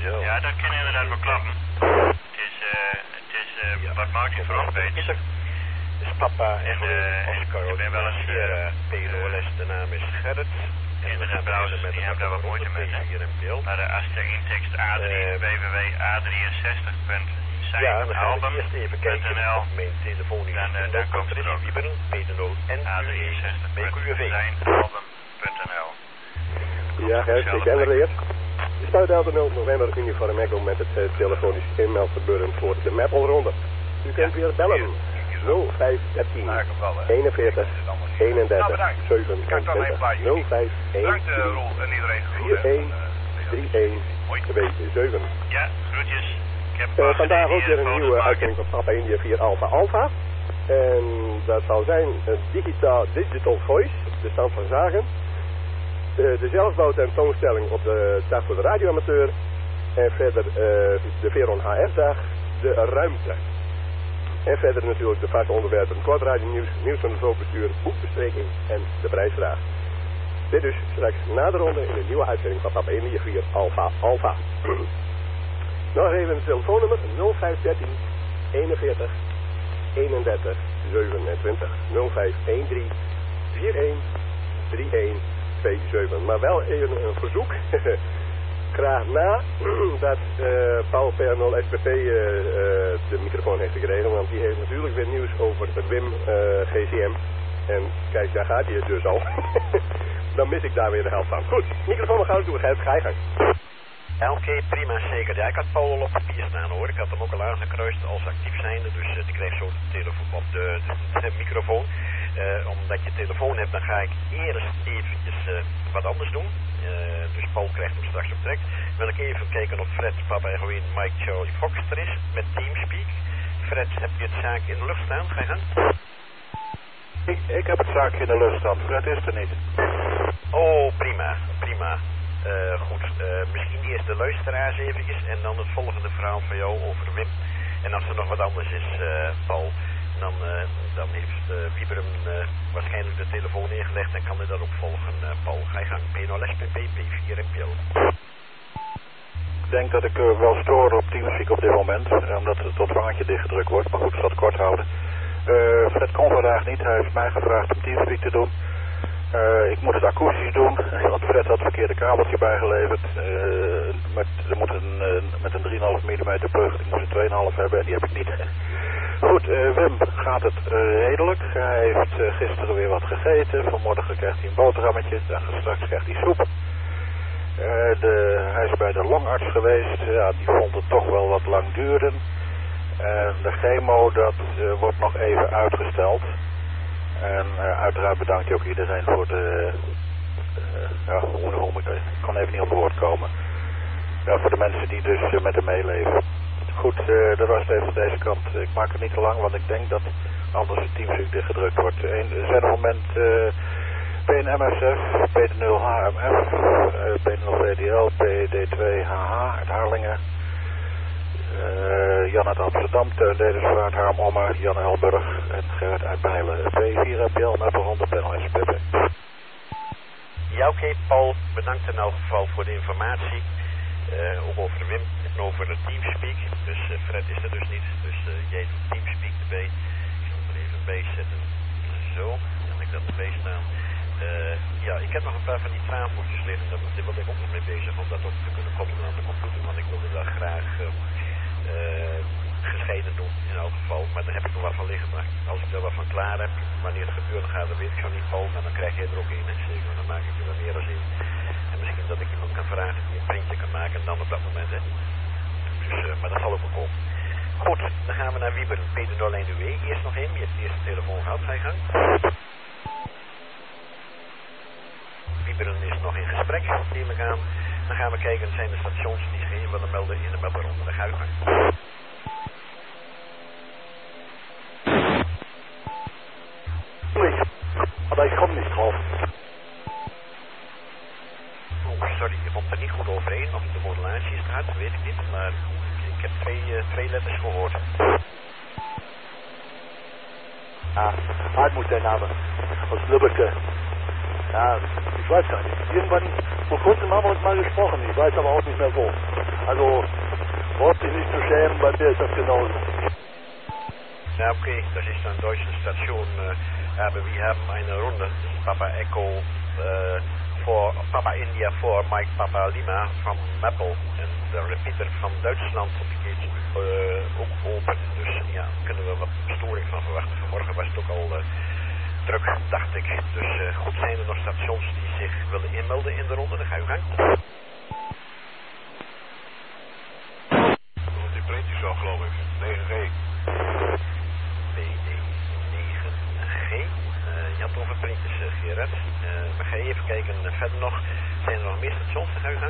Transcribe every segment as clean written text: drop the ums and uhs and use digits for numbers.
Zo. Ja, dat kan inderdaad wel klappen. Het is wat Martin voor ons weet. Dit is papa en Oscar. Ik ben wel eens PLOLS, de naam is Gerrit. En de browsers die hebben daar wat moeite mee. Maar als de intekst A3 www.a63.album.nl mijn telefonisch dan komt het ook. Wieberen, P0 en A63.zijn.album.nl. Ja, Gerrit, ik ben er weer. Je staat Delta 0 november uniform echo met het telefonisch inmeldgebeuren voor de Meppelronde. U kunt weer bellen. 0513 41 31 27 05 Bedankt Roel en iedereen. 41 31 27. Ja, groetjes. Ik heb vandaag ook weer een nieuwe uitzending van Papa India 4 Alpha Alpha. En dat zal zijn Digital Voice, de stand van zagen. De zelfbouwtentoonstelling op de dag voor de radioamateur. En verder de Veron HR-dag, de ruimte. En verder natuurlijk de vaste onderwerpen, kort radio nieuws, nieuws van het hoofdbestuur, boekbespreking en de prijsvraag. Dit dus straks na de ronde in een nieuwe uitzending van Papa India 4 Alpha Alpha. Nog even het telefoonnummer 0513 41 31 27 0513 41 31 27. Maar wel even een verzoek. Graag na dat Paul Pernol SPP de microfoon heeft gekregen, want die heeft natuurlijk weer nieuws over het Wim GCM. En kijk, daar gaat hij dus al. Dan mis ik daar weer de helft van. Goed, microfoon gaan we door, ga je gang. Oké, prima, zeker. Ja, ik had Paul al op papier staan hoor. Ik had hem ook al aangekruist als actief zijnde, dus die kreeg zo de telefoon op de microfoon. Omdat je telefoon hebt, dan ga ik eerst eventjes wat anders doen. Dus Paul krijgt hem straks op trek. Wil ik even kijken of Fred, Papa Echo 1, Mike Charlie Fox er is met Teamspeak. Fred, heb je het zaakje in de lucht staan? Ga je gaan? Ik heb het zaakje in de lucht staan. Fred is er niet. Oh, prima, prima. Goed, misschien eerst de luisteraars eventjes en dan het volgende verhaal van jou over Wim. En als er nog wat anders is, Paul, dan heeft Wieberen waarschijnlijk de telefoon ingelegd en kan hij daarop volgen. Paul, ga je gang. P0SP, P4 en PL. Ik denk dat ik wel stoor op Teamspeak op dit moment, omdat het ontvangertje dichtgedrukt wordt. Maar goed, ik zal het kort houden. Fred kon vandaag niet, hij heeft mij gevraagd om Teamspeak te doen. Ik moet het akoestisch doen, want Fred had het verkeerde kabeltje bijgeleverd. Er moet met een 3,5 mm plug, ik moest een 2,5 hebben en die heb ik niet. Goed, Wim gaat het redelijk. Hij heeft gisteren weer wat gegeten. Vanmorgen krijgt hij een boterhammetje. En straks krijgt hij soep. Hij is bij de longarts geweest. Ja, die vond het toch wel wat lang duren. En de chemo, dat wordt nog even uitgesteld. En uiteraard bedankt hij ook iedereen voor de... ik kan even niet op woord komen. Ja, voor de mensen die dus met hem meeleven. Goed, dat was het even van deze kant. Ik maak het niet te lang, want ik denk dat anders het teamstuk dichtgedrukt wordt. Zendermoment PNMSF, PD0HMF, PD0VDL, PD2HH uit Harlingen. Jan uit Amsterdam, Teun Dedensvaart, Harm Ommer, Jan Helburg en Gerrit uit Bijlen. P4MPL met de ronde panel SPP. Ja, oké, Paul, bedankt in elk geval voor de informatie. Ook over Wim en over het Teamspeak. Dus Fred is er dus niet. Dus jij doet Teamspeak erbij. Ik zal hem er even bij zetten. Zo, dan heb ik dat erbij staan. Ja, ik heb nog een paar van die traanvoetjes liggen. Daar ben ik ook nog mee bezig om dat ook te kunnen koppelen aan de computer. Want ik wilde dat graag gescheiden doen in elk geval. Maar daar heb ik nog wat van liggen. Maar als ik er wat van klaar heb, wanneer het gebeurt, dan gaat dat weet ik zo niet, Paul. Maar dan krijg je er ook in. En zeker, dan maak ik er wel meer als in. En misschien dat ik iemand kan vragen die een printje kan maken en dan op dat moment. Hè. Dus, maar dat zal ook wel komen. Goed, dan gaan we naar Wieber, Peter Dorlijn de W. Eerst nog één, je hebt de eerste telefoon gehad, ga je gang. Wieberen is nog in gesprek, neem ik aan. Dan gaan we kijken, het zijn de stations die zich in willen melden in de Melbourne. Dan ga je gang. Nee, maar ik kom niet drauf. Oh, sorry, je komt er niet goed overheen. Of de modulatie is hard, weet ik niet. Maar ik heb twee letters gehoord. Hard moet zijn namen. Aus Lübeck. Ja, ich weiß gar nicht. Irgendwann Vor kurzem haben wir uns mal gesprochen, ich weiß aber auch nicht mehr wo. Also, braucht sich nicht zu schämen, bei mir ist das genauso. Ja, okay, das ist ein deutsches Station, aber wir haben eine Runde, Papa Echo voor Papa India voor Mike Papa Lima van Meppel. En de repeater van Duitsland die is ook open, dus ja, kunnen we wat storing van verwachten. Vanmorgen was het ook al druk, dacht ik. Dus goed, zijn er nog stations die zich willen inmelden in de ronde, dan ga je gang. Die printjes al, geloof ik. 9G. BD 9G. Je had over printjes, Gerard. We gaan even kijken verder nog. Zijn er nog meer stations, dan ga je gang.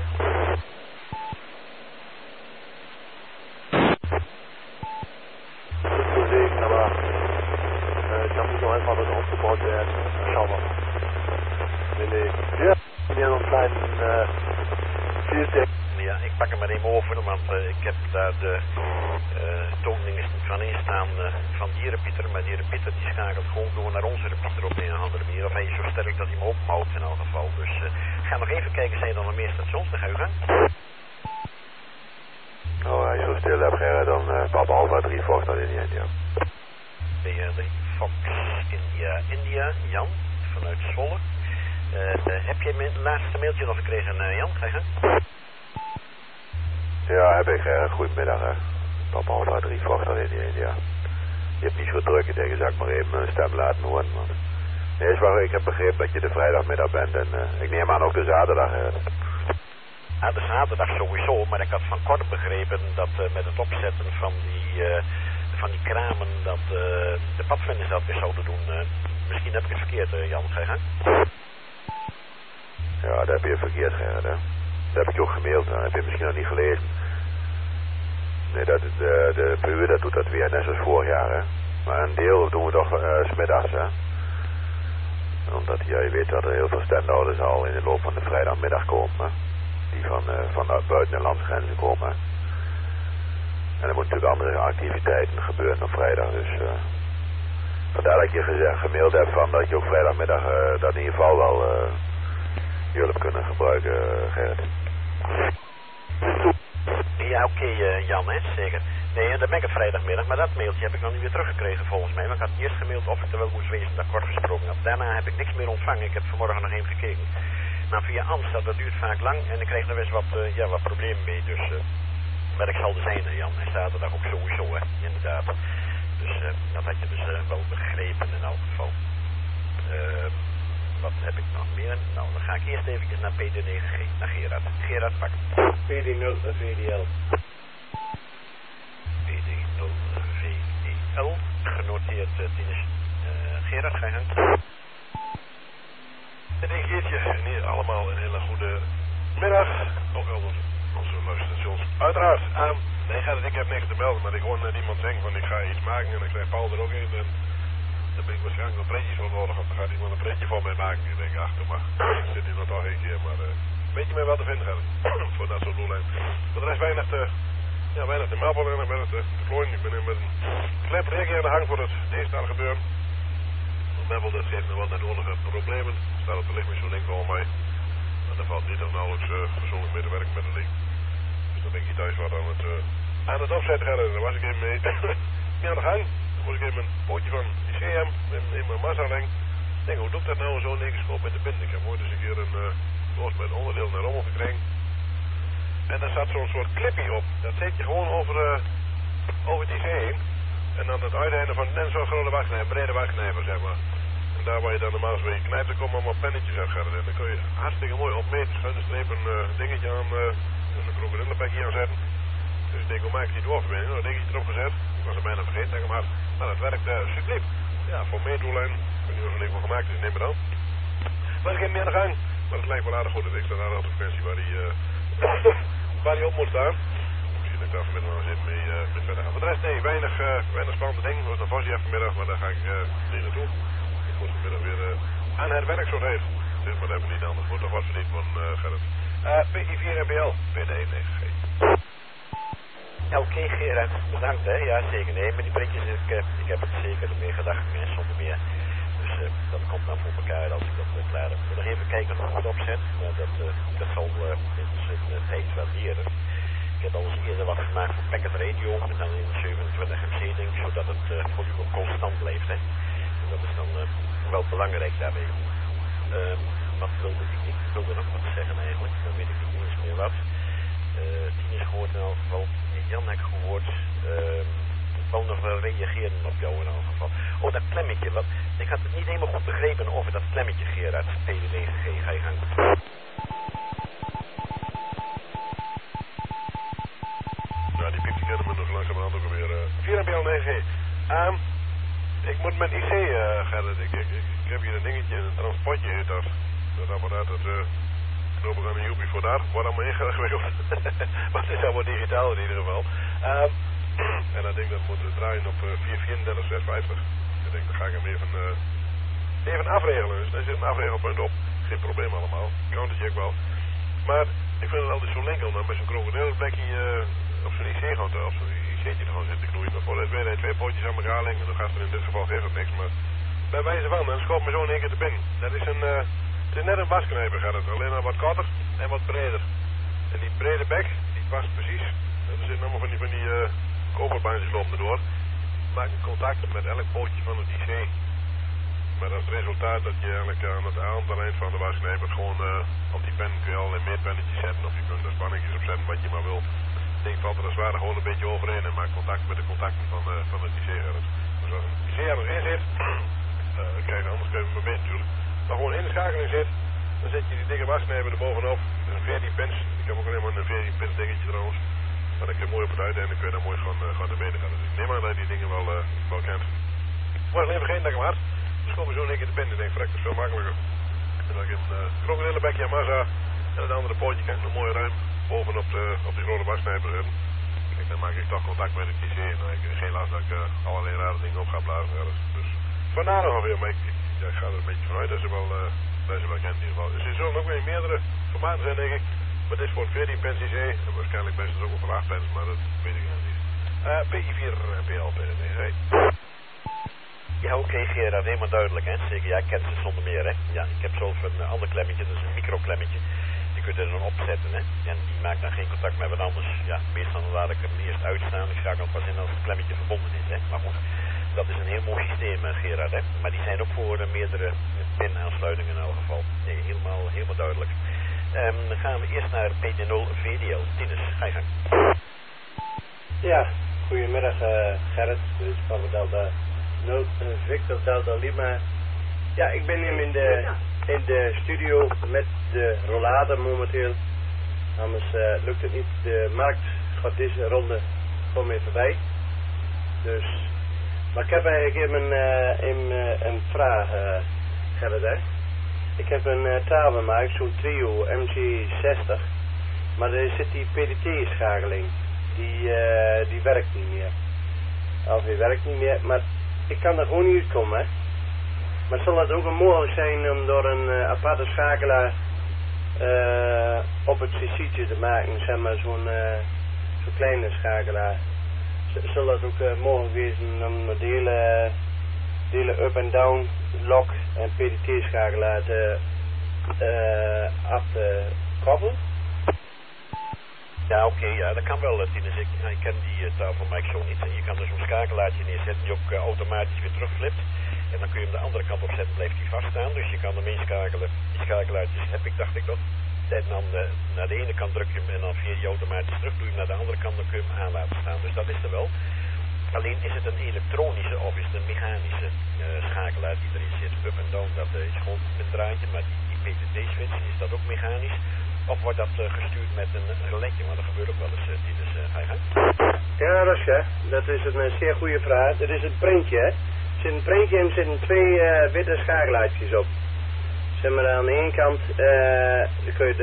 Gut zu sehen, aber da muss noch einfach was aufgebaut werden. Schauen wir mal. Nee. Wir haben hier noch einen kleinen Vieldeck. Ja, ik pak hem maar even over, want ik heb daar de toondingen van in staan van die repeater. Maar die repeater die schakelt gewoon door naar onze repeater op een andere manier. Of hij is zo sterk dat hij hem openhoudt in elk geval. Dus ga nog even kijken, zijn er nog meer stations? Dan ga je gang. Nou, als je zo stil hebt, Gerrit, dan Papa Alpha 3 Fox naar India. BR3 Fox India, Jan, vanuit Zwolle. Heb je mijn laatste mailtje nog gekregen, Jan? Ga je gang. Ja, heb ik, Gerrit. Goedemiddag, hè. Papa Alpha 3 Fox naar India. Je hebt niet zo druk, ik denk, ik zal maar even mijn stem laten horen. Maar... Nee, is waar, ik heb begrepen dat je de vrijdagmiddag bent en ik neem aan ook de zaterdag, Gerrit. Ja, de zaterdag sowieso, maar ik had van kort begrepen dat met het opzetten van die kramen dat de padvinders dat weer zouden doen. Misschien heb ik het verkeerd, Jan, ga je gang. Ja, dat heb je verkeerd, Gerrit, hè. Dat heb ik je ook gemaild, dat heb je misschien nog niet gelezen. Nee, de PU dat doet dat weer, net zoals vorig jaar, hè. Maar een deel doen we toch 's middags, hè. Omdat je weet dat er heel veel standhouders al in de loop van de vrijdagmiddag komen, hè. Die vanuit buiten de landsgrenzen komen. En er moeten natuurlijk andere activiteiten gebeuren op vrijdag. Dus vandaar dat ik je gemaild heb van dat je ook vrijdagmiddag dat in ieder geval wel hulp kunnen gebruiken, Gerrit. Ja, oké, Jan, hè, zeker. Nee, dan ben ik het vrijdagmiddag, maar dat mailtje heb ik nog niet weer teruggekregen volgens mij. Want ik had eerst gemaild of ik er wel moest wezen dat kort gesproken had. Daarna heb ik niks meer ontvangen. Ik heb vanmorgen nog even gekeken. Maar via Amsterdam, dat duurt vaak lang en ik krijg er best wat problemen mee. Dus maar ik zal er zijn, Jan. En zaterdag ook sowieso, hè, inderdaad. Dus dat had je dus wel begrepen in elk geval. Wat heb ik nog meer? Nou, dan ga ik eerst even naar PD9G, naar Gerard. Gerard, pak. PD0 VDL. PD0 VDL. Genoteerd, Tinus. Gerard, ga je gang. En een keertje, en hier allemaal een hele goede middag. Ook al onze luisterstations. Uiteraard. Nee, Gerrit, ik heb niks te melden, maar ik hoor net iemand zeggen van ik ga iets maken en ik krijg Paul er ook in. En dan ben ik waarschijnlijk nog printjes voor nodig, want dan gaat iemand een printje van mij maken. Ik denk, ach, doe maar. Ik zit hier nog toch een keer, maar weet je mij wat te vinden, Gerrit? Voor dat soort doelen. Maar er is weinig te melden en weinig te vlooien. Ik ben nu met een klein projectje aan de hang voor het digitale gebeuren. Meppel, dat geeft me wat naar nodige problemen. Staat op de licht met zo'n link voor mij. En daar valt niet of nauwelijks persoonlijk mee te werken met een link. Dus dan ben ik hier thuis wat aan het opzetten gaan. Daar was ik even mee aan de gang. Dan moest ik even een pootje van ICM in mijn Mazda-leng. Ik denk, hoe doe ik dat nou zo'n negerscoop met de bind? Ik heb ooit eens een keer een los met onderdeel naar rommel gekregen. En daar zat zo'n soort clippie op. Dat zet je gewoon over het IC heen. En dan het uiteinde van net zo'n grote wasknijper, brede wasknijper, zeg maar. En daar waar je dan normaal zo je knijpt, dan komen allemaal pennetjes uit, Gerrit. En dan kun je hartstikke mooi opmeten, schuine streep een dingetje aan, een krokodillenbekje aanzetten. Dus ik denk, hoe maak ik die doorverbinding? Nou, een dingetje erop gezet. Ik was er bijna vergeten, denk ik maar. Maar het werkt subliem. Ja, voor meetdoelen. Ik weet niet wat er voor gemaakt is, neem het aan. Maar ik heb meer aan de gang. Maar het lijkt wel aardig goed. Ik sta daar op de frequentie waar die op moet staan. Misschien dat ik daar vanmiddag nog eens mee verder gaan. Voor de rest, nee, weinig spannende dingen. Dat was een Vosje vanmiddag, maar daar ga ik niet naartoe. Ik moet vanmiddag weer aan het werk, zo heet. Dus maar dat hebben we niet anders. Wordt nog wat verdiend van Gerrit. PI4NPL, PD9G. Ja, oké, Gerard, bedankt, hè. Ja, zeker. Nee, met die prikjes, ik heb het zeker meer gedacht, meer zonder meer. Dus dat komt dan voor elkaar als ik dat klaar heb. Ik wil nog even kijken hoe het opzet, maar dat zal in zijn tijd wel leren. Ik heb al eens eerder wat gemaakt voor Packet Radio, en dan in 27 MC denk ik, zodat het volume constant blijft. Hè. En dat is dan wel belangrijk daarmee. Wat wilde ik? Ik wilde nog wat zeggen eigenlijk, dan weet ik niet eens meer wat. Tien is gehoord in elk geval. Jan heb ik gehoord. Ik wil nog wel reageren op jou in elk geval. Oh, dat klemmetje. Ik had het niet helemaal goed begrepen over dat klemmetje, Gerard. PD9G, ga je gang. Nou, die piep die kennen we nog langzamerhand ook alweer. 4MBL9G. Ik moet met IC, Gerrit. Ik heb hier een dingetje, een transportje heet dat. Dat apparaat, dat loop ik aan een joepie voor daar. Wordt allemaal ingewikkeld. Maar het is allemaal digitaal in ieder geval. En dat ding dat moet draaien op 434 650. Ik denk, dan ga ik hem even afregelen. Dus daar zit een afregelpunt op. Geen probleem allemaal. Countercheck wel. Maar ik vind het altijd zo linkel dan bij zo'n krokodillenplekje op zo'n IC gaan op zo'n IC'tje gewoon zitten knoeien. Maar voor het weer dat je twee potjes aan elkaar linken, dan gaat er in dit geval geeft het niks. Maar bij wijze van, dan schoot me zo in één keer te binnen. Dat is het is net een wasknijper gaat het. Alleen maar wat korter en wat breder. En die brede bek, die past precies. Er zitten allemaal van die koperbaantjes lopen erdoor. Maak een contact met elk pootje van het IC. Met als resultaat dat je eigenlijk aan het aantal van de wasknijper gewoon op die pen kun je allerlei meetpennetjes zetten. Of je kunt er spannetjes op zetten wat je maar wilt. Het ding valt er als het ware gewoon een beetje overheen en maakt contact met de contacten van het IC. Dus als een IC er nog in zit, anders kun je hem mee natuurlijk. Maar gewoon in de schakeling zit, dan zet je die dikke wasknijper er bovenop. Dat is een 14 pins. Ik heb ook alleen maar een 14 pins dingetje trouwens. Maar dan kun je mooi op het uiteinde kun je dan mooi gewoon naar beneden gaan. Dus ik neem aan dat je die dingen wel kent. Maar alleen vergeten dat ik hem had. Dus kom je zo in één keer te binnen en denk ik, dat is veel makkelijker. En dan heb ik een krokodillenbekje aan massa. En het andere pootje kan ik nog mooi ruim bovenop op die grote wasknijper zetten. Kijk, dan maak ik toch contact met het IC en dan heb ik geen last dat ik allerlei rare dingen op ga blazen. Dus vandaar nog alweer, maar ik ga er een beetje vanuit dat ze wel kent in ieder geval. Dus er zullen ook weer meerdere formaten zijn, denk ik. Maar dit is voor 14 pens IC en waarschijnlijk best ook voor 8 pens, maar dat weet ik niet. PI4 PL PD9G. Ja, oké, Gerard, helemaal duidelijk, hè. Zeker, ja, ik ken ze zonder meer, hè. Ja, ik heb zelf een ander klemmetje, dat is een microklemmetje. Die kun je er dan opzetten, hè. En die maakt dan geen contact met wat anders. Ja, meestal laat ik hem eerst uitstaan. Ik schakel pas in als het klemmetje verbonden is, hè. Maar goed, dat is een heel mooi systeem, Gerard, hè. Maar die zijn ook voor meerdere pin-aansluitingen in elk geval. Nee, helemaal duidelijk. Dan gaan we eerst naar PD0 VDL. Tinus, ga je gang. Ja, goedemiddag Gerrit. Dit is Papa Delta Victor Delta Lima. Ja, ik ben nu in de studio met de rollator momenteel. Anders lukt het niet. De markt gaat deze ronde gewoon weer voorbij. Dus, maar ik heb eigenlijk een vraag, Gerrit, hè. Ik heb een tafel gemaakt, zo'n trio MC60. Maar er zit die PDT-schakeling. Die werkt niet meer. Of die werkt niet meer, maar ik kan er gewoon niet uitkomen, hè. Maar zal het ook mogelijk zijn om door een aparte schakelaar op het CC'tje te maken, zeg maar zo'n kleine schakelaar. Zal dat ook mogelijk wezen om de hele up en down lock en PDT schakelaar af te koppelen? Ja, oké, ja, dat kan wel, Tinus. Ik ken die tafel, maar ik zo niet. Je kan er zo'n schakelaartje neerzetten die ook automatisch weer terugflipt. En dan kun je hem de andere kant op zetten, blijft hij vaststaan. Dus je kan hem inschakelen. Die schakelaartjes heb ik, dacht ik toch. En dan naar de ene kant druk je hem en dan via die automatisch terug. Doe je hem naar de andere kant, dan kun je hem aan laten staan. Dus dat is er wel. Alleen is het een elektronische of is het een mechanische schakelaar die erin zit. Up en down, dat is gewoon een draadje. Maar die PTT-switch, is dat ook mechanisch? Of wordt dat gestuurd met een reletje? Want dat gebeurt ook wel eens. Dus ga je gang. Ja, Rasje, dat is een zeer goede vraag. Het is een printje, hè. Er zit een printje en er zitten twee witte schakelaartjes op. Zeg maar aan de ene kant dan kun je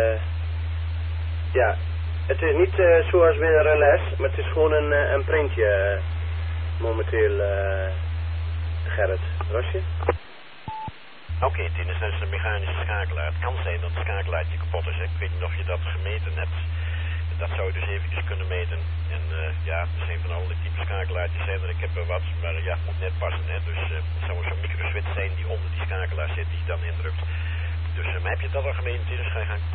ja, het is niet zoals bij een relais, maar het is gewoon een printje momenteel, Gerrit. Rasje? Oké, Tinus, dat is een mechanische schakelaar. Het kan zijn dat het schakelaartje kapot is. Hè. Ik weet niet of je dat gemeten hebt. dat zou je dus eventjes kunnen meten. En ja, er zijn van alle type schakelaartjes zijn er. Ik heb er wat, maar ja, het moet net passen. Hè? Dus het zou zo'n microswitch zijn die onder die schakelaar zit, die je dan indrukt. Dus heb je dat al gemeten, Titus? Ga je gang?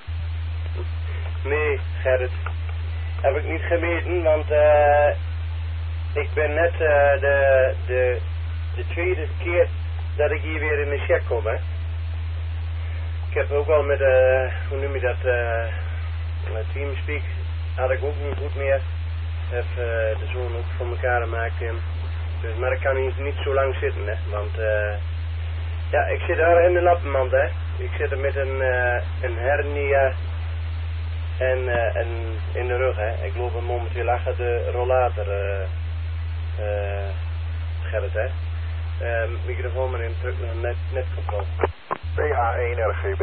Nee, Gerrit. Heb ik niet gemeten, want ik ben net de tweede keer dat ik hier weer in de check kom, hè. Ik heb ook al met, hoe noem je dat, Teamspeak, had ik ook niet goed meer. Heb de zoon ook voor elkaar gemaakt. Dus, maar ik kan hier niet zo lang zitten, hè. Want, ja, ik zit daar in de lappenmand, hè. Ik zit er met een hernia en in de rug, hè. Ik loop er momenteel achter de rollator, Gerrit, hè. Microfoon maar in, druk naar netcontrole. PA1RGB.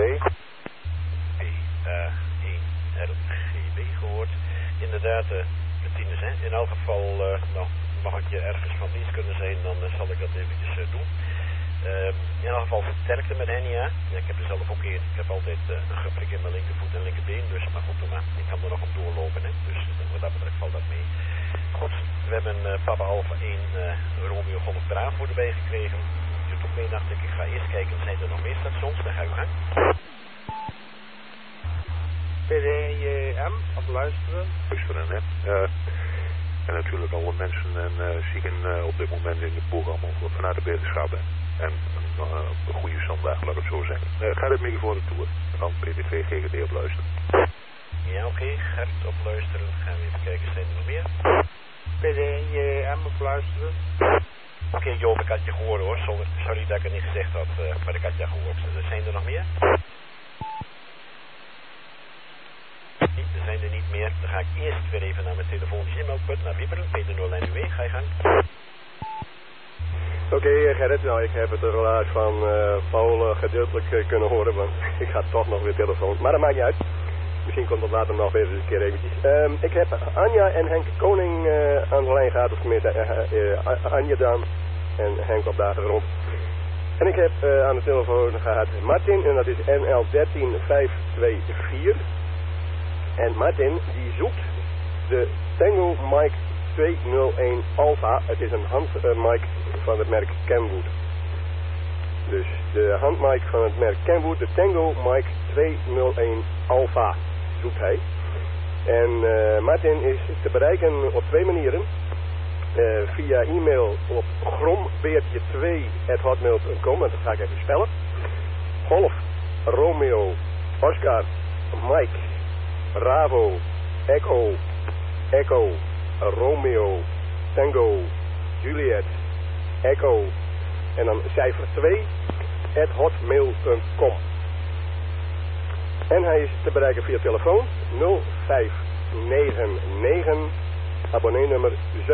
PA1RGB gehoord. Inderdaad, Martinez, hè. In elk geval, nou, mag ik je ergens van dienst kunnen zijn, dan zal ik dat eventjes doen. In elk geval sterkte met hernia. Ja, ik heb er zelf ook een. Ik heb altijd een geprik in mijn linkervoet en linkerbeen, dus maar goed, doe maar. Ik kan er nog om doorlopen, hè. Dus wat dat betreft valt dat mee. Goed, we hebben Papa Alpha 1 Romeo Golf Bravo erbij gekregen. Dus op mee dacht ik ga eerst kijken, zijn er nog meer stations? Dan ga je gaan. PDM, afluisteren. Luisteren, hè. En natuurlijk alle mensen en zieken op dit moment in het programma vanuit de beterschap. En een goede zondag, laat ik het zo zeggen. Ga het mee voor de tour. Dan PTV GGD op luisteren. Ja, oké. Gert op luisteren. Gaan we even kijken, zijn er nog meer? PDM op luisteren. Oké, Joop, ik had je gehoord hoor. Sorry dat ik het niet gezegd had, maar ik had je gehoord. Zijn er nog meer? Er zijn er niet meer. Dan ga ik eerst weer even naar mijn telefonisch inmeldpunt, naar Wieberen, Peter 0 en UW. Ga je gang. Oké, Gerrit, nou ik heb het relaas van Paul gedeeltelijk kunnen horen, want ik ga toch nog weer telefoon. Maar dat maakt niet uit. Misschien komt het later nog weer eens een keer eventjes. Ik heb Anja en Henk Koning aan de lijn gehad, of tenminste Anja dan en Henk op de achtergrond. En ik heb aan de telefoon gehad Martin, en dat is NL13524. En Martin die zoekt de Tango Mike 201 Alpha. Het is een handmic van het merk Kenwood. Dus de handmic van het merk Kenwood, de Tango Mike 201 Alpha zoekt hij. En Martin is te bereiken op twee manieren. Via e-mail op grombeertje2@hotmail.com, en dat ga ik even spellen. Golf, Romeo, Oscar, Mike, Bravo, Echo, Echo, Romeo, Tango, Juliet, Echo en dan cijfer 2@hotmail.com. En hij is te bereiken via telefoon 0599 abonneenummer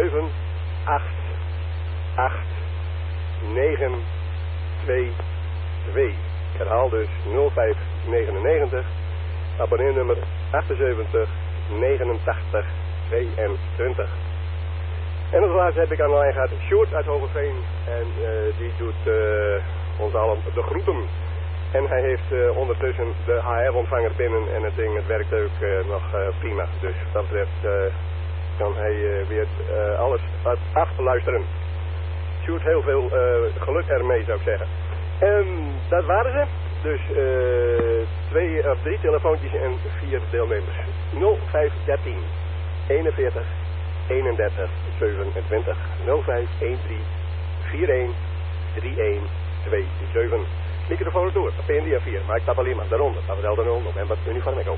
78892. Ik herhaal dus 0599 abonneenummer 78 89 22. En als laatste heb ik aan de lijn gehad Sjoerd uit Hogeveen. En die doet ons allen de groeten. En hij heeft ondertussen de HR-ontvanger binnen en het ding, het werkt ook nog prima. Dus wat dat betreft kan hij weer alles afluisteren. Sjoerd, heel veel geluk ermee zou ik zeggen. Dat waren ze. Dus 2 of 3 telefoontjes en 4 deelnemers. 0513 41 31 27 0513 41 31 27. Microfoon door, PND 4, maar ik tap alleen maar daaronder. Dat we de 0 nog en wat uniform ik ook.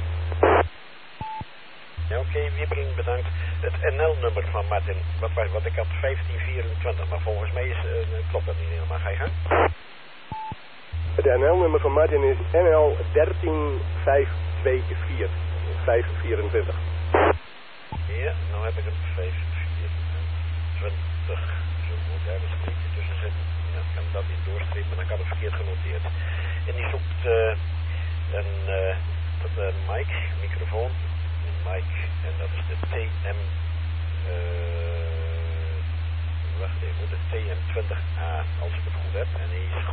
Ja, oké, Wieberen, bedankt. Het NL-nummer van Martin, wat ik had 1524, maar volgens mij klopt dat niet helemaal. Ga je gang? Het NL-nummer van Martin is NL 13524. 524. Ja, nou heb ik hem 524. Zo moet daar dus een beetje tussen zitten. Ja, ik kan dat niet doorstrepen, maar dan kan het verkeerd genoteerd. En die zoekt een mic, microfoon. Een mic, en dat is de TM... wacht even, de TM20A, als ik het goed heb. En die is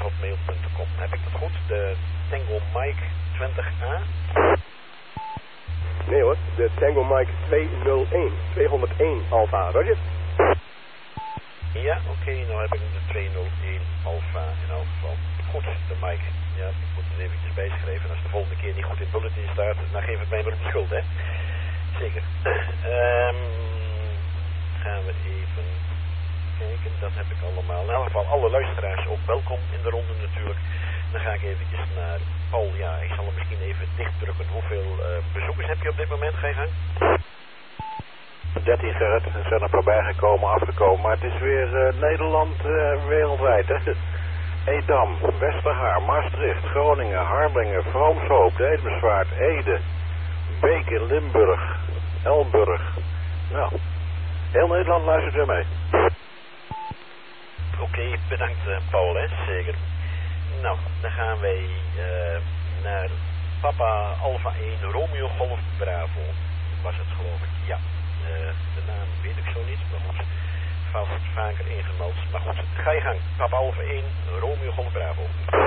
grombeertje@hotmail.com. Heb ik dat goed? De Tango Mike 20A? Nee hoor, de Tango Mike 201 Alpha, Roger. Ja, oké, nou heb ik de 201 Alpha in elk geval. Goed, de Mike. Ja, ik moet het eventjes bijschrijven. Als de volgende keer niet goed in bulletin staat, dan geef het mij maar op de schuld, hè. Zeker. Gaan we even kijken, dat heb ik allemaal. In elk geval alle luisteraars ook welkom in de ronde natuurlijk. Dan ga ik eventjes naar Paul. Ja, ik zal hem misschien even dichtdrukken. Hoeveel bezoekers heb je op dit moment, ga je gang? 13 Gerrit, er zijn er voorbij gekomen, afgekomen, maar het is weer Nederland wereldwijd, hè. Edam, Westerhaar, Maastricht, Groningen, Harlingen, Vroomshoop, Dedemsvaart, Ede, Beek in Limburg, Elburg. Nou, heel Nederland luistert weer mee. Oké, bedankt Paul, hè, zeker. Nou, dan gaan wij naar Papa Alpha 1 Romeo Golf Bravo. Was het geloof ik, ja. De naam weet ik zo niet, maar goed. Vast vaker ingemeld. Maar goed, ga je gang. Papa Alpha 1 Romeo Golf Bravo.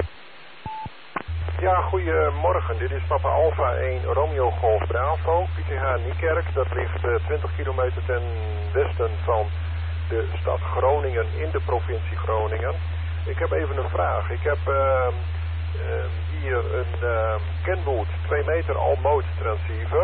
Ja, goedemorgen. Dit is Papa Alpha 1 Romeo Golf Bravo. PTH Niekerk, dat ligt 20 kilometer ten westen van de stad Groningen in de provincie Groningen. Ik heb even een vraag. Ik heb hier een Kenwood 2 meter all-mode transceiver.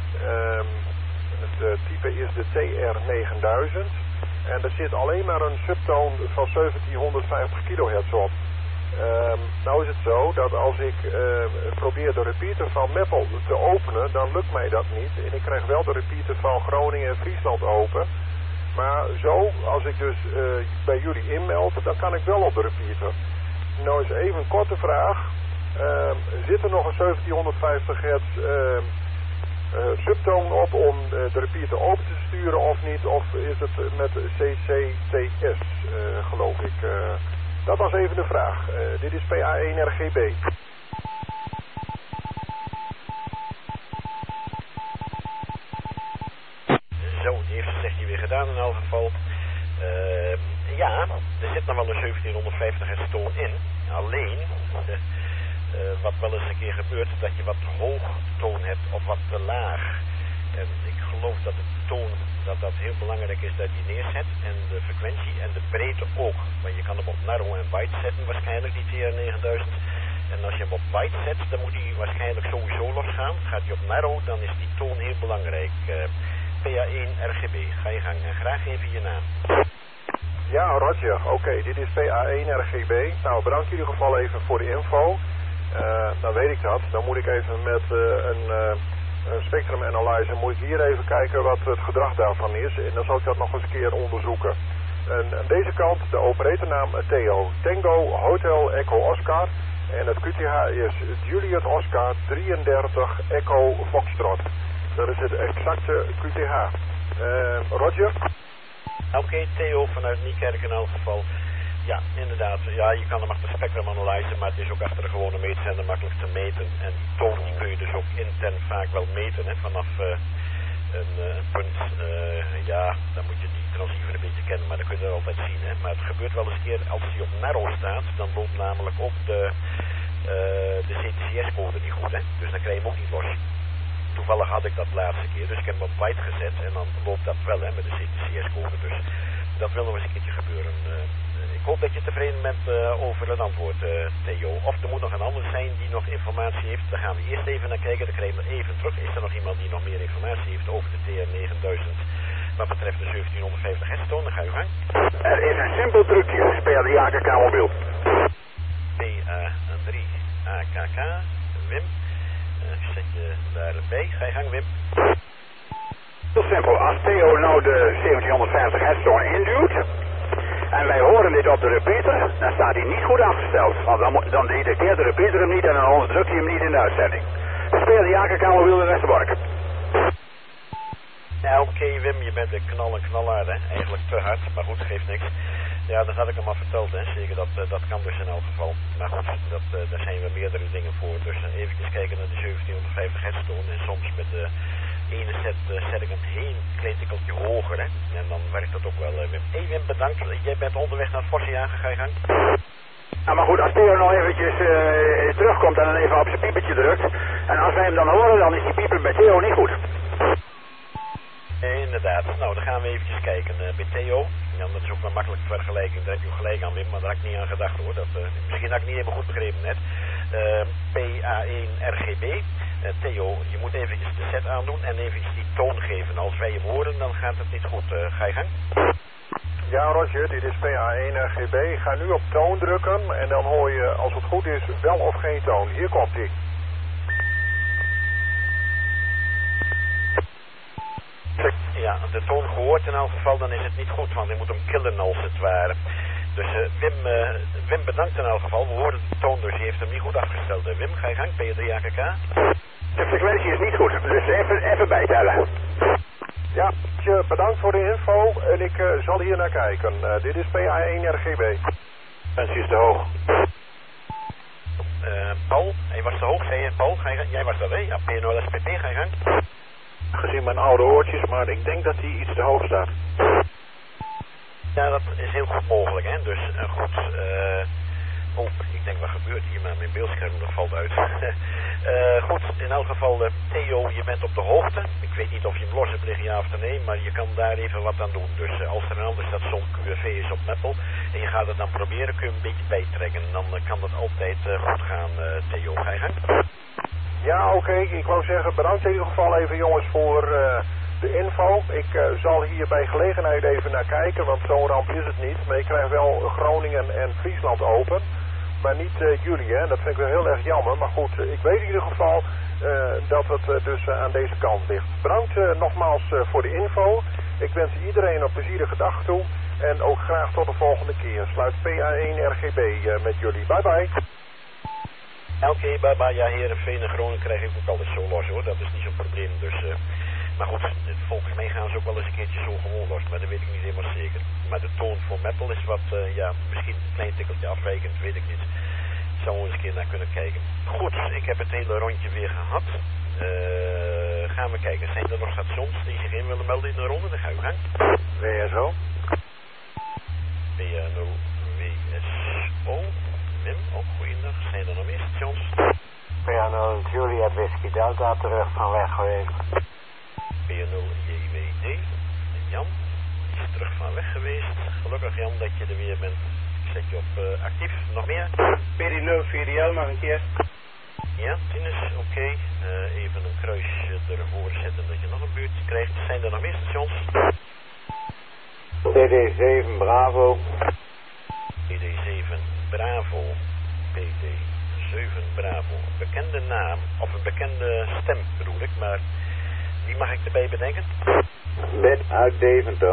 Het type is de TR9000. En er zit alleen maar een subtoon van 1750 kHz op. Nou is het zo dat als ik probeer de repeater van Meppel te openen, dan lukt mij dat niet. En ik krijg wel de repeater van Groningen en Friesland open. Maar zo, als ik dus bij jullie inmeld, dan kan ik wel op de repeater. Nou is even een korte vraag. Zit er nog een 1750 hertz subtoon op om de repeater open te sturen of niet? Of is het met CCTS, geloof ik? Dat was even de vraag. Dit is PA1RGB. Zo, die heeft het zegt hij weer gedaan in elk geval. Ja, er zit nog wel een 1750 hertz toon in. Alleen, wat wel eens een keer gebeurt, dat je wat hoog toon hebt of wat te laag. En ik geloof dat de toon, dat heel belangrijk is dat je neerzet. En de frequentie en de breedte ook. Want je kan hem op narrow en wide zetten waarschijnlijk, die TR9000. En als je hem op wide zet, dan moet hij waarschijnlijk sowieso losgaan. Gaat hij op narrow, dan is die toon heel belangrijk. PA1 RGB, ga je gang. En graag even je naam. Ja, Roger. Oké, dit is PA1 RGB. Nou, bedankt in ieder geval even voor de info. Dan weet ik dat. Dan moet ik even met een spectrum analyzer, moet ik hier even kijken wat het gedrag daarvan is. En dan zal ik dat nog eens een keer onderzoeken. En aan deze kant de operatornaam Theo. Tango Hotel Echo Oscar. En het QTH is Juliet Oscar 33 Echo Foxtrot. Dat is het exacte QTH. Roger? Oké, Theo vanuit Niekerk in elk geval. Ja, inderdaad. Ja, je kan hem achter spectrum analyzen, maar het is ook achter de gewone meetzender makkelijk te meten. En die toon die kun je dus ook intern vaak wel meten, hè, vanaf een punt. Ja, dan moet je die transceiver een beetje kennen, maar dan kun je dat altijd zien. Hè. Maar het gebeurt wel eens een keer, als die op narrow staat, dan loopt namelijk ook de CTCS-code niet goed. Hè. Dus dan krijg je hem ook niet los. Toevallig had ik dat laatste keer, dus ik heb hem op wide gezet en dan loopt dat wel, hè, met de CTCS-code. Dus dat wil nog eens een keertje gebeuren. Ik hoop dat je tevreden bent over het antwoord, Theo. Of er moet nog een ander zijn die nog informatie heeft. Daar gaan we eerst even naar kijken. Dan krijgen we even terug. Is er nog iemand die nog meer informatie heeft over de TR9000 wat betreft de 1750 hertz-toon? Dan ga je gang. Er is een simpel trucje. Speel die AKK mobiel. PA3 AKK. Wim. Zet je daarbij. Ga je gang, Wim. Heel simpel. Als Theo nou de 1750 hertz-toon induwt en wij horen dit op de repeater, dan staat hij niet goed afgesteld. Want dan detecteert de repeater hem niet en dan onderdrukt hij hem niet in de uitzending. Speel die AKK mobiel in Westerbork. Ja, oké, Wim, je bent een knallaard, hè. Eigenlijk te hard, maar goed, geeft niks. Ja, dat had ik hem al verteld, hè. Zeker, dat kan dus in elk geval. Maar goed, daar zijn we meerdere dingen voor. Dus even kijken naar de 1750 hertz-toon. En soms met de ene zet ik hem een klein tikkeltje hoger, hè. En dan werkt dat ook wel, Wim. Hey, Wim, bedankt. Jij bent onderweg naar het Vossenjagen, ga je gang. Nou, maar goed, als Theo nog eventjes terugkomt en dan even op zijn piepertje drukt En als wij hem dan horen, dan is die pieper bij Theo niet goed. Inderdaad. Nou, dan gaan we eventjes kijken bij Theo. Ja, dat is ook een makkelijke vergelijking. Daar heb je gelijk aan, Wim, maar daar had ik niet aan gedacht hoor. Misschien had ik niet helemaal goed begrepen net. PA1 RGB. Theo, je moet eventjes de set aandoen en eventjes die toon geven. Als wij hem horen, dan gaat het niet goed. Ga je gang? Ja, Roger, dit is PA1 RGB. Ga nu op toon drukken en dan hoor je, als het goed is, wel of geen toon. Hier komt hij. Ja, de toon gehoord in elk geval, dan is het niet goed, want je moet hem killen als het ware. Dus Wim bedankt in elk geval. We horen de toon, dus je heeft hem niet goed afgesteld. Wim, ga je gang, P3AKK. De frequentie is niet goed, dus even bijtellen. Ja, bedankt voor de info en ik zal hier naar kijken. Dit is PA1 RGB. Frequentie is te hoog. Paul, hij was te hoog, zei je. Paul, jij was dat, hè? Ja, P0SPP, ga je gang. Gezien mijn oude oortjes, maar ik denk dat die iets te hoog staat. Ja, dat is heel goed mogelijk, hè. Dus goed, ik denk, wat gebeurt hier, maar mijn beeldscherm nog valt uit. Goed, in elk geval, Theo, je bent op de hoogte. Ik weet niet of je hem los hebt liggen, ja of nee, maar je kan daar even wat aan doen. Dus als er een ander station QRV is op Meppel en je gaat het dan proberen, kun je hem een beetje bijtrekken. Dan kan dat altijd goed gaan, Theo. Ga je gang? Ja, oké. Ik wou zeggen, bedankt in ieder geval even jongens voor de info. Ik zal hier bij gelegenheid even naar kijken, want zo'n ramp is het niet. Maar ik krijg wel Groningen en Friesland open, maar niet jullie, hè. Dat vind ik wel heel erg jammer. Maar goed, ik weet in ieder geval dat het dus aan deze kant ligt. Bedankt nogmaals voor de info. Ik wens iedereen een plezierige dag toe. En ook graag tot de volgende keer. Sluit PA1 RGB met jullie. Bye bye. Oké, bye. Ja, Heerenveen en Groningen krijg ik ook altijd zo los hoor. Dat is niet zo'n probleem. Dus, maar goed, volgens mij gaan ze ook wel eens een keertje zo gewoon los. Maar dat weet ik niet helemaal zeker. Maar de toon voor Meppel is wat, misschien een klein tikkeltje afwijkend, weet ik niet. Zou we eens een keer naar kunnen kijken. Goed, ik heb het hele rondje weer gehad. Gaan we kijken. Zijn er nog stations die zich in willen melden in de ronde? Dan gaan we gang. WSO. WSO. Wim, ook goeiedag. Zijn er nog meer stations? PA0 Juliet Whisky Delta terug van weg geweest. PA0 JWD. Jan is terug van weg geweest. Gelukkig Jan dat je er weer bent. Ik zet je op actief. Nog meer? PD0 4DL nog een keer. Ja, Tinus, oké. Even een kruisje ervoor zetten dat je nog een buurtje krijgt. Zijn er nog meer stations? PD7 Bravo. PD7 Bravo. PD7 Bravo. Een bekende naam, of een bekende stem bedoel ik, maar wie mag ik erbij bedenken? Bed uit Deventer.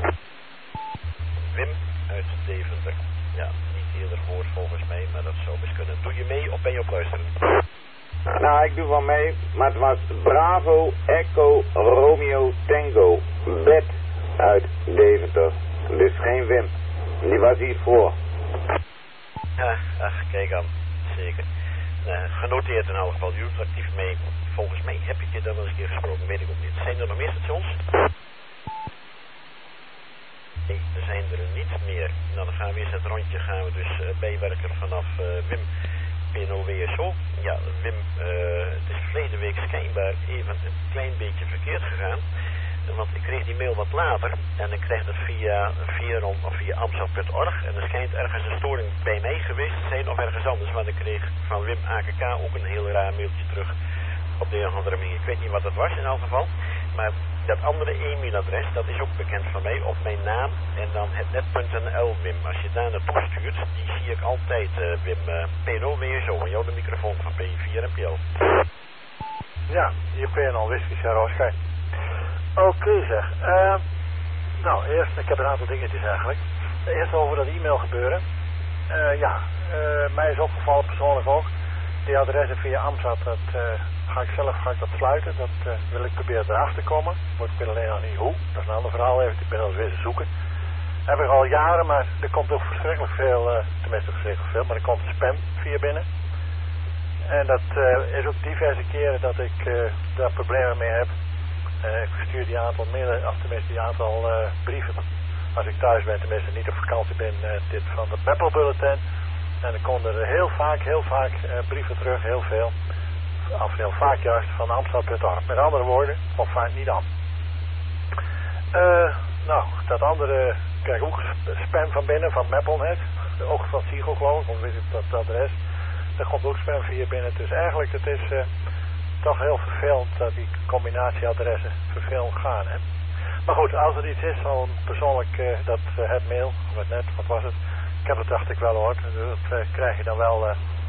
Wim uit Deventer. Ja, niet eerder gehoord volgens mij, maar dat zou best kunnen. Doe je mee of ben je op luisteren? Nou, ik doe wel mee, maar het was Bravo, Echo, Romeo, Tango. Bed uit Deventer. Dus geen Wim. Die was hiervoor. Ja, ach, kijk aan. Zeker. Genoteerd in elk geval. Je doet actief mee. Volgens mij heb ik je dan wel eens een keer gesproken, weet ik ook niet. Zijn er nog meer stations? Nee, er zijn er niet meer. Nou, dan gaan we eens het rondje dus bijwerken vanaf Wim PNO-WSO. Ja, Wim, het is verleden week schijnbaar even een klein beetje verkeerd gegaan. Want ik kreeg die mail wat later en ik kreeg het via Veron of via Amstel.org. En er schijnt ergens een storing bij mij geweest te zijn of ergens anders. Want ik kreeg van Wim AKK ook een heel raar mailtje terug op de een of andere manier. Ik weet niet wat dat was in elk geval. Maar dat andere e-mailadres, dat is ook bekend van mij op mijn naam. En dan het net.nl Wim. Als je daar naartoe stuurt, die zie ik altijd Wim. PNO WSO, en jou de microfoon van P4NPL. Ja, hier PNO Whisky Oscar. Oké zeg. Nou, eerst, ik heb een aantal dingetjes eigenlijk. Eerst over dat e-mail gebeuren. Mij is opgevallen persoonlijk ook. Die adressen via Amstad, dat ga ik dat sluiten. Dat wil ik proberen erachter te komen. Maar ik weet alleen nog niet hoe. Dat is een ander verhaal even. Ik ben al eens weer te zoeken. Heb ik al jaren, maar er komt ook verschrikkelijk veel, tenminste verschrikkelijk veel, maar er komt spam via binnen. En dat is ook diverse keren dat ik daar problemen mee heb. Ik verstuur die aantal mailen, of tenminste die aantal brieven. Als ik thuis ben, tenminste niet op vakantie ben, dit van de Meppel Bulletin. En dan komen er heel vaak brieven terug, heel veel. of heel vaak juist van Amsterdam.org. Met andere woorden, of vaak niet aan. Nou, dat andere krijg ik ook spam van binnen, van Mapplenet. Ook van Siegel geloof ik, of weet ik dat adres. Daar komt ook spam via binnen. Dus eigenlijk, het is toch heel vervelend dat die combinatieadressen vervelend gaan. Hè? Maar goed, als er iets is, dan persoonlijk het mail, of het net, wat was het? Ik heb het dacht ik wel hoor. Dat krijg je dan wel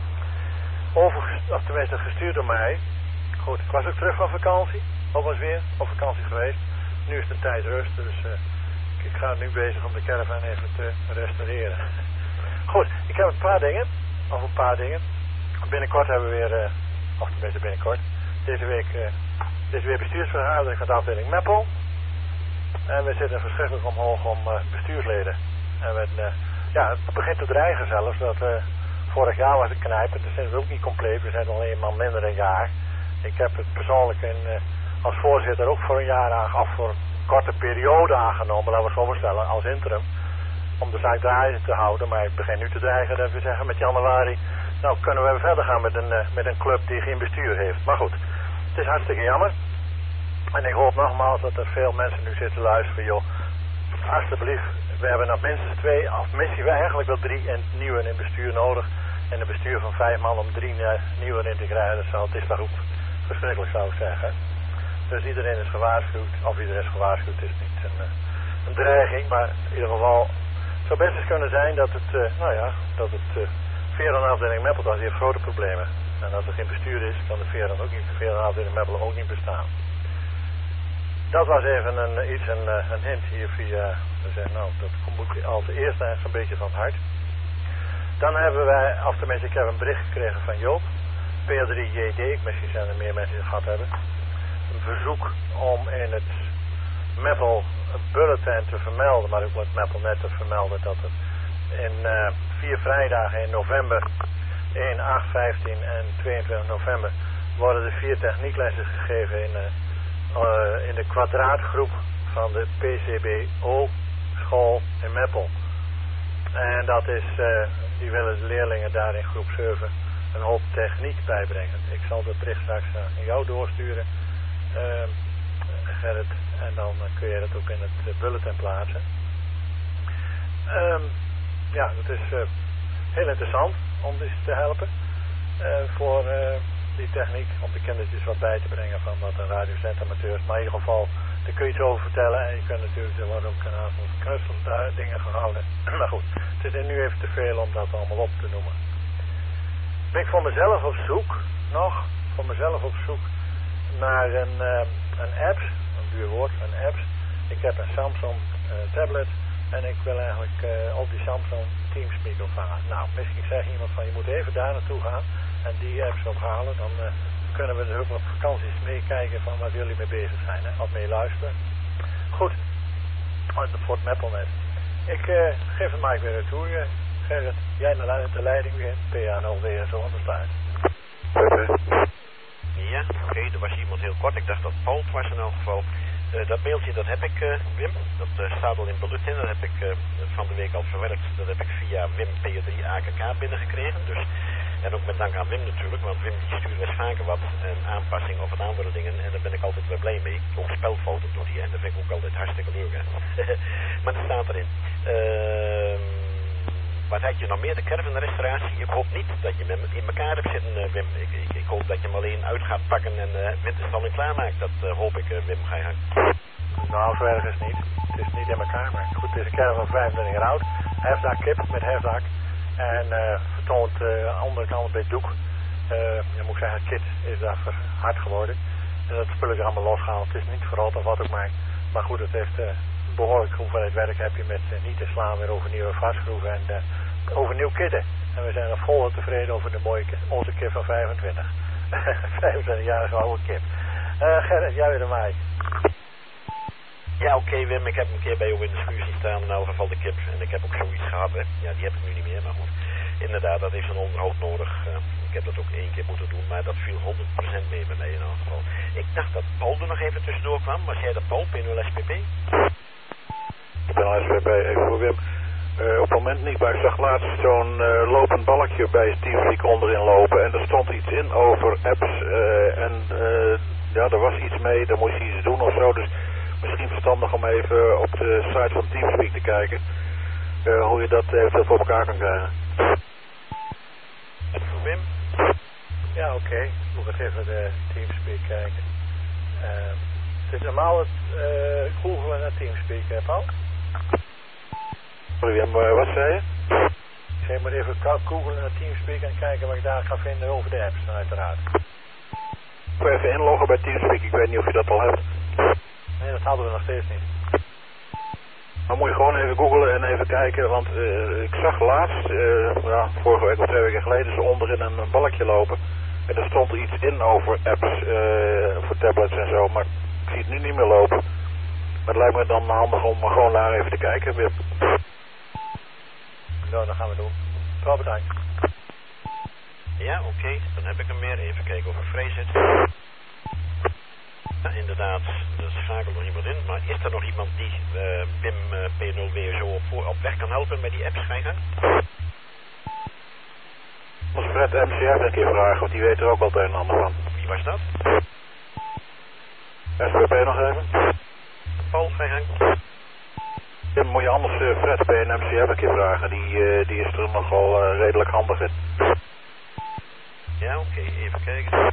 of tenminste gestuurd door mij. Goed, ik was ook terug van vakantie. Ook was weer op vakantie geweest. Nu is de tijd rust, dus ik ga nu bezig om de caravan even te restaureren. Goed, ik heb een paar dingen. Binnenkort hebben we weer, of tenminste binnenkort, deze week weer bestuursvergadering van de afdeling Meppel. En we zitten verschrikkelijk omhoog om bestuursleden. En het begint te dreigen zelfs. Vorig jaar was het knijpen, dus zijn we ook niet compleet. We zijn alleen maar minder een jaar. Ik heb het persoonlijk als voorzitter ook voor een jaar voor een korte periode aangenomen, laten we het zo voorstellen, als interim. Om de zaak draaien te houden, maar ik begin nu te dreigen dat we zeggen met januari, nou kunnen we verder gaan met een club die geen bestuur heeft. Maar goed, het is hartstikke jammer. En ik hoop nogmaals dat er veel mensen nu zitten luisteren, joh. Alsjeblieft, we hebben nog minstens 2, of misschien eigenlijk wel 3 nieuwen in bestuur nodig. En een bestuur van 5 man om 3 nieuwen in te krijgen, het is toch ook verschrikkelijk zou ik zeggen. Dus iedereen is gewaarschuwd, of iedereen is gewaarschuwd, het is niet een dreiging, maar in ieder geval, het zou best eens kunnen zijn dat het veeranafdeling Meppel, die heeft grote problemen. En als er geen bestuur is, kan de veeranafdeling Meppel ook niet bestaan. Dat was even een hint hier via, dat moet als eerste eigenlijk een beetje van het hart. Dan hebben wij, of tenminste ik heb een bericht gekregen van Joop, P3JD, misschien zijn er meer mensen die het gehad hebben. Een verzoek om in het Meppel bulletin te vermelden, maar ook met Meppel net te vermelden dat het in 4 vrijdagen in november, 1, 8, 15 en 22 november, worden er 4 technieklessen gegeven in de kwadraatgroep van de PCBO school in Meppel. En dat is, die willen de leerlingen daar in groep 7 een hoop techniek bijbrengen. Ik zal het bericht straks aan jou doorsturen, Gerrit, en dan kun je dat ook in het bulletin plaatsen. Het is heel interessant om dus te helpen voor die techniek, om de kindertjes wat bij te brengen van wat een radiozendamateur. Maar in ieder geval, daar kun je iets over vertellen en je kunt natuurlijk, er worden ook een aantal knutsels dingen gehouden. Maar goed, het is nu even te veel om dat allemaal op te noemen. Ben ik voor mezelf op zoek naar een app, een duur woord, een apps. Ik heb een Samsung tablet en ik wil eigenlijk op die Samsung Teamspeak opvangen. Nou, misschien zegt iemand van je moet even daar naartoe gaan en die apps ophalen. Dan kunnen we dus ook op vakanties meekijken van waar jullie mee bezig zijn, hè? Of mee luisteren. Goed, voor het Mapplenet. Ik geef het maar weer naartoe, Gerrit. Jij naar de leiding weer, PA0 weer zo onderstaat. Ja, oké, er was iemand heel kort. Ik dacht dat Paul het was in elk geval. Dat mailtje, dat heb ik, Wim. Dat staat al in bulletin. Dat heb ik van de week al verwerkt. Dat heb ik via Wim P3 AKK binnengekregen. Dus, en ook met dank aan Wim natuurlijk. Want Wim die stuurt best vaker wat aanpassing of wat andere dingen. En daar ben ik altijd wel blij mee. Ook spelfoto's doet hij. En dat vind ik ook altijd hartstikke leuk. Hè? Maar dat staat erin. Wat had je nog meer? De caravanrestauratie. Ik hoop niet dat je hem in elkaar hebt zitten, Wim. Ik hoop dat je hem alleen uit gaat pakken en winterstalling klaarmaakt. Dat hoop ik, Wim. Ga je gaan. Nou, zo erg is het niet. Het is niet in elkaar, maar goed, het is een caravan van 25 jaar oud. Hefdak kip met hefdak. En vertoont aan de andere kant bij het doek. Je moet zeggen, het kit is daar hard geworden. En dat spul is allemaal losgehaald. Het is niet verrot of wat ook maar. Maar goed, het heeft behoorlijk hoeveelheid werk heb je met niet te slaan weer over nieuwe vastschroeven en over nieuw kitten. En we zijn er vol tevreden over de mooie kip, onze kip van 25. 25-jarige oude kip. Gerrit, jij weer de maai. Ja, oké, Wim, ik heb een keer bij jou in de schuur zien staan, in elk geval de kip. En ik heb ook zoiets gehad, hè. Ja, die heb ik nu niet meer, maar goed. Inderdaad, dat heeft een onderhoud nodig. Ik heb dat ook 1 keer moeten doen, maar dat viel 100% mee bij mij in elk geval. Ik dacht dat Paul er nog even tussendoor kwam. Was jij dat Paul, P0SPP? Ik ben SPP, even voor Wim. Op het moment niet, maar ik zag laatst zo'n lopend balkje bij TeamSpeak onderin lopen en er stond iets in over apps ja, er was iets mee, daar moest je iets doen of zo, dus misschien verstandig om even op de site van TeamSpeak te kijken hoe je dat eventueel voor elkaar kan krijgen. Voor Wim? Ja, oké. Moet ik even de TeamSpeak kijken. Het is normaal het googelen naar TeamSpeak, hè, Paul? Sorry, wat zei je? Ik moet even googelen naar TeamSpeak en kijken wat ik daar ga vinden over de apps, uiteraard. Ik wil even inloggen bij TeamSpeak, ik weet niet of je dat al hebt. Nee, dat hadden we nog steeds niet. Dan moet je gewoon even googlen en even kijken, want ik zag laatst, vorige week of 2 weken geleden, ze onderin een balkje lopen. En er stond iets in over apps voor tablets en zo, maar ik zie het nu niet meer lopen. Maar het lijkt me dan handig om gewoon daar even te kijken. Wim. Nou, dat gaan we doen. Wel bedankt. Ja, oké. Dan heb ik hem weer. Even kijken of er vrij zit. Ja, inderdaad, er schakelt nog iemand in. Maar is er nog iemand die BIM P0W zo op weg kan helpen met die apps, Gijgang? Als Fred MCF een keer vragen, want die weet er ook wel het een en ander van. Wie was dat? SWP nog even. Paul, Gijgang? Tim, moet je anders Fred P en MCF een keer vragen. Die is er nogal redelijk handig in. Ja, oké. Even kijken.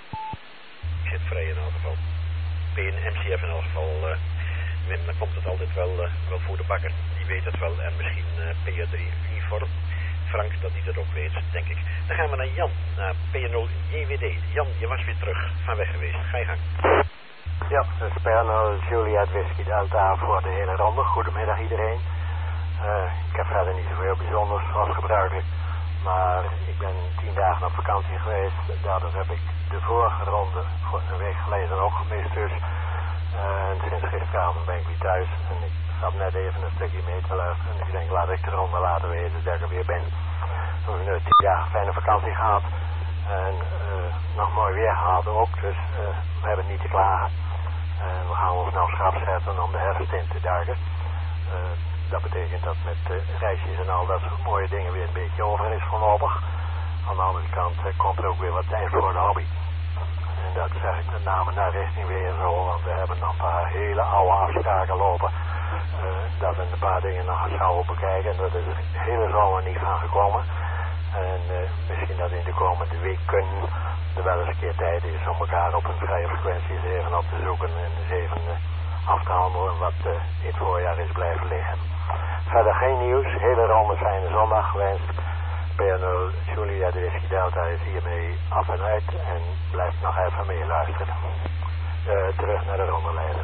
Ik zit vrij in elk geval. P en MCF in elk geval. Wim, dan komt het altijd wel voor de bakker. Die weet het wel. En misschien PR3 uniform. Frank, dat die dat ook weet, denk ik. Dan gaan we naar Jan, naar P0JWD. Jan, je was weer terug van weg geweest. Ga je gang. Ja, dat is P0 Juliet Whisky Delta voor de hele ronde. Goedemiddag iedereen. Ik heb verder niet zoveel bijzonders zoals gebruikelijk. Maar ik ben 10 dagen op vakantie geweest. Daardoor heb ik de vorige ronde voor een week geleden ook gemist dus. En sinds gisteravond ben ik weer thuis. En ik zat net even een stukje mee te luisteren. En ik denk, laat ik de ronde laten weten dat ik er weer ben. We hebben nu 10 dagen fijne vakantie gehad. En nog mooi weer gehad ook. Dus we hebben niet te klagen. We gaan ons nou schrap zetten om de herfst in te duiken. Dat betekent dat met reisjes en al dat soort mooie dingen weer een beetje over is voorlopig. Aan de andere kant komt er ook weer wat tijd voor de hobby. En dat zeg ik met name naar richting weer zo, want we hebben nog een paar hele oude afspraken lopen. Dat we een paar dingen nog eens zouden bekijken. En dat is er hele zomer niet van gekomen. En misschien dat in de komende weken er wel eens een keer tijd is om elkaar op een vrije frequentie eens even op te zoeken. En eens even af te handelen wat in het voorjaar is blijven liggen. Verder geen nieuws. Hele ronde fijne zondag gewenst. P0 Julia de Whisky Delta is hiermee af en uit en blijft nog even meeluisteren. Terug naar de rondeleider.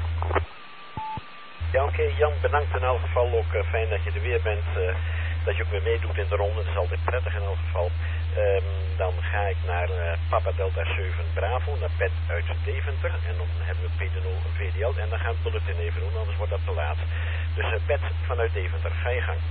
Ja, oké. Jan, bedankt in elk geval. Ook fijn dat je er weer bent. Dat je ook weer meedoet in de ronde. Dat is altijd prettig in elk geval. Dan ga ik naar Papa Delta 7 Bravo, naar Pet uit Deventer. En dan hebben we P0 VDL. En dan gaan we bulletin even doen, anders wordt dat te laat. Dus Pet vanuit Deventer, ga je gang.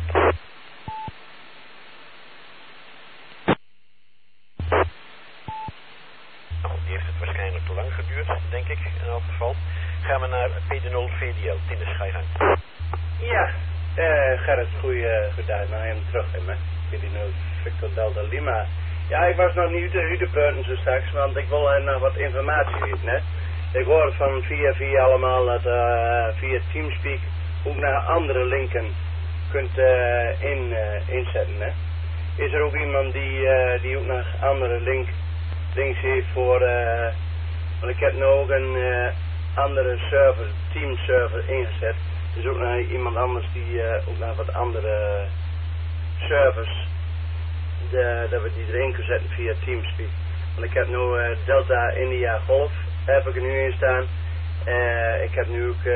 Nou, die heeft het waarschijnlijk te lang geduurd, denk ik, in elk geval. Gaan we naar P0 VDL. Tinus, ga je gang. Ja, Gerrit, goeiedag. Nou, hem terug in, hè. P0 Victor Delta Lima. Ja, ik was nog niet uit de buiten zo straks, want ik wil nog wat informatie weten, hè. Ik hoor van via allemaal dat via TeamSpeak ook naar andere linken kunt inzetten, hè. Is er ook iemand die ook nog andere links heeft voor, want ik heb nu ook een andere server, teamserver ingezet. Dus ook naar iemand anders die ook naar wat andere servers, dat we die erin kunnen zetten via TeamSpeak. Want ik heb nu Delta India Golf, heb ik er nu in staan. Ik heb nu ook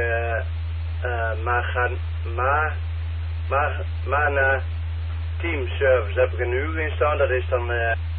Mana Team Service heb ik er nu in staan. Dat is dan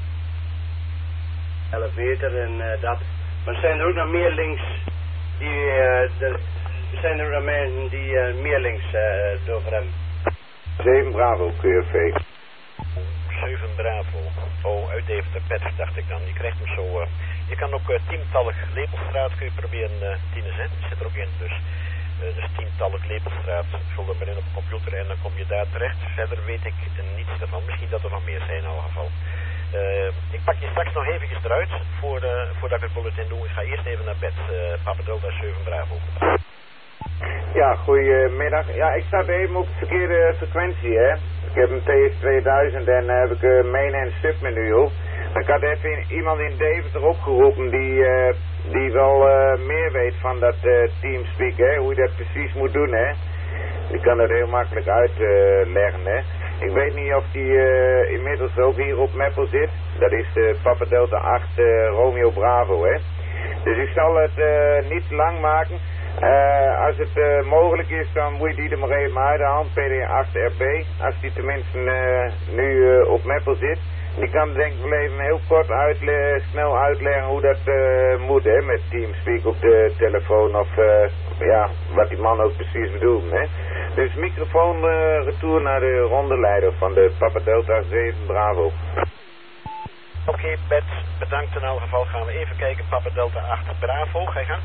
11 meter en dat. Maar er zijn er ook nog meer links die zijn er ook nog mensen die meer links over hebben. 7 Bravo QFV. 7 Bravo. Oh, uit Deventer Pet, dacht ik dan. Je krijgt hem zo. Je kan ook tientallig Lepelstraat kun je proberen, Tines, hè? Zit er ook in. Dus 10-talk Lepelstraat. Vul er maar in op de computer en dan kom je daar terecht. Verder weet ik niets ervan. Misschien dat er nog meer zijn in elk geval. Ik pak je straks nog eventjes eruit voordat ik het bulletin doe. Ik ga eerst even naar bed. Papa Delta 7 Bravo. Ja, goedemiddag. Ja, ik sta even op de verkeerde frequentie, hè. Ik heb een TS2000 en heb ik main en submenu op. Ik had even iemand in Deventer opgeroepen die wel meer weet van dat Teamspeak, hè. Hoe je dat precies moet doen, hè. Die kan dat heel makkelijk uitleggen, hè. Ik weet niet of die inmiddels ook hier op Meppel zit. Dat is Papa Delta 8 Romeo Bravo, hè. Dus ik zal het niet te lang maken. Als het mogelijk is, dan moet je die er maar even uithalen, PD8RB. Als die tenminste nu op Meppel zit. Die kan denk ik wel even heel kort snel uitleggen hoe dat moet, hè, met Teamspeak op de telefoon of ja, wat die man ook precies bedoelt, hè. Dus microfoon retour naar de rondeleider van de Papa Delta 7 Bravo. Oké, Bert, bedankt in elk geval. Gaan we even kijken, Papa Delta 8 Bravo, ga je gaan?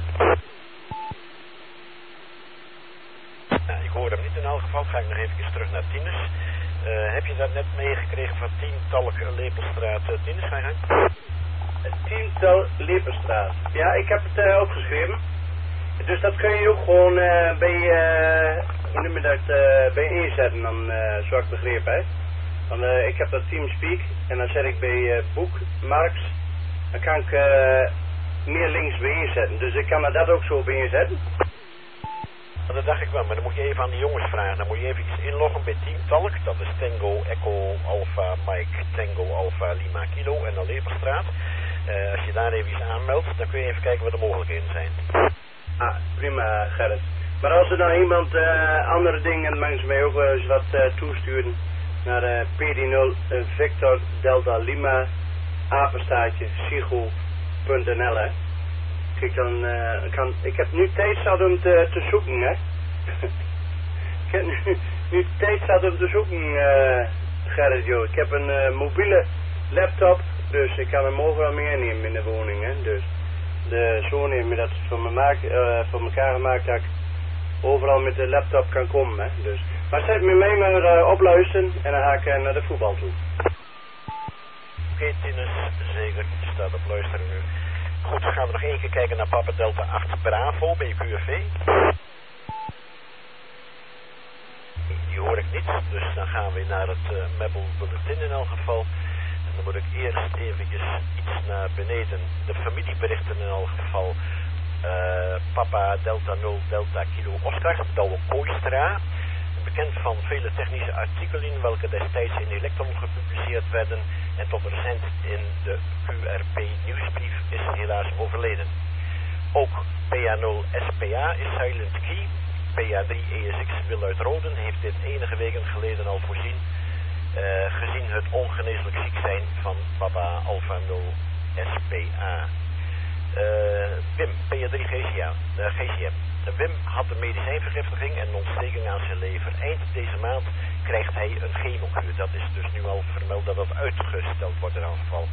Nou, ik hoor hem niet in elk geval, ga ik nog even terug naar Tinus. Heb je dat net meegekregen van 10-talk Lepelstraat? Tinus, ga je gang? 10-talk Lepelstraat. Ja, ik heb het opgeschreven. Dus dat kun je ook gewoon hoe noem je dat, bij inzetten dan, zoals ik begrepen heb. Want ik heb dat Teamspeak en dan zet ik bij bookmarks, dan kan ik meer links bij inzetten. Dus ik kan er dat ook zo bij inzetten. Dat dacht ik wel, maar dan moet je even aan de jongens vragen. Dan moet je even inloggen bij Teamtalk. Dat is Tango Echo Alpha Mike Tango Alpha Lima Kilo en dan Lepelstraat. Als je daar even iets aanmeldt, dan kun je even kijken wat de mogelijkheden zijn. Ah, prima Gerrit. Maar als er dan iemand andere dingen, dan mag ze mij ook eens wat toesturen naar PD0 Victor Delta Lima apenstaartje sigo.nl, hè. Kijk, dan ik heb nu tijd zat om te zoeken, hè. Ik heb nu tijd zat om te zoeken, Gerrit, joh. Ik heb een mobiele laptop, dus ik kan hem overal meenemen in de woning, hè. Dus de zoon heeft me dat voor elkaar gemaakt dat ik overal met de laptop kan komen, hè. Dus. Maar zet me mee maar opluisteren en dan ga ik naar de voetbal toe. Oké, Tinus, zeker. Je staat op luisteren nu. Goed, dan gaan we nog één keer kijken naar Papa Delta 8 Bravo bij QFV. Die hoor ik niet, dus dan gaan we naar het Meppel Bulletin in elk geval. En dan moet ik eerst eventjes iets naar beneden. De familieberichten in elk geval. Papa Delta 0 Delta Kilo Oscar, Douwe Kooistra. Bekend van vele technische artikelen welke destijds in Electron gepubliceerd werden en tot recent in de QRP nieuwsbrief is helaas overleden. Ook PA0 SPA is Silent Key. PA3 ESX Wil uit Roden heeft dit enige weken geleden al voorzien, gezien het ongeneeslijk ziek zijn van Papa Alpha 0 SPA. Wim, PA3 GCM. Wim had een medicijnvergiftiging en een ontsteking aan zijn lever. Eind deze maand krijgt hij een chemokuur. Dat is dus nu al vermeld dat dat uitgesteld wordt in elk geval.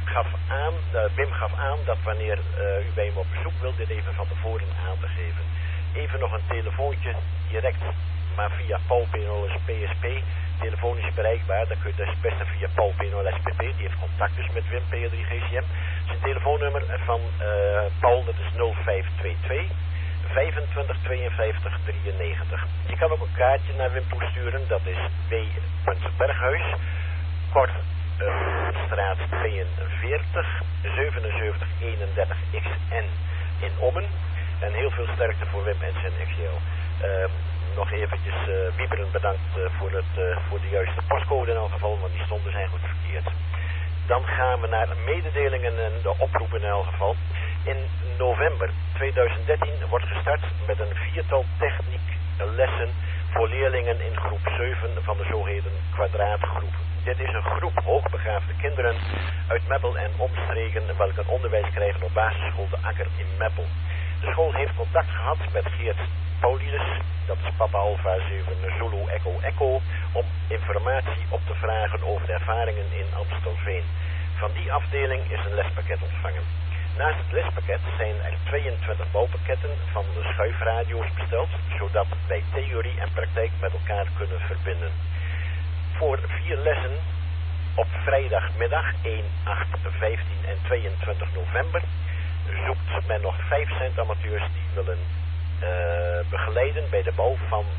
Wim gaf aan dat wanneer u bij hem op bezoek wilt, dit even van tevoren aan te geven. Even nog een telefoontje direct, maar via Paul P0 PSP. Telefonisch bereikbaar, dan kun je dus best via Paul P0 SPP. Die heeft contact dus met Wim P3 GCM. Zijn telefoonnummer van Paul, dat is 0522 25 52 93. Je kan ook een kaartje naar Wim toesturen, dat is W.Berghuis, kort straat 42 77 31 XN in Ommen. En heel veel sterkte voor Wim en zijn XL. Nog eventjes Wieberen bedankt voor de juiste postcode in elk geval, want die stonden zijn goed verkeerd. Dan gaan we naar mededelingen en de oproepen in elk geval. In november 2013 wordt gestart met een 4-tal technieklessen voor leerlingen in groep 7 van de zogeheten kwadraatgroep. Dit is een groep hoogbegaafde kinderen uit Meppel en omstreken welke onderwijs krijgen op basisschool De Akker in Meppel. De school heeft contact gehad met Geert Paulides, dat is Papa Alpha 7 Zulu Echo Echo, om informatie op te vragen over de ervaringen in Amstelveen. Van die afdeling is een lespakket ontvangen. Naast het lespakket zijn er 22 bouwpakketten van de schuifradio's besteld, zodat wij theorie en praktijk met elkaar kunnen verbinden. Voor 4 lessen op vrijdagmiddag 1, 8, 15 en 22 november zoekt men nog 5 centamateurs die willen begeleiden bij de bouw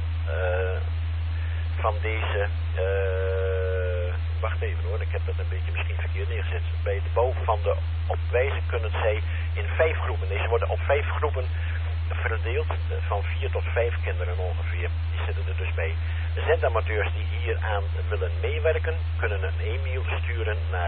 van deze... wacht even hoor, ik heb dat een beetje misschien verkeerd neergezet. Bij de bouw van de opwijzen kunnen zij in 5 groepen. Deze worden op 5 groepen verdeeld, van 4 tot 5 kinderen ongeveer. Die zitten er dus bij. De zendamateurs die hier aan willen meewerken, kunnen een e-mail sturen naar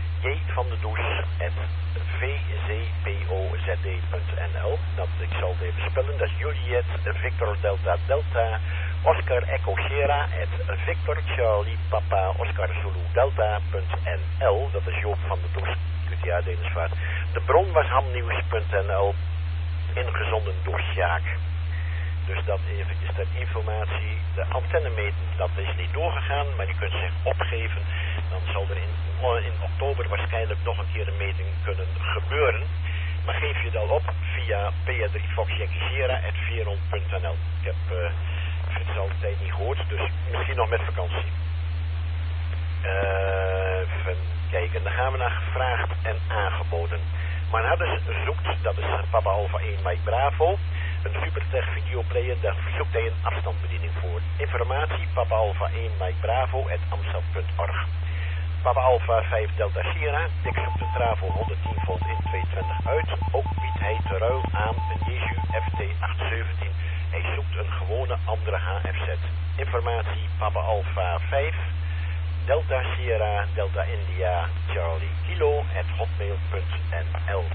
jvandedouche@vcpozd.nl. Dat ik zal het even spellen. Dat is Juliet Victor Delta Delta Oscar Echo Sierra @Victor Charlie Papa Oscar Zulu Delta.nl. Dat is Joop van de Douche, QTA Denersvaart. De bron was hamnieuws.nl, ingezonden door Sjaak. Dus dat eventjes ter informatie. De antennemeten, dat is niet doorgegaan, maar je kunt zich opgeven. Dan zal er in oktober waarschijnlijk nog een keer een meting kunnen gebeuren. Maar geef je dan op via pa3foxjackiesera@veron.nl. Ik heb Frits al de tijd niet gehoord, dus misschien nog met vakantie. Even kijken, dan gaan we naar gevraagd en aangeboden. Manhardus zoekt, dat is Papa Alpha 1 Mike Bravo, een Supertech videoplayer, daar zoekt hij een afstandsbediening voor. Informatie Papa Alpha 1 Mike Bravo @amstel.org. Papa Alpha 5 Delta Sierra, Dick zoekt een Travo 110 volt in 220 uit. Ook biedt hij te ruil aan een Jesu FT 817. Hij zoekt een gewone andere HFZ. Informatie Papa Alpha 5 Delta Sierra Delta India Charlie Kilo @hotmail.nl.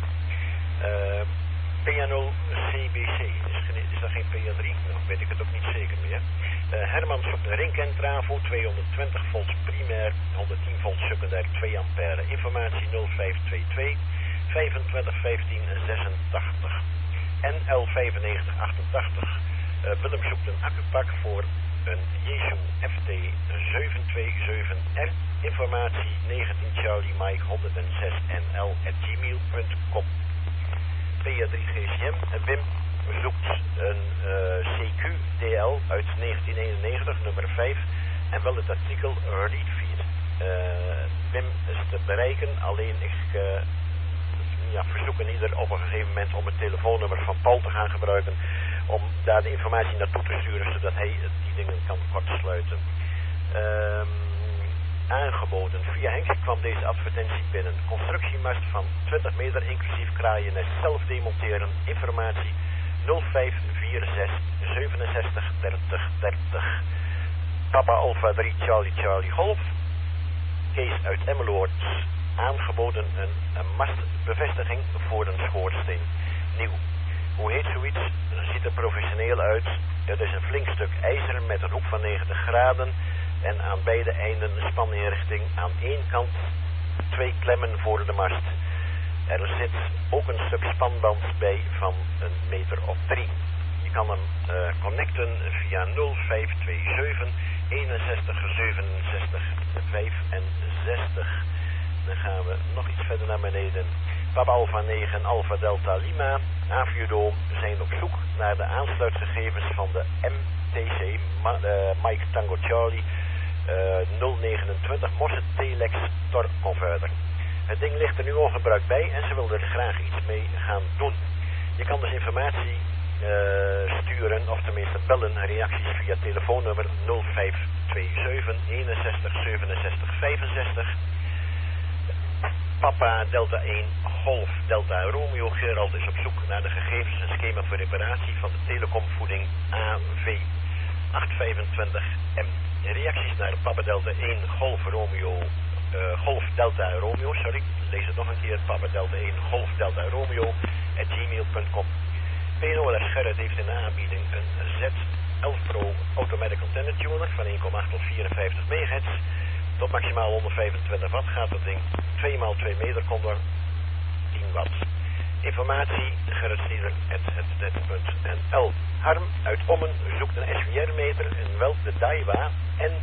PNO CBC, is dat geen PA3? Nou, weet ik het ook niet zeker meer. Herman zoekt een Rinken Travo 220 volts primair, 110 volts secundair 2 ampère. Informatie 0522 25 15 86. NL 9588. Willem zoekt een accupak voor een Jesu FT 727R. Informatie 19 Charlie Mike 106 NL @gmail.com. PA3 GCM. Wim zoekt een CQ DL uit 1991, nummer 5. En wel het artikel Readfeed. Wim is te bereiken, alleen ik verzoek ieder op een gegeven moment om het telefoonnummer van Paul te gaan gebruiken. Om daar de informatie naartoe te sturen, zodat hij die dingen kan kortsluiten. Aangeboden. Via Henk kwam deze advertentie binnen. Constructiemast van 20 meter inclusief kraaiennest zelf demonteren. Informatie 0546 67 30 30. Papa Alpha 3 Charlie Charlie Golf. Kees uit Emmeloord. Aangeboden een mastbevestiging voor een schoorsteen. Nieuw. Hoe heet zoiets? Ziet er professioneel uit. Het is een flink stuk ijzer met een hoek van 90 graden. En aan beide einden een spaninrichting. Aan één kant 2 klemmen voor de mast. Er zit ook een stuk spanband bij van 1 meter of 3. Je kan hem connecten via 0527 61 67 65. Dan gaan we nog iets verder naar beneden. Papa Alpha 9 Alpha Delta Lima. Aviodome zijn op zoek naar de aansluitgegevens van de MTC Mike Tango Charlie 029 Mosse Telex Tor Converter. Het ding ligt er nu ongebruikt bij en ze willen er graag iets mee gaan doen. Je kan dus informatie sturen, of tenminste bellen, reacties via telefoonnummer 0527 61 67 65. Papa Delta 1 Golf Delta Romeo Gerald is op zoek naar de gegevens en schema voor reparatie van de telecomvoeding AV 825M. Reacties naar Papa Delta 1 Golf Delta Romeo, lees het nog een keer, Papa Delta 1 Golf Delta Romeo @gmail.com. PNOLS Gerrit heeft in de aanbieding een Z11 Pro Automatic Antenna Tuner van 1,8 tot 54 MHz. Tot maximaal 125 watt gaat het ding. 2x2 meter komt er 10 watt. Informatie gerritstieder@hetnet.nl. Harm uit Ommen zoekt een SVR-meter en wel de Daiwa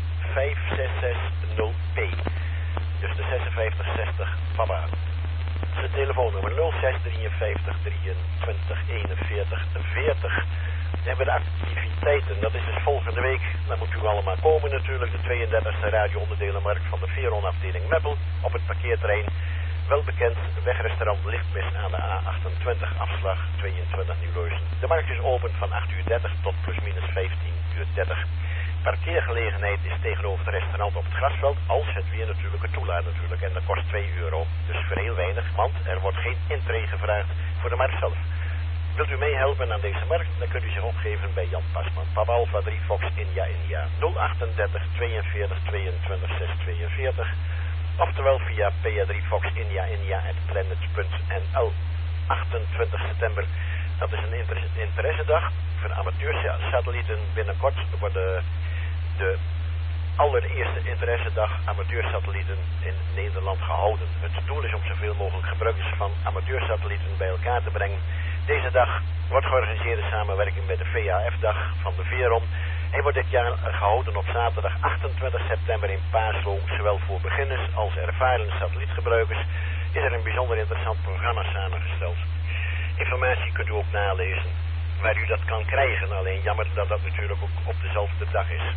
N5660P. Dus de 5660 Papa. Zijn telefoonnummer 0653 23 41 40. We hebben de activiteiten, dat is dus volgende week. Dan moet u allemaal komen natuurlijk. De 32e radio-onderdelenmarkt van de Veron afdeling Meppel op het parkeerterrein. Wel bekend, wegrestaurant Lichtmis aan de A28, afslag 22 Nieuwleusen. De markt is open van 8:30 tot plusminus 15:30. Parkeergelegenheid is tegenover het restaurant op het grasveld, als het weer natuurlijk het toelaat natuurlijk. En dat kost €2. Dus voor heel weinig, want er wordt geen intree gevraagd voor de markt zelf. Wilt u meehelpen aan deze markt, dan kunt u zich opgeven bij Jan Pasman. Papa Alpha 3 Fox India 038 42 22 642. Oftewel via PA3 Fox India@planet.nl. 28 september, dat is een interessedag voor amateursatellieten. Binnenkort worden de allereerste interessedag amateursatellieten in Nederland gehouden. Het doel is om zoveel mogelijk gebruikers van amateursatellieten bij elkaar te brengen. Deze dag wordt georganiseerd in samenwerking met de VAF-dag van de Veron. Hij wordt dit jaar gehouden op zaterdag 28 september in Paaslo. Zowel voor beginners als ervaren satellietgebruikers is er een bijzonder interessant programma samengesteld. Informatie kunt u ook nalezen waar u dat kan krijgen. Alleen jammer dat dat natuurlijk ook op dezelfde dag is.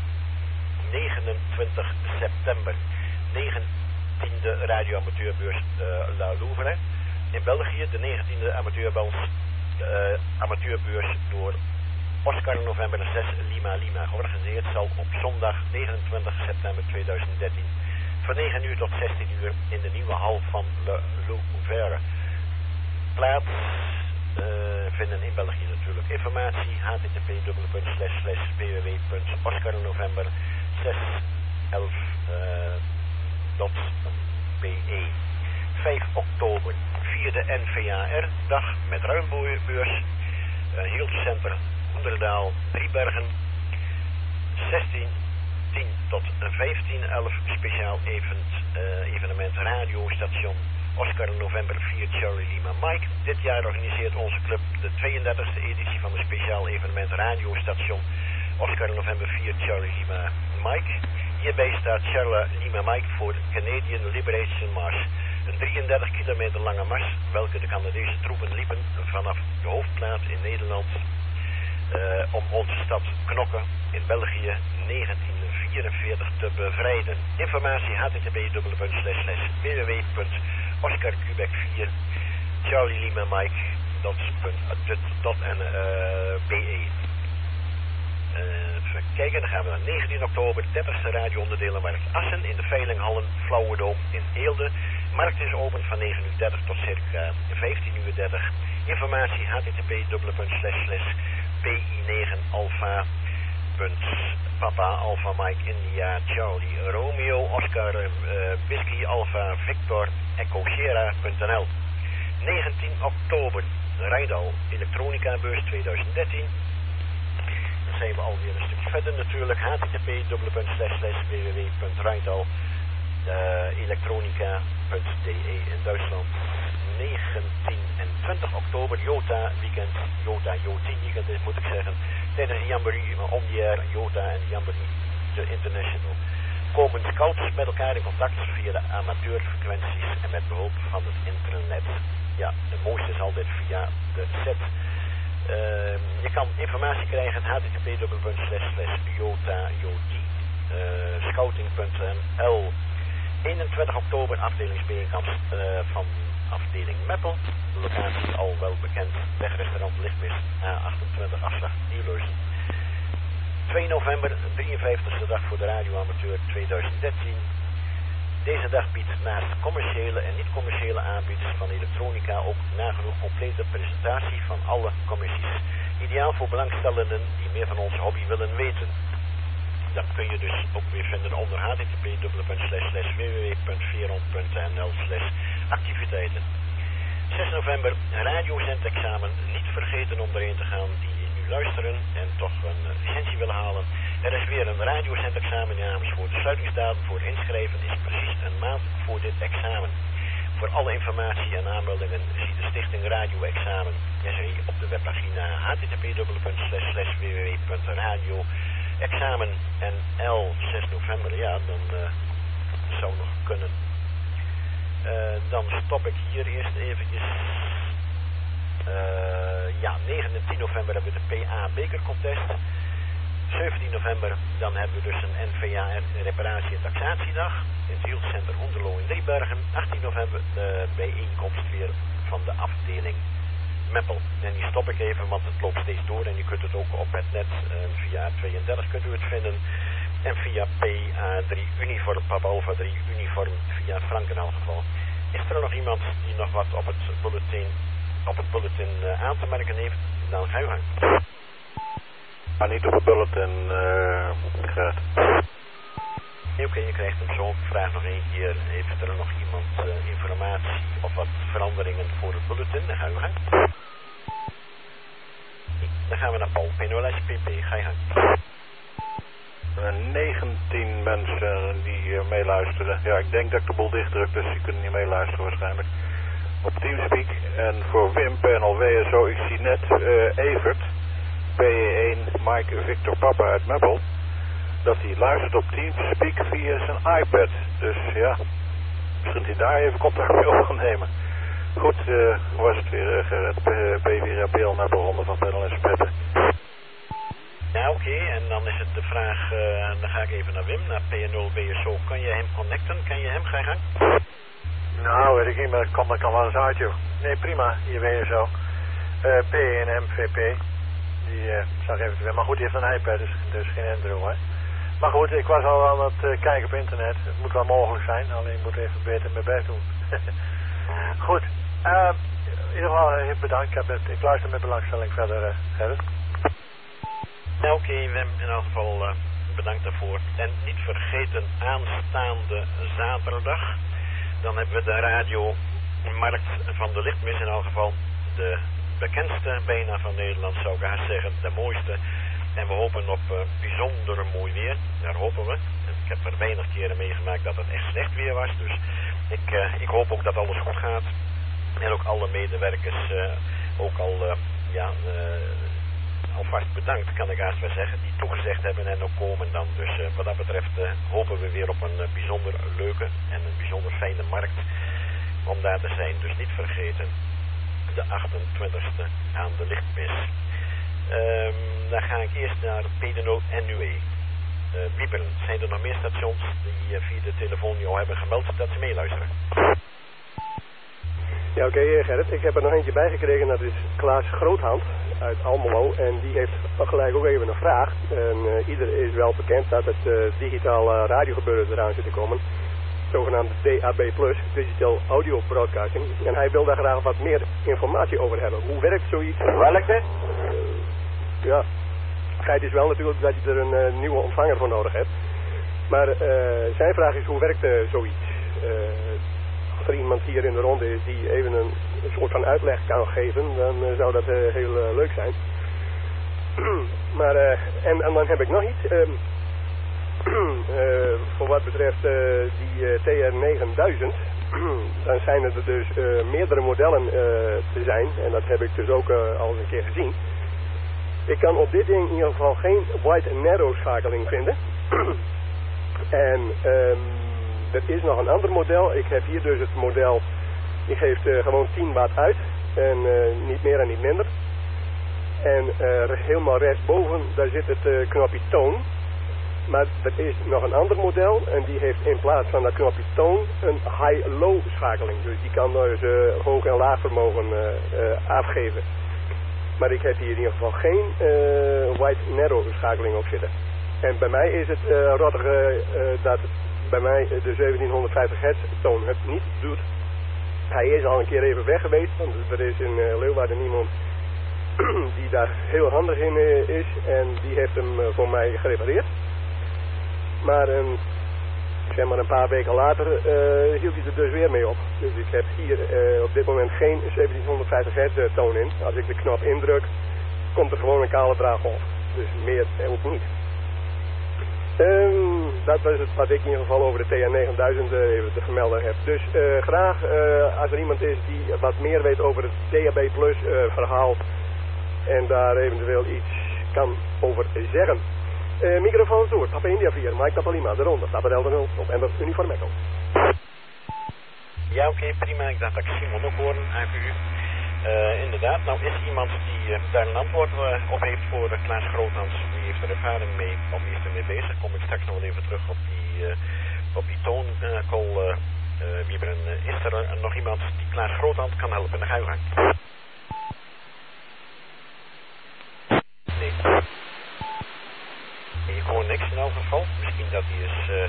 29 september, 19e radioamateurbeurs La Louvre in België. De 19e amateurbeurs door Oscar November 6 Lima georganiseerd zal op zondag 29 september 2013 van 9 uur tot 16 uur in de nieuwe hal van Le Louvre plaats vinden in België natuurlijk. Informatie http://www.oscarnovember611.be. 5 oktober, 4e NVAR-dag met ruimbeurs. Hieltcenter Hoenderdaal, Driebergen. 16:10 tot 15:11 speciaal evenement radiostation Oscar November 4 Charlie Lima Mike. Dit jaar organiseert onze club de 32e editie van de speciaal evenement radiostation Oscar November 4 Charlie Lima Mike. Hierbij staat Charlie Lima Mike voor Canadian Liberation March. Een 33 kilometer lange mars, welke de Canadese troepen liepen vanaf de hoofdplaats in Nederland om onze stad Knokke in België 1944 te bevrijden. Informatie http://www.oscarquebec4 Charlie Lima Mike.be. Even kijken, dan gaan we naar 19 oktober, 30e radioonderdelenmarkt Assen in de Veilinghallen Flauwedoom in Eelde. Markt is open van 9:30 tot circa 15:30. Informatie http://pi9alpha.papa Alpha Mike India Charlie Romeo Oscar Whisky Alpha Victor Echo Sierra.nl. 19 oktober Rijdal Elektronica Beurs 2013. Dan zijn we alweer een stukje verder natuurlijk. http://www.rijdal elektronica.de in Duitsland. 19 en 20 oktober Jota weekend, Jota Joti weekend moet ik zeggen. Tijdens de Jamboree Omniair, Jota en Jamboree de International komen scouts met elkaar in contact via de amateurfrequenties en met behulp van het internet. Ja, het mooiste is altijd via de set. Je kan informatie krijgen http://jota.joti scouting.nl. 21 oktober afdelingsbijeenkomst van afdeling Meppel. De locatie al wel bekend, wegrestaurant Lichtmis A28 afslag Nieuwleusen. 2 november, 53e dag voor de radioamateur 2013. Deze dag biedt naast commerciële en niet-commerciële aanbieders van elektronica ook nagenoeg complete presentatie van alle commissies. Ideaal voor belangstellenden die meer van onze hobby willen weten. Dat kun je dus ook weer vinden onder http://www.veron.nl/activiteiten. 6 november, radiozendexamen. Niet vergeten om erheen te gaan die nu luisteren en toch een licentie willen halen. Er is weer een radiozendexamen in Amersfoort. De sluitingsdatum voor inschrijven is precies een maand voor dit examen. Voor alle informatie en aanmeldingen ziet de Stichting Radio Examen SRI op de webpagina http://www.radio.examen.nl 6 november, ja, dan zou nog kunnen. Dan stop ik hier eerst eventjes. 9 en 10 november hebben we de PA bekercontest. 17 november dan hebben we dus een NVA reparatie- en taxatiedag in het Hielcenter Hoenderloo in Driebergen. 18 november de bijeenkomst weer van de afdeling Meppel. En die stop ik even, want het loopt steeds door en je kunt het ook op het net via 32 kunt u het vinden. En via PA3 uniform, Papa Alpha 3 uniform via Frank in elk geval. Is er nog iemand die nog wat op het bulletin aan te merken heeft? Dan ga je gang. Maar niet op het bulletin, Gert. Oké, je krijgt hem zo. Ik vraag nog één keer, heeft er nog iemand informatie of wat veranderingen voor het bulletin? Dan gaan we gang. Dan gaan we naar Paul, PNOLS-PP, ga je gang. 19 mensen die meeluisteren. Ja, ik denk dat ik de boel dicht druk, dus die kunnen niet meeluisteren waarschijnlijk. Op Teamspeak. En voor Wim, PNLW en zo, ik zie net Evert, PE1, Mike Victor Papa uit Meppel, dat hij luistert op Teamspeak via zijn iPad. Dus ja, misschien hij daar even contact mee op gaan nemen. Goed, was het weer Gerrit, B4APL Meppel, Ronde van PNLS Petten. Ja, oké, en dan is het de vraag, dan ga ik even naar Wim, naar P0 BSO. Kan je hem connecten? Kan je hem gaan gang? Nou, weet ik niet, maar dat kan wel eens uit, joh. Nee, prima, hier ben je zo. P en MVP, die zag eventueel, maar goed, die heeft een iPad, dus geen Android, hè. Maar goed, ik was al aan het kijken op internet, het moet wel mogelijk zijn, alleen ik moet even beter mijn best doen. Goed, in ieder geval bedankt, ik luister met belangstelling verder, Gerrit. Ja, oké, Wim, in elk geval bedankt daarvoor. En niet vergeten, aanstaande zaterdag, dan hebben we de radiomarkt van de Lichtmis, in elk geval de bekendste bijna van Nederland, zou ik haast zeggen, de mooiste. En we hopen op bijzonder mooi weer, daar hopen we. Ik heb er weinig keren meegemaakt dat het echt slecht weer was, dus ik hoop ook dat alles goed gaat. En ook alle medewerkers alvast bedankt, kan ik haast wel zeggen, die toegezegd hebben en ook komen dan. Dus wat dat betreft hopen we weer op een bijzonder leuke en een bijzonder fijne markt om daar te zijn. Dus niet vergeten, de 28e aan de Lichtmis. Dan ga ik eerst naar PDNO NUE. Wieberen, zijn er nog meer stations die via de telefoon jou hebben gemeld dat ze meeluisteren? Ja, oké, Gerrit. Ik heb er nog eentje bij gekregen. Dat is Klaas Groothand uit Almelo. En die heeft gelijk ook even een vraag. En ieder is wel bekend dat het digitaal radiogebeuren eraan zit te komen. Zogenaamde DAB+, Digital Audio Broadcasting. En hij wil daar graag wat meer informatie over hebben. Hoe werkt zoiets? Welke? Ja, feit is wel natuurlijk dat je er een nieuwe ontvanger voor nodig hebt. Maar zijn vraag is, hoe werkt zoiets? Als er iemand hier in de ronde is die even een soort van uitleg kan geven, dan zou dat heel leuk zijn. Maar, en dan heb ik nog iets. Voor wat betreft die TR9000, dan zijn er dus meerdere modellen te zijn. En dat heb ik dus ook al eens een keer gezien. Ik kan op dit ding in ieder geval geen wide narrow schakeling vinden. En er is nog een ander model. Ik heb hier dus het model, die geeft gewoon 10 watt uit. En niet meer en niet minder. En helemaal rechtsboven, daar zit het knopje toon. Maar er is nog een ander model en die heeft in plaats van dat knopje toon een high-low schakeling. Dus die kan dus hoog en laag vermogen afgeven. Maar ik heb hier in ieder geval geen wide narrow schakeling op zitten. En bij mij is het rottig dat bij mij de 1750 hertz toon het niet doet. Hij is al een keer even weg geweest, want er is in Leeuwarden iemand die daar heel handig in is en die heeft hem voor mij gerepareerd. Maar zeg maar een paar weken later hield hij er dus weer mee op. Dus ik heb hier op dit moment geen 1750 hertz toon in. Als ik de knop indruk, komt er gewoon een kale draaggolf. Dus meer ook niet. Dat was het wat ik in ieder geval over de TR9000 even te vermelden heb. Dus graag als er iemand is die wat meer weet over het DAB Plus verhaal en daar eventueel iets kan over zeggen. Microfoon door, Papa India 4, Mike Papa Lima, de ronde, Papa Delta 0, op Ember Uniform Echo. Ja, oké, prima. Ik dacht dat ik Simon ook hoorde, AQU. Inderdaad, nou is iemand die daar een antwoord op heeft voor Klaas Groothans. Die heeft er ervaring mee, of die is er mee bezig. Kom ik straks nog wel even terug op die tooncall. Wieberen, is er nog iemand die Klaas Groothans kan helpen? Dan ga je gang. Nee. Ik hoor niks in elk geval. Misschien dat hij is...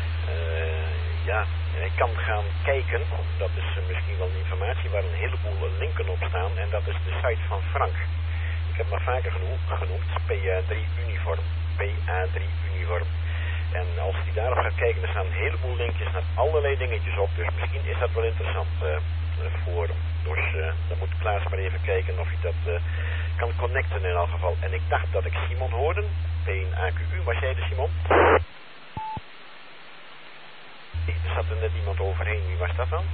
hij kan gaan kijken. Dat is misschien wel een informatie waar een heleboel linken op staan. En dat is de site van Frank. Ik heb maar vaker genoemd. PA3 Uniform. PA3 Uniform. En als hij daarop gaat kijken, er staan een heleboel linkjes naar allerlei dingetjes op. Dus misschien is dat wel interessant voor hem. Dus dan moet Klaas maar even kijken of hij dat kan connecten in elk geval. En ik dacht dat ik Simon hoorde. P1AQU, was jij de Simon? Nee, er zat er net iemand overheen. Wie was dat dan?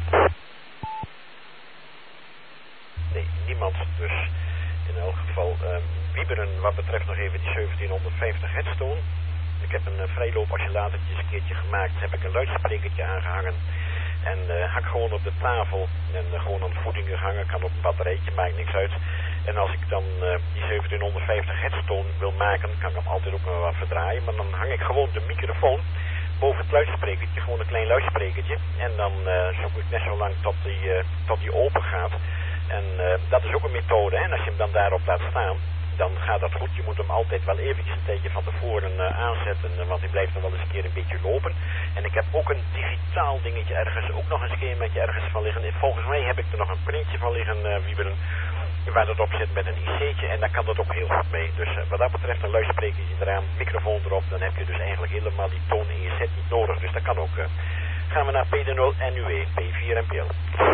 Nee, niemand. Dus in elk geval Wieberen wat betreft nog even die 1750 headstone. Ik heb een vrijloop-oscillatortje eens een keertje gemaakt. Heb ik een luidsprekertje aangehangen. En hak gewoon op de tafel. En gewoon aan de voeding gehangen. Kan op een batterijtje, maakt niks uit. En als ik dan die 1750 headstone wil maken, kan ik hem altijd ook nog wat verdraaien. Maar dan hang ik gewoon de microfoon boven het luidsprekertje. Gewoon een klein luidsprekertje. En dan zoek ik net zo lang tot die open gaat. En dat is ook een methode. Hè? En als je hem dan daarop laat staan, dan gaat dat goed. Je moet hem altijd wel eventjes een tijdje van tevoren aanzetten, want hij blijft dan wel eens een keer een beetje lopen. En ik heb ook een digitaal dingetje ergens, ook nog een schemaatje ergens van liggen. Volgens mij heb ik er nog een printje van liggen, Wieberen, waar dat op zit met een IC'tje en daar kan dat ook heel goed mee. Dus wat dat betreft een luidsprekertje eraan, microfoon erop, dan heb je dus eigenlijk helemaal die toon in je set niet nodig. Dus dat kan ook. Gaan we naar P0 NUE, P4 NPL.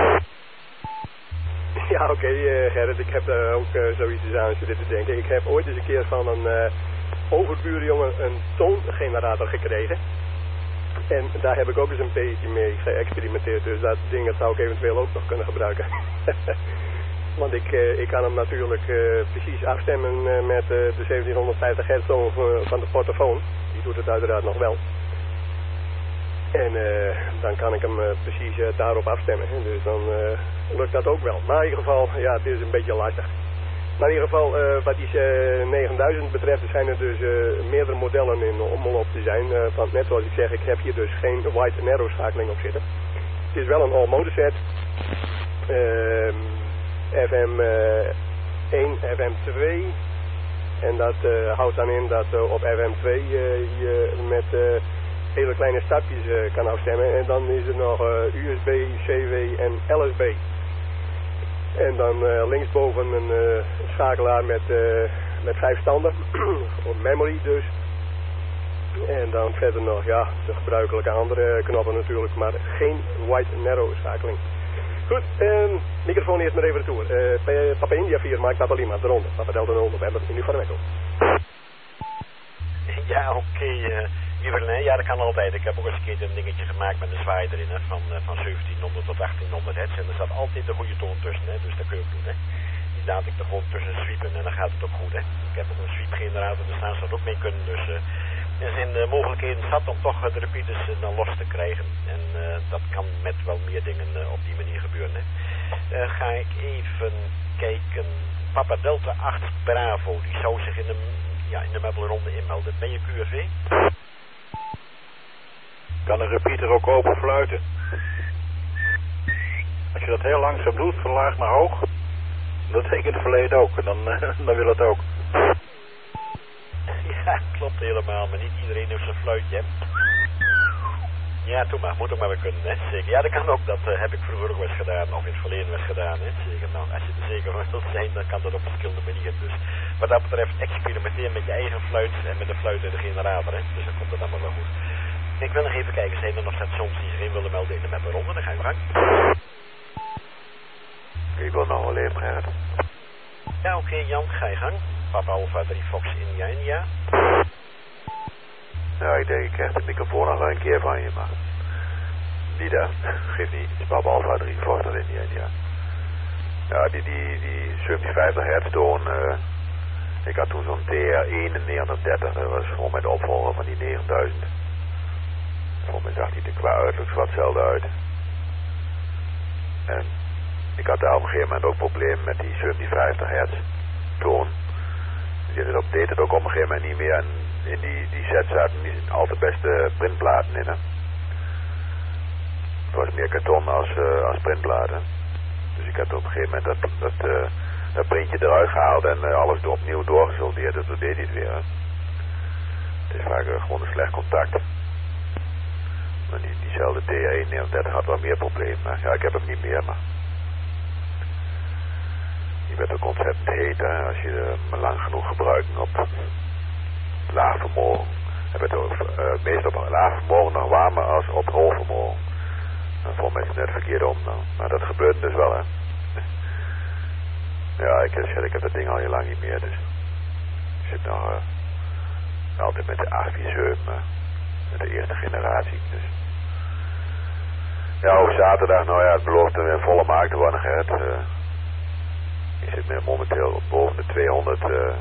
Ja, oké, Gerrit, ik heb daar ook zoiets aan zitten te denken. Ik heb ooit eens een keer van een overbuurjongen een toongenerator gekregen. En daar heb ik ook eens een beetje mee geëxperimenteerd, dus dat ding dat zou ik eventueel ook nog kunnen gebruiken. Want ik kan hem natuurlijk precies afstemmen met de 1750 hertz van de portofoon. Die doet het uiteraard nog wel. En dan kan ik hem precies daarop afstemmen. Dus dan lukt dat ook wel. Maar in ieder geval, ja, het is een beetje lastig. Maar in ieder geval, wat die 9000 betreft, zijn er dus meerdere modellen in omloop te zijn. Want net zoals ik zeg, ik heb hier dus geen wide narrow schakeling op zitten. Het is wel een all-mode set. FM 1, FM 2. En dat houdt dan in dat op FM 2 je met hele kleine stapjes kan afstemmen. En dan is er nog USB, CW en LSB. En dan linksboven een schakelaar met 5 standen. Memory dus. En dan verder nog, ja, de gebruikelijke andere knoppen natuurlijk. Maar geen wide narrow schakeling. Goed, microfoon eerst maar even retour. Papa India 4 maakt Papa Lima, de ronde. Papa Delta 0 November, uniform echo. Ja, oké. Ja, dat kan altijd. Ik heb ook eens een keer een dingetje gemaakt met een zwaai erin, hè, van 1700 tot 1800 hertz. En er staat altijd een goede toon tussen, hè, dus dat kun je ook doen. Hè. Die laat ik er gewoon tussen sweepen en dan gaat het ook goed. Hè. Ik heb ook een sweepgenerator, dus daar zou het ook mee kunnen. Dus er zijn mogelijkheden zat om toch de repeaters dan los te krijgen. En dat kan met wel meer dingen op die manier gebeuren. Hè. Ga ik even kijken. Papa Delta 8 Bravo, die zou zich in de mebbelronde inmelden. Ben je QRV? Kan een repeater ook open fluiten? Als je dat heel langzaam doet, van laag naar hoog, dat deed ik in het verleden ook. En dan wil het ook. Ja, klopt helemaal, maar niet iedereen heeft zijn fluitje. Ja, doe maar, moet ook maar weer kunnen, hè? Zeker. Ja, dat kan ook, dat heb ik vroeger ook wel eens gedaan, of in het verleden wel eens gedaan, hè? Zeker. Nou, als je er zeker van wilt zijn, dan kan dat op verschillende manieren. Dus wat dat betreft, experimenteer met je eigen fluit en met de fluit en de generator, hè? Dus dan komt het allemaal wel goed. Ik wil nog even kijken, zijn er nog stations die zich in willen melden in de mapperonde? Dan ga je gang. Ik wil nog wel even gaan. Ja, oké, Jan, ga je gang. Papa Alpha 3 Fox India. Nou, ik denk, ik krijg de microfoon nog wel een keer van je, maar niet dat. Geef niet. Het is Papa Alpha 3 Fox India. Ja, die 1750 hertz toon, ik had toen zo'n TR-31, dat was gewoon met de opvolger van die 9000. Volgens mij zag hij er qua uiterlijk wat hetzelfde uit. En ik had daar op een gegeven moment ook problemen met die 57 hertz toon. Dus deed het ook op een gegeven moment niet meer. En in die set zaten niet al de beste printplaten in. Hè. Het was meer karton als printplaten. Dus ik had op een gegeven moment dat printje eruit gehaald en alles opnieuw doorgesoldeerd. Dus dat deed hij het weer. Hè. Het is vaak gewoon een slecht contact. Maar diezelfde TR-31 had wel meer problemen. Ja, ik heb hem niet meer, maar... Die werd ook ontzettend heet, hè, als je hem lang genoeg gebruikt op laag vermogen. Hij werd ook meestal op laag vermogen nog warmer als op hoog vermogen. Dan vond mensen net verkeerd om. Nou. Maar dat gebeurt dus wel, hè. Ja, ik heb dat ding al heel lang niet meer, dus... Ik zit nog altijd met de 847, met de eerste generatie, dus... Ja, op zaterdag, nou ja, het belooft een volle markt te worden, Gert. Je zit momenteel boven de 200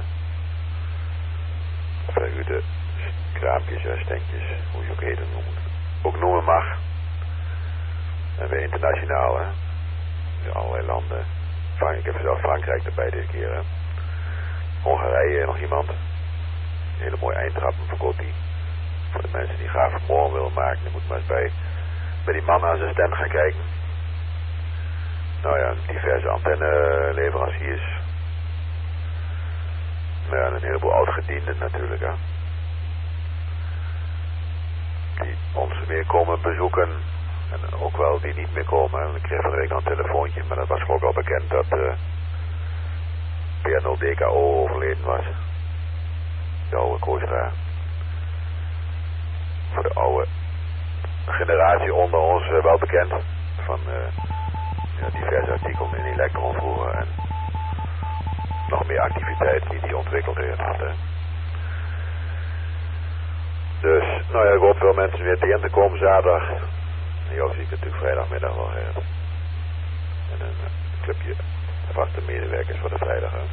verhuurde kraampjes en steentjes, hoe je ook noemen mag. En weer internationaal, hè. In allerlei landen. Ik heb zelf Frankrijk erbij dit keer, hè. Hongarije nog iemand. Een hele mooie eindtrappen verkoopt die. Voor de mensen die graag vermogen willen maken, dan moet maar eens bij die man aan zijn stem gaan kijken. Nou ja, diverse antenneleveranciers. Nou ja, een heleboel oudgedienden natuurlijk, hè. Die ons weer komen bezoeken. En ook wel die niet meer komen. En ik kreeg van de week nog een telefoontje, maar dat was ook al bekend dat P0 DKO overleden was. De oude Koostra. Voor de oude generatie onder ons wel bekend. Van diverse artikelen in Elektron vroeger en nog meer activiteiten die hij ontwikkeld heeft. Dus, nou ja, ik hoop veel mensen weer tegen te komen zaterdag. En jou zie ik natuurlijk vrijdagmiddag wel her. En een clubje vaste medewerkers voor de vrijdag. Hè.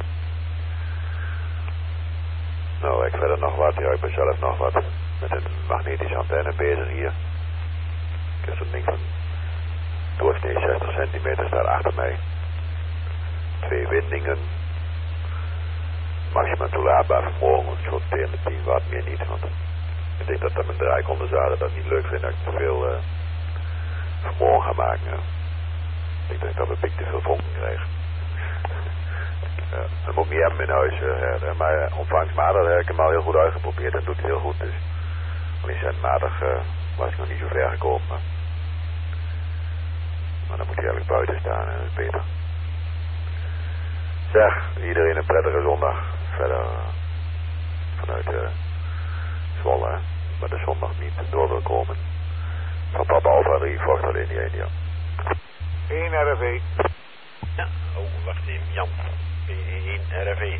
Nou, ik verder nog wat. Ja, ik ben zelf nog wat met een magnetische antenne bezig hier. Ik heb zo'n ding van doorsnee 60 centimeter staat achter mij. 2 windingen. Maximaal toelaatbaar vermogen, zo'n 210 watt meer niet. Want ik denk dat mijn draaikondenzaden dat niet leuk vinden dat ik te veel vermogen ga maken. Ja. Ik denk dat ik te veel vonken krijg. Dan moet ik niet hebben in huis. Maar ontvangstmatig heb ik hem al heel goed uitgeprobeerd en doet hij heel goed. Dus alleen zendmatig was ik nog niet zo ver gekomen. Maar dan moet hij eigenlijk buiten staan en dat is beter. Zeg, iedereen een prettige zondag. Verder vanuit Zwolle, hè. Maar de zondag niet door wil komen. Van Papa Alpha 3, volgt alleen die 1, ja. 1 RV. Ja, oh, wacht even, Jan. PE1 RV.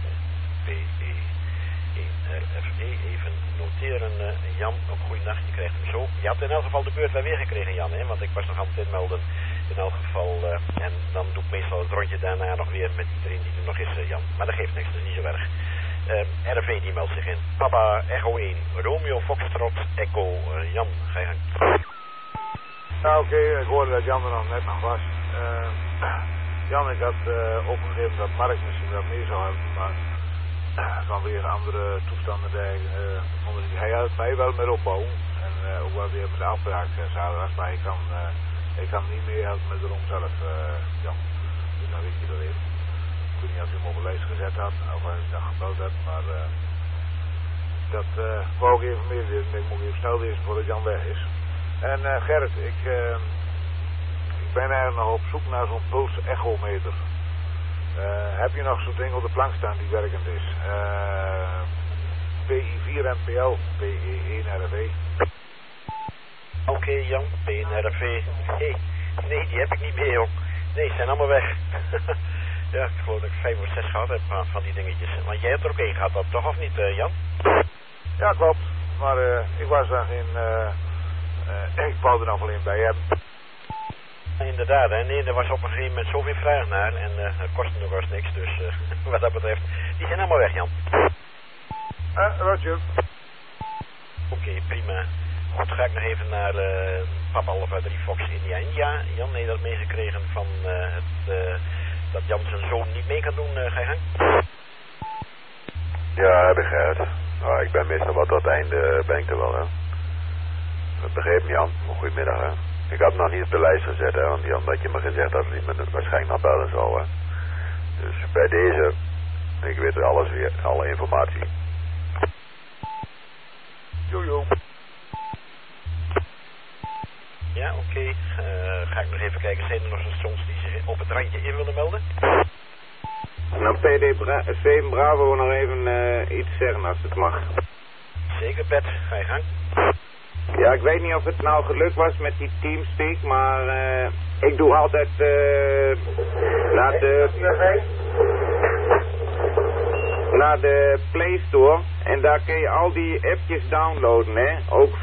PE1 RFE, even noteren. Jan, ook goeienacht, je krijgt hem zo. Je had in elk geval de beurt wel weer gekregen, Jan, hè? Want ik was nog aan het inmelden. In elk geval, en dan doe ik meestal het rondje daarna nog weer met iedereen die er nog is, Jan. Maar dat geeft niks, dat is niet zo erg. RV die meldt zich in. Papa Echo 1, Romeo Foxtrot Echo. Jan, ga je gang. Nou oké, ik hoorde dat Jan er net nog was. Jan, ik had opgegeven dat Mark misschien wel meer zou hebben, maar vanwege andere toestanden hij had mij wel met opbouwen. En ook wel weer met de afbraak zaterdag, maar ik kan niet meer helpen met de rom zelf, Jan. Dus dan weet je dat even. Ik weet niet of je hem op een lijst gezet had, of als ik dat gebeld had, maar dat wou ik even meedelen. Ik moet even snel wezen voordat Jan weg is. En Gerrit, ik ben eigenlijk nog op zoek naar zo'n puls-echometer. Heb je nog zo'n ding op de plank staan die werkend is? PI4 MPL, PE1 RV. Oké, Jan, PE1 RV. Nee, die heb ik niet meer, jong. Nee, ze zijn allemaal weg. Ja, ik geloof dat ik 5 of 6 gehad heb van die dingetjes. Maar jij hebt er ook 1 gehad, dat toch of niet, Jan? Ja, klopt. Maar ik was daar geen... ik wou er nog alleen bij hebben. Inderdaad, hè. Nee, er was op een gegeven moment zoveel vraag naar en het kostte nog eens niks, dus wat dat betreft, die zijn allemaal weg, Jan. Roger. Oké, prima. Goed, ga ik nog even naar Papa Alpha 3 Fox India India. Jan, heeft dat meegekregen van dat Jan zijn zoon niet mee kan doen? Ga je gang? Ja, heb ik gehoord. Nou, ik ben meestal wat tot het einde, ben ik er wel, hè. Dat begreep me, Jan. Goedemiddag, hè. Ik had hem nog niet op de lijst gezet, hè, want Jan had je me gezegd dat hij me waarschijnlijk nog bellen zou, hè. Dus bij deze, ik weet alles weer, alle informatie. Jojo. Ja, oké. Ga ik nog even kijken, zijn er nog stations die zich op het randje in willen melden? Nou, PD 7 Bravo nog even iets zeggen als het mag. Zeker, Bert. Ga je gang. Ja, ik weet niet of het nou gelukt was met die Teamspeak, maar ik doe altijd naar de Play Store en daar kun je al die appjes downloaden, hè. Ook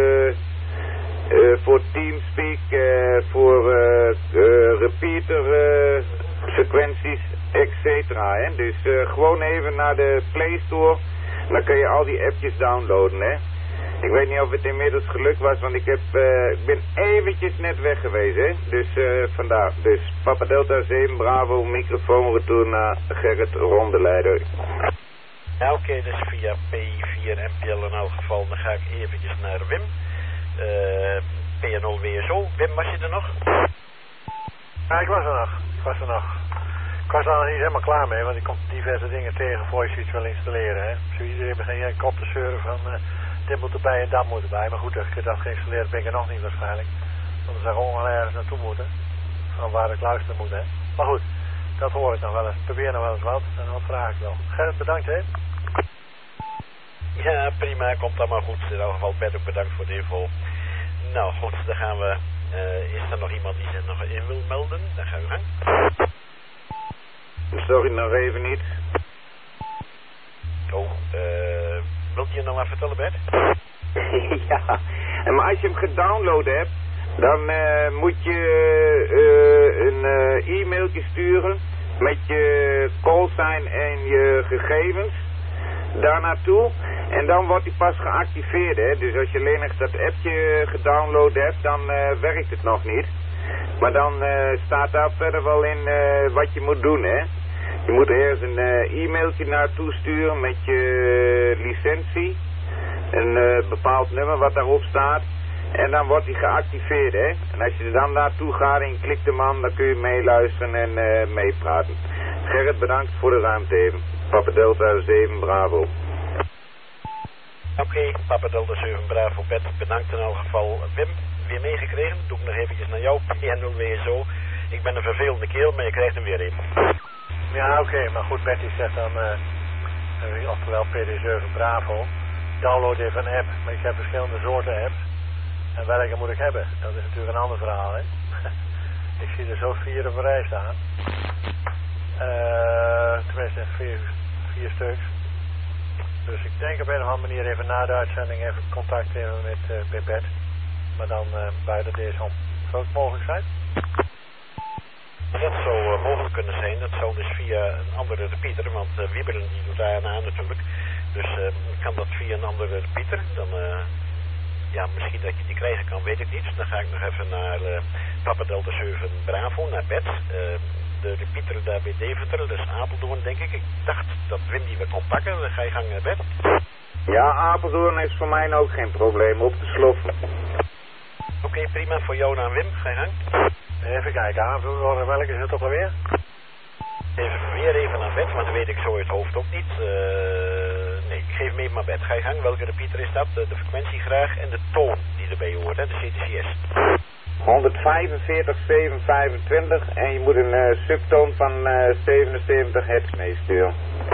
voor Teamspeak, voor repeater sequenties, etc. Hè. Dus gewoon even naar de Play Store, dan kun je al die appjes downloaden, hè. Ik weet niet of het inmiddels gelukt was, want ik ben eventjes net weg geweest, hè. Dus vandaar. Dus Papa Delta 7 Bravo, microfoon retour naar Gerrit Rondeleider. Ja, oké, dus via P4 MPL in elk geval. Dan ga ik eventjes naar Wim. P0 WSO. Wim, was je er nog? Ja, ik was er nog. Ik was er nog niet helemaal klaar mee, want ik kom diverse dingen tegen voor je zoiets wil installeren, hè. Zo iedereen begint kop te zeuren van dit moet erbij en dat moet erbij. Maar goed, als ik dat geïnstalleerd ben ik er nog niet waarschijnlijk. Want dan zou ik gewoon ergens naartoe moeten. Van waar ik luisteren moet, hè. Maar goed, dat hoor ik nog wel eens. Probeer nog wel eens wat en dan vraag ik wel. Gerrit, bedankt, hè. Ja, prima. Komt allemaal goed. In elk geval, Bert ook bedankt voor de info. Nou, goed, dan gaan we... is er nog iemand die zich nog in wil melden? Dan gaan we gang. Sorry, nog even niet. Oh, wilt je nog maar vertellen, Bert? Ja, maar als je hem gedownload hebt, dan moet je een e-mailtje sturen met je callsign en je gegevens daar naartoe. En dan wordt hij pas geactiveerd, hè. Dus als je alleen nog dat appje gedownload hebt, dan werkt het nog niet. Maar dan staat daar verder wel in wat je moet doen, hè. Je moet eerst een e-mailtje naartoe sturen met je licentie. Een bepaald nummer wat daarop staat. En dan wordt hij geactiveerd, hè. En als je er dan naartoe gaat en je klikt hem aan, dan kun je meeluisteren en meepraten. Gerrit, bedankt voor de ruimte even. Papa Delta 7 Bravo. Oké, Papa Delta 7 Bravo, Bert, bedankt in elk geval. Wim, weer meegekregen. Doe ik nog eventjes naar jou, P0 WSO. Ik ben een vervelende kerel, maar je krijgt hem weer in. Ja, oké, maar goed, Betty zegt dan, oftewel PD7 Bravo, download even een app, maar ik heb verschillende soorten apps. En welke moet ik hebben? Dat is natuurlijk een ander verhaal, hè. Ik zie er zo 4 op een rij staan. Tenminste, 4 stuks. Dus ik denk op een of andere manier even na de uitzending even contact nemen met Bebet. Maar dan buiten deze om. Zou het mogelijk zijn? Dat zou mogelijk kunnen zijn. Dat zou dus via een andere repeater, want Wibberen die doet daar aan natuurlijk. Dus kan dat via een andere repeater. Dan, ja, misschien dat je die krijgen kan, weet ik niet. Dan ga ik nog even naar Papa Delta 7 Bravo, naar Bed. De repeater daar bij Deventer, dat is Apeldoorn denk ik. Ik dacht dat Wim die we kon pakken. Dan ga je gang naar Bed. Ja, Apeldoorn is voor mij ook geen probleem op te sloffen. Oké, prima. Voor jou naar Wim. Ga je gang. Even kijken, Apeldoorn, welke is het ook alweer? Weer even naar Bed, maar dat weet ik zo uit het hoofd ook niet. Nee, ik geef hem even naar Bed. Ga je gang. Welke repeater is dat? De frequentie graag en de toon die erbij hoort, hè? De CTCS. 145, 725 en je moet een subtoon van 77 hertz meesturen.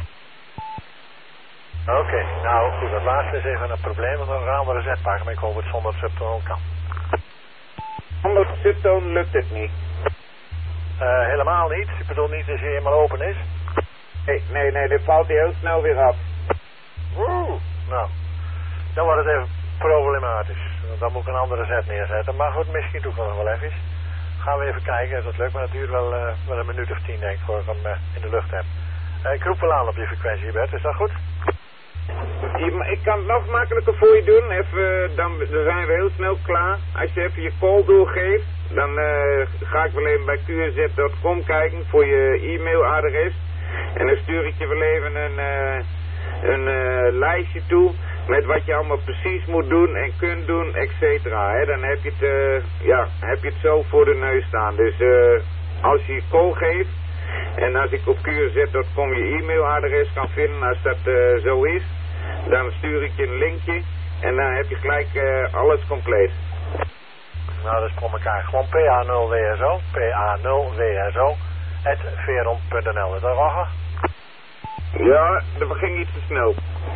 Oké, nou goed, dat laatste is even een probleem, want dan gaan we een reset pakken, maar ik hoop het zonder subtoon kan. Zonder subtoon lukt het niet. Helemaal niet, ik bedoel niet als hij helemaal open is. Nee, dan valt hij heel snel weer af. Nou, dan wordt het even problematisch. Dan moet ik een andere set neerzetten. Maar goed, misschien doe ik nog wel even. Gaan we even kijken of dat lukt. Maar het duurt wel een minuut of 10 denk ik voor ik hem in de lucht heb. Ik roep wel aan op die frequentie, Bert. Is dat goed? Ik kan het nog makkelijker voor je doen. Even, dan zijn we heel snel klaar. Als je even je call doorgeeft, dan ga ik wel even bij qz.com kijken voor je e-mailadres. En dan stuur ik je wel even een lijstje toe met wat je allemaal precies moet doen en kunt doen, et cetera. Dan heb je het zo voor de neus staan. Dus als je je call geeft en als ik op qz.com je e-mailadres kan vinden, als dat zo is, dan stuur ik je een linkje en dan heb je gelijk alles compleet. Nou, dat is voor elkaar. Gewoon PA0WSO, PA0WSO, @veron.nl. Is dat Roger? Ja, dat ging iets te snel.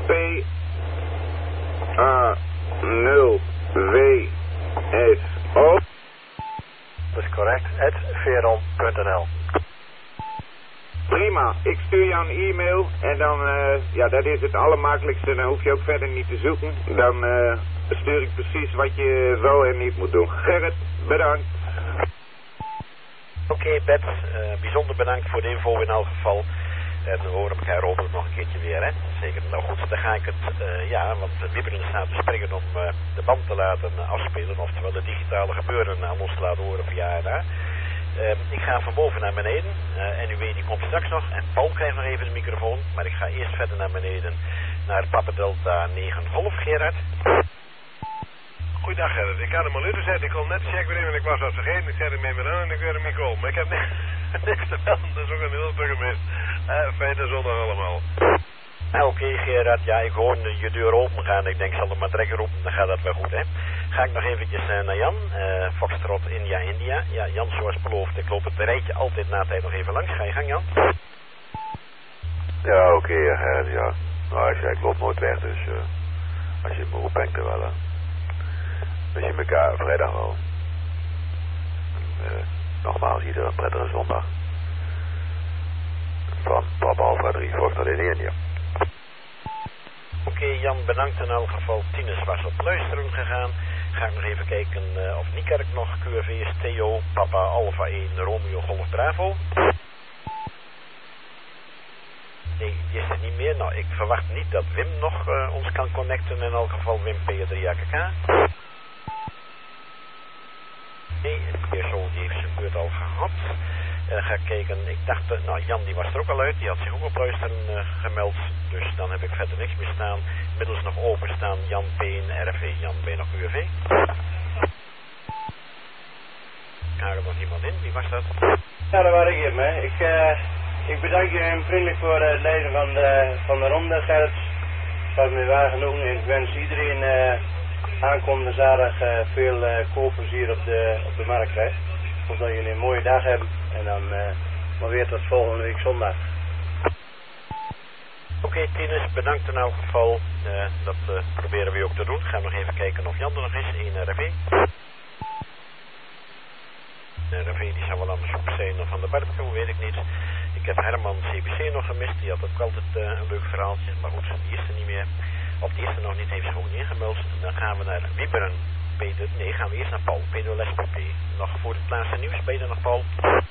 PA0WSO. Dat is correct, @veron.nl. Prima, ik stuur jou een e-mail en dan, dat is het allermakkelijkste. Dan hoef je ook verder niet te zoeken. Dan stuur ik precies wat je wel en niet moet doen. Gerrit, bedankt. Oké, Bert, bijzonder bedankt voor de info in elk geval. En we horen elkaar hopelijk nog een keertje weer, hè? Zeker. Nou goed, dan ga ik het, want Wibberen staat te springen om de band te laten afspelen, oftewel de digitale gebeuren aan ons te laten horen via daar. Ik ga van boven naar beneden. NUW die komt straks nog. En Paul krijgt nog even de microfoon. Maar ik ga eerst verder naar beneden. Naar Papa Delta 9 Golf, Gerard. Goeiedag Gerrit. Ik had hem al eerder gezegd. Ik kon net checken weer, want ik was wat vergeten. Ik zet hem mee aan en ik weer een micro. Maar ik heb niks te melden. Dat is ook een heel stuk gemist. Fijne zondag allemaal. Oké, Gerard. Ja, ik hoor je deur open gaan. Ik denk, ik zal hem maar trekken roepen. Dan gaat dat wel goed, hè. Ga ik nog eventjes naar Jan. Foxtrot India. Ja, Jan, zoals beloofd. Ik loop het rijtje altijd na tijd nog even langs. Ga je gang, Jan? Ja, oké, ja. Nou, ik loop nooit weg, dus als je me roept, ben ik er wel. We zien elkaar vrijdag wel. Nogmaals, iedere een prettige zondag. Van Papa Alpha 3, Foxtrot India. Oké, Jan, bedankt in elk geval. Tinus was op luisteren gegaan. Ga ik nog even kijken of Niekerk nog QRV is. Theo, Papa Alpha 1, Romeo Golf Bravo. Nee, die is er niet meer. Nou, ik verwacht niet dat Wim nog ons kan connecten. In elk geval Wim P3AKK. Nee, de heer Sol die heeft zijn beurt al gehad. Ga ik kijken, ik dacht, Jan die was er ook al uit, die had zich ook op luisteren gemeld, dus dan heb ik verder niks meer staan. Middels nog openstaan, Jan P en RV. Jan, ben je nog URV? Haal er nog iemand in, wie was dat? Ja, dat was ik hier, hè. Ik bedank je vriendelijk voor het leiden van de ronde, Gerrit. Het was me waar genoeg en ik wens iedereen aankomende zaterdag veel koolplezier op de markt, hè. Ik hoop dat jullie een mooie dag hebben. En dan maar weer tot volgende week zondag. Oké, Tinus, bedankt in elk geval. Dat proberen we ook te doen. Gaan we nog even kijken of Jan er nog is. 1 RV. RV die zou wel aan de zoek zijn van de barbecue, weet ik niet. Ik heb Herman CBC nog gemist. Die had ook altijd een leuk verhaaltje. Maar goed, die is er niet meer. Of die is er nog niet, heeft zich ook niet ingemeld. Dan gaan we naar Wibberen. Nee, gaan we eerst naar Paul. PDLSPP. Nog voor het laatste nieuws. Ben je er nog, Paul?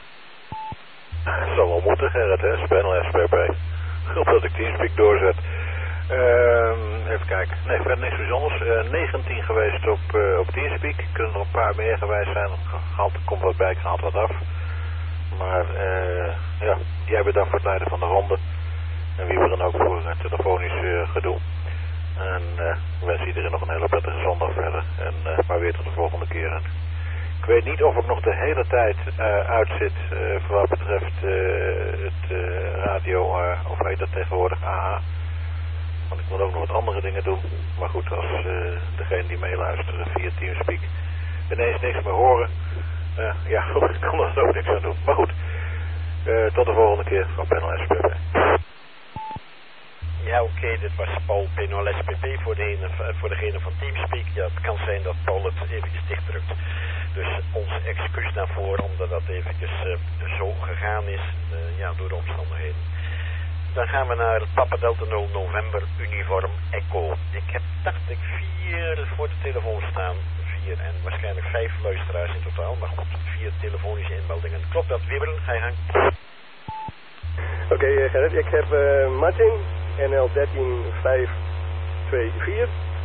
Zal wel moeten, Gerrit, hè? Spanel SPP. Ik hoop dat ik Teamspeak doorzet. Even kijken. Nee, verder niks bijzonders. 19 geweest op Teamspeak. Kunnen er een paar meer geweest zijn. Er komt wat bij, ik haal wat af. Maar jij bedankt voor het leiden van de ronde. En wie we dan ook voor telefonisch gedoe. En ik wens iedereen nog een hele prettige zondag verder. En maar weer tot de volgende keer. En ik weet niet of ik nog de hele tijd uitzit voor wat betreft het radio, of heet dat tegenwoordig AA. Want ik moet ook nog wat andere dingen doen. Maar goed, als degene die meeluisteren via Teamspeak ineens niks meer horen, ik kan er ook niks aan doen. Maar goed, tot de volgende keer van Panel SPP. Ja, oké, dit was Paul P0SPP voor degene van Teamspeak. Ja, het kan zijn dat Paul het eventjes dichtdrukt. Dus ons excuus daarvoor, omdat dat eventjes zo gegaan is, door de omstandigheden. Dan gaan we naar Papa Delta 0 November Uniform Echo. Ik heb, dacht ik, 4 voor de telefoon staan. 4 en waarschijnlijk 5 luisteraars in totaal. Maar goed, 4 telefonische inmeldingen. Klopt dat, Wibberen? Ga je gang. Oké, Gerrit, ik heb Martin, NL 13 5 624.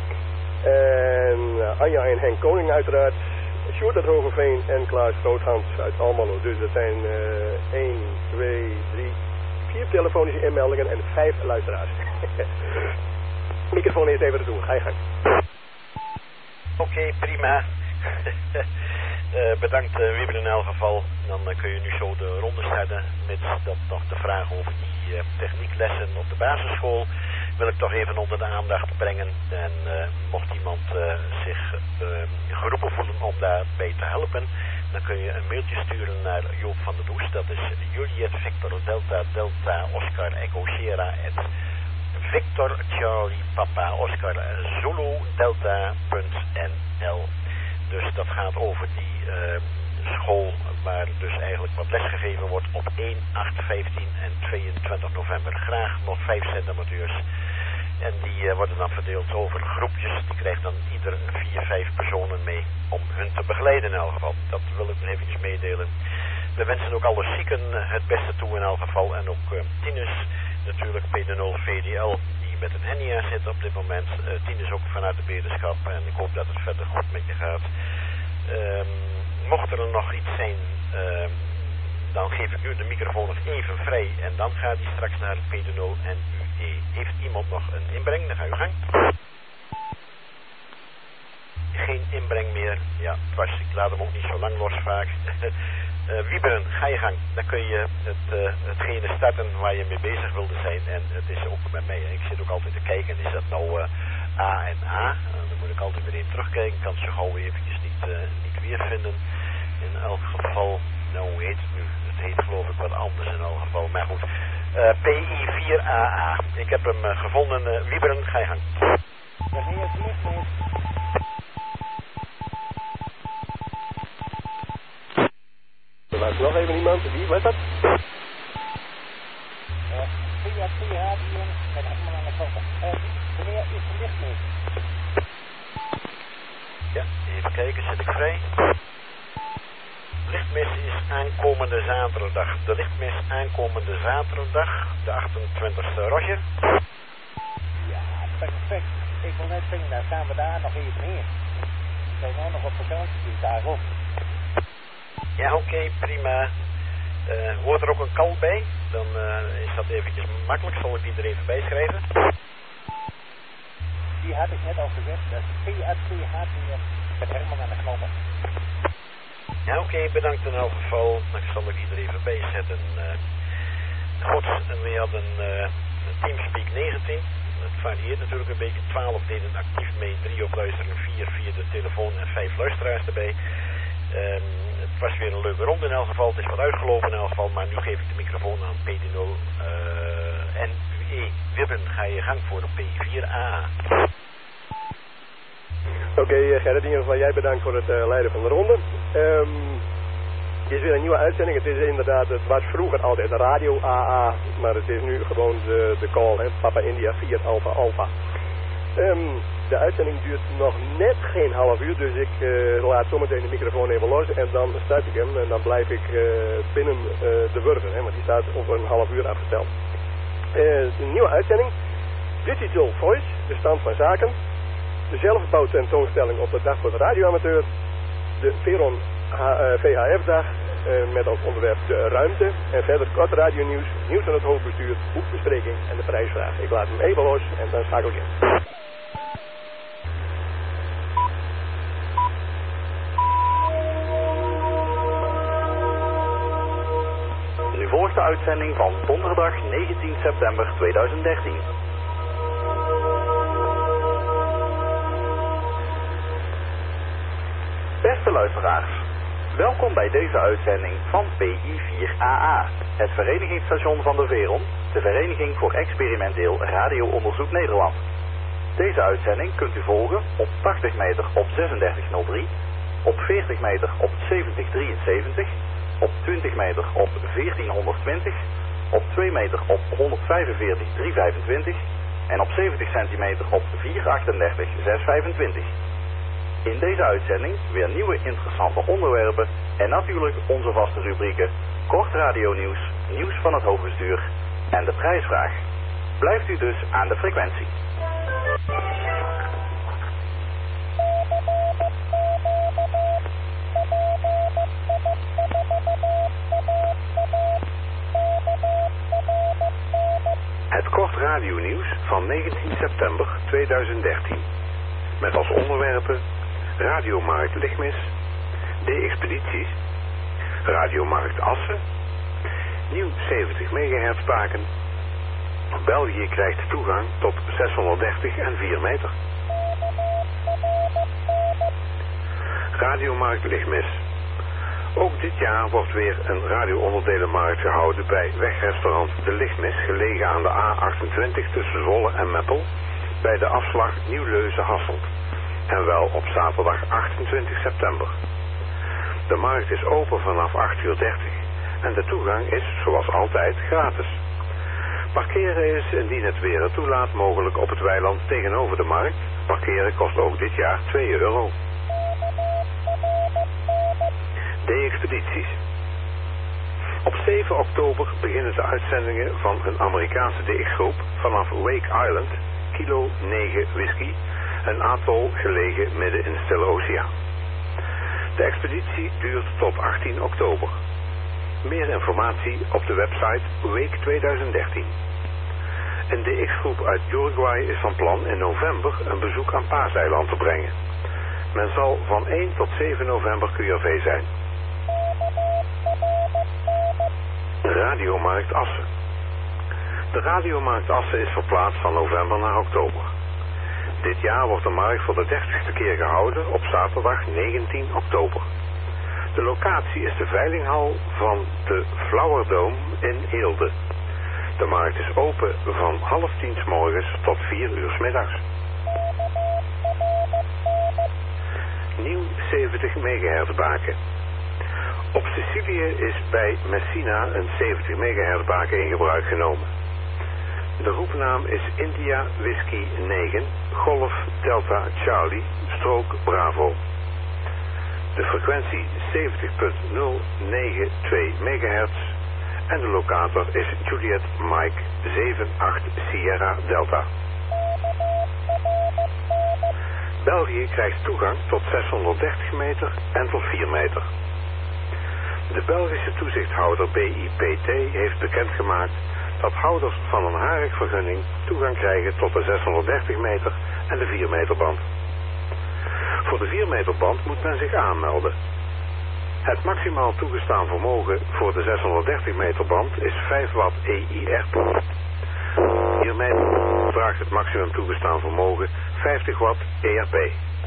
En Anja en Henk Koning uiteraard. Sjoerd uit Hogeveen en Klaas Groothans uit Almelo. Dus dat zijn 1, 2, 3, 4 telefonische inmeldingen en 5 luisteraars. Microfoon eerst even te doen. Ga je gang. Oké, prima. Bedankt Wieber in elk geval. Dan kun je nu zo de ronde starten. Met dat nog de vraag over die technieklessen op de basisschool. Wil ik toch even onder de aandacht brengen. En mocht iemand zich geroepen voelen om daarbij te helpen, dan kun je een mailtje sturen naar Joop van der Does. Dat is Juliet Victor Delta Delta Oscar Echo Sierra Victor Charlie Papa Oscar Zulu Delta.nl. Dus dat gaat over die school waar dus eigenlijk wat lesgegeven wordt op 1, 8, 15 en 22 november. Graag nog 5 centamateurs. En die worden dan verdeeld over groepjes. Die krijgt dan ieder 4, 5 personen mee om hun te begeleiden in elk geval. Dat wil ik nog eventjes meedelen. We wensen ook alle zieken het beste toe in elk geval. En ook Tinus, natuurlijk PD0 VDL, die met een hernia zit op dit moment. Tinus ook vanuit de beterschap. En ik hoop dat het verder goed met je gaat. Mocht er nog iets zijn, dan geef ik u de microfoon nog even vrij. En dan gaat hij straks naar PD0 en UE. Heeft iemand nog een inbreng? Dan ga je gang. Geen inbreng meer. Ja, ik laat hem ook niet zo lang los vaak. Wieberen, ga je gang. Dan kun je hetgene starten waar je mee bezig wilde zijn. En het is ook met mij. Ik zit ook altijd te kijken. Is dat nou A en A? Dan moet ik altijd weer even terugkijken. Ik kan het zo gauw eventjes niet weervinden. In elk geval, nou hoe heet het nu? Het heet geloof ik wat anders in elk geval. Maar goed, PI4AA. Ik heb hem gevonden. Wieberen, ga je gang. Wanneer het licht is. Er was nog even iemand. Wie was dat? Via radio met allemaal aan de kant. Wanneer is het licht mis? Ja, even kijken, zit ik vrij? Lichtmis is aankomende zaterdag. De lichtmis aankomende zaterdag, de 28e. Roger? Ja, perfect. Ik wil net zeggen, dan gaan we daar nog even heen. We zijn nou nog op vakantie, dus daarom. Ja, oké, prima. Hoort er ook een kal bij? Dan is dat eventjes makkelijk. Zal ik die er even bij schrijven? Die had ik net al gezegd. Dat is PA2H met Herman aan de knoppen. Ja, oké, bedankt in elk geval. Dan zal ik die er even bij zetten. Goed, en we hadden Teamspeak 19. Het varieert natuurlijk een beetje. 12 deden actief mee, 3 op luisteren, 4 via de telefoon en 5 luisteraars erbij. Het was weer een leuke ronde in elk geval. Het is wat uitgelopen in elk geval, maar nu geef ik de microfoon aan PD0 en UE. Wibben, ga je gang voor de P4AA. Oké, Gerrit, in ieder geval jij bedankt voor het leiden van de ronde. Het is weer een nieuwe uitzending. Het is inderdaad, het was vroeger altijd radio AA, maar het is nu gewoon de call, hè, Papa India 4 Alpha Alpha. De uitzending duurt nog net geen half uur, dus ik laat zometeen de microfoon even los en dan start ik hem en dan blijf ik binnen de wurven, hè, want die staat over een half uur afgesteld. Een nieuwe uitzending, Digital Voice, de stand van zaken, de zelfbouwtentoonstelling op de dag voor de radioamateur, de Veron VHF-dag met als onderwerp de ruimte en verder kort radionieuws, nieuws van het hoofdbestuur, boekbespreking en de prijsvraag. Ik laat hem even los en dan schakel ik in. Nu volgt de uitzending van donderdag 19 september 2013. Beste luisteraars, welkom bij deze uitzending van PI4AA, het verenigingsstation van de Veron, de Vereniging voor Experimenteel Radioonderzoek Nederland. Deze uitzending kunt u volgen op 80 meter op 3603, op 40 meter op 7073, op 20 meter op 1420, op 2 meter op 145.325 en op 70 centimeter op 438.625. In deze uitzending weer nieuwe interessante onderwerpen en natuurlijk onze vaste rubrieken kort radionieuws, nieuws van het hoofdbestuur en de prijsvraag. Blijft u dus aan de frequentie. Het kort radionieuws van 19 september 2013. Met als onderwerpen Radiomarkt Lichtmis, D-expedities, Radiomarkt Assen, nieuw 70 MHz baken, België krijgt toegang tot 630 en 4 meter. Radiomarkt Lichtmis. Ook dit jaar wordt weer een radioonderdelenmarkt gehouden bij wegrestaurant De Lichtmis, gelegen aan de A28 tussen Zwolle en Meppel, bij de afslag Nieuw-Leuze-Hasselt. En wel op zaterdag 28 september. De markt is open vanaf 8:30 en de toegang is, zoals altijd, gratis. Parkeren is, indien het weer het toelaat, mogelijk op het weiland tegenover de markt. Parkeren kost ook dit jaar €2. D-expedities. Op 7 oktober beginnen de uitzendingen van een Amerikaanse DX-groep vanaf Wake Island, kilo 9 whisky, een atol gelegen midden in de Stille Oceaan. De expeditie duurt tot 18 oktober. Meer informatie op de website Wake 2013. Een DX-groep uit Uruguay is van plan in november een bezoek aan Paaseiland te brengen. Men zal van 1 tot 7 november QRV zijn. Radiomarkt Assen. De Radiomarkt Assen is verplaatst van november naar oktober. Dit jaar wordt de markt voor de 30ste keer gehouden op zaterdag 19 oktober. De locatie is de veilinghal van de Flower Dome in Eelde. De markt is open van 9:30 's morgens tot 4 uur 's middags. Nieuw 70 MHz baken. Op Sicilië is bij Messina een 70 MHz baken in gebruik genomen. De roepnaam is India Whisky 9 Golf Delta Charlie Strook Bravo. De frequentie 70.092 MHz en de locator is Juliet Mike 78 Sierra Delta. België krijgt toegang tot 630 meter en tot 4 meter. De Belgische toezichthouder BIPT heeft bekendgemaakt dat houders van een HAREC-vergunning toegang krijgen tot de 630 meter en de 4 meter band. Voor de 4 meter band moet men zich aanmelden. Het maximaal toegestaan vermogen voor de 630 meter band is 5 watt EIR. 4 meter draagt het maximum toegestaan vermogen 50 watt ERP.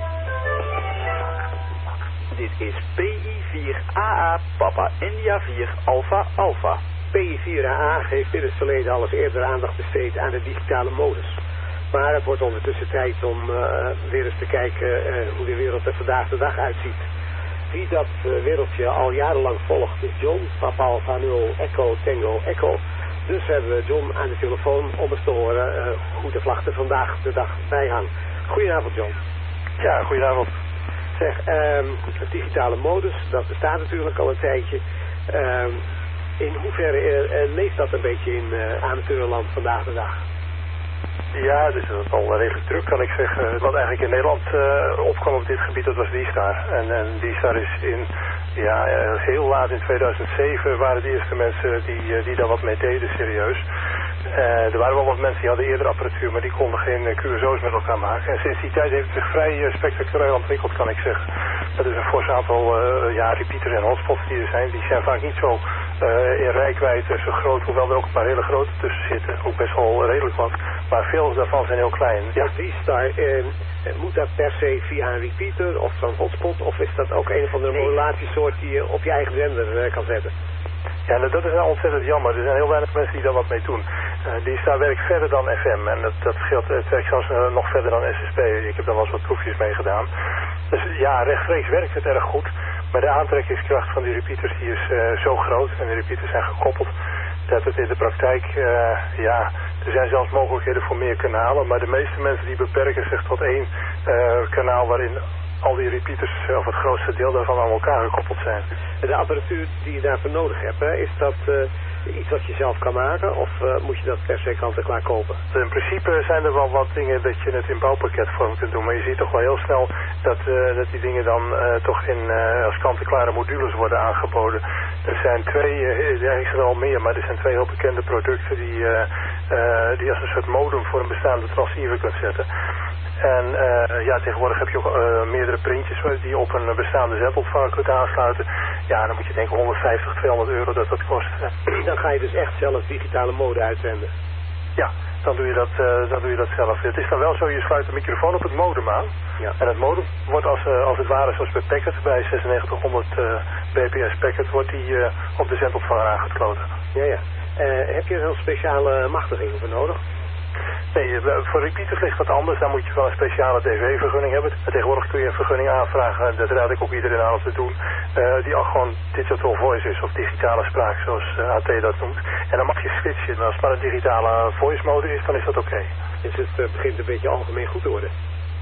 Dit is PI4AA Papa India 4 Alpha Alpha. PI4AA heeft in het verleden al eens eerder aandacht besteed aan de digitale modus. Maar het wordt ondertussen tijd om weer eens te kijken hoe de wereld er vandaag de dag uitziet. Wie dat wereldje al jarenlang volgt is John, Papa Alpha 0 Echo Tango Echo. Dus hebben we John aan de telefoon om eens te horen hoe de vlag er vandaag de dag bij hangt. Goedenavond John. Ja, goedenavond. Zeg, de digitale modus, dat bestaat natuurlijk al een tijdje. In hoeverre leeft dat een beetje in amateurland vandaag de dag? Ja, dus dat is al redelijk druk, kan ik zeggen. Wat eigenlijk in Nederland opkwam op dit gebied, dat was D-Star. En D-Star is heel laat in 2007 waren de eerste mensen die daar wat mee deden, serieus. Er waren wel wat mensen die hadden eerder apparatuur, maar die konden geen QSO's met elkaar maken. En sinds die tijd heeft het zich vrij spectaculair ontwikkeld, kan ik zeggen. Dat is een fors aantal repeaters en hotspots die er zijn. Die zijn vaak niet zo in reikwijdte zo groot, hoewel er ook een paar hele grote tussen zitten. Ook best wel redelijk wat. Maar veel daarvan zijn heel klein. Ja, D-Star, moet dat per se via een repeater of zo'n hotspot? Of is dat ook een of andere modulatiesoort die je op je eigen zender kan zetten? Ja, dat is nou ontzettend jammer. Er zijn heel weinig mensen die daar wat mee doen. D-Star werkt verder dan FM en dat geldt, het werkt zelfs nog verder dan SSP. Ik heb daar wel eens wat proefjes mee gedaan. Dus ja, rechtstreeks werkt het erg goed. Maar de aantrekkingskracht van die repeaters die is zo groot en de repeaters zijn gekoppeld dat het in de praktijk, er zijn zelfs mogelijkheden voor meer kanalen. Maar de meeste mensen die beperken zich tot één kanaal waarin al die repeaters, of het grootste deel daarvan, aan elkaar gekoppeld zijn. De apparatuur die je daarvoor nodig hebt, hè, is dat iets wat je zelf kan maken of moet je dat per se kant-en-klaar kopen? In principe zijn er wel wat dingen dat je het in bouwpakketvorm kunt doen, maar je ziet toch wel heel snel dat die dingen dan toch als kant-en-klare modules worden aangeboden. Er zijn eigenlijk wel meer, maar er zijn 2 heel bekende producten die als een soort modem voor een bestaande transceiver kunt zetten. En tegenwoordig heb je ook meerdere printjes die je op een bestaande zendontvanger kunt aansluiten. Ja, dan moet je denken 150, 200 euro dat kost. Dan ga je dus echt zelf digitale mode uitzenden? Ja, dan doe je dat zelf. Het is dan wel zo, je sluit de microfoon op het modem aan. Ja. En het modem wordt als het ware zoals bij Packet, bij 9600 bps Packet, wordt die op de zendontvanger aangesloten. Ja. Heb je er een speciale machtiging voor nodig? Nee, voor repeaters ligt dat anders. Dan moet je wel een speciale DV-vergunning hebben. En tegenwoordig kun je een vergunning aanvragen, dat raad ik ook iedereen aan om te doen, die al gewoon digital voice is, of digitale spraak, zoals AT dat noemt. En dan mag je switchen. En als het maar een digitale voice mode is, dan is dat oké. Dus het begint een beetje algemeen goed te worden?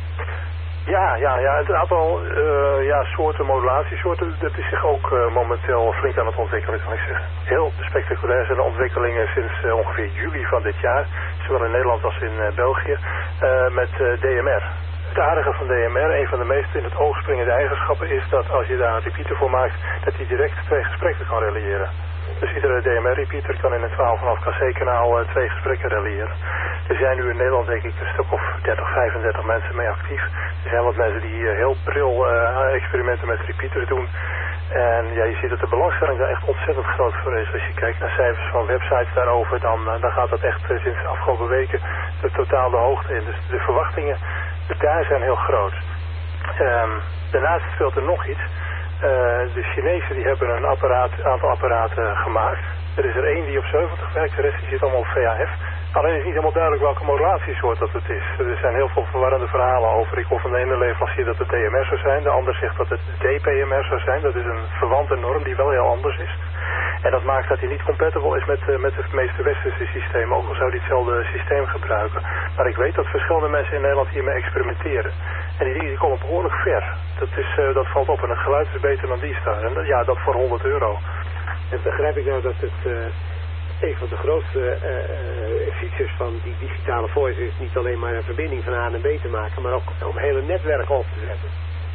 Ja, het aantal soorten, modulatiesoorten, dat is zich ook momenteel flink aan het ontwikkelen, zal ik zeggen. Heel spectaculair zijn de ontwikkelingen sinds ongeveer juli van dit jaar, zowel in Nederland als in België, met DMR. Het aardige van DMR, een van de meest in het oog springende eigenschappen, is dat als je daar een repeater voor maakt, dat hij direct 2 gesprekken kan reliëren. Dus iedere DMR-repeater kan in een 12,5 kC-kanaal 2 gesprekken reliëren. Er zijn nu in Nederland denk ik een stuk of 30, 35 mensen mee actief. Er zijn wat mensen die heel pril experimenten met repeaters doen. En ja, je ziet dat de belangstelling daar echt ontzettend groot voor is. Als je kijkt naar cijfers van websites daarover, dan gaat dat echt sinds de afgelopen weken totaal de hoogte in. Dus de verwachtingen daar zijn heel groot. Daarnaast speelt er nog iets. De Chinezen die hebben een aantal apparaten gemaakt. Er is er 1 die op 70 werkt, de rest die zit allemaal op VHF. Alleen is niet helemaal duidelijk welke modulatiesoort dat het is. Er zijn heel veel verwarrende verhalen over. Ik hoor van de ene leverancier dat het DMR zou zijn, de ander zegt dat het DPMR zou zijn. Dat is een verwante norm die wel heel anders is. En dat maakt dat hij niet compatible is met de meeste westerse systemen, ook al zou hij hetzelfde systeem gebruiken. Maar ik weet dat verschillende mensen in Nederland hiermee experimenteren. En die komen behoorlijk ver. Dat valt op en het geluid is beter dan D-Star. En ja, dat voor 100 euro. En begrijp ik nou dat het een van de grootste features van die digitale voice is niet alleen maar een verbinding van A naar B te maken, maar ook om hele netwerken op te zetten?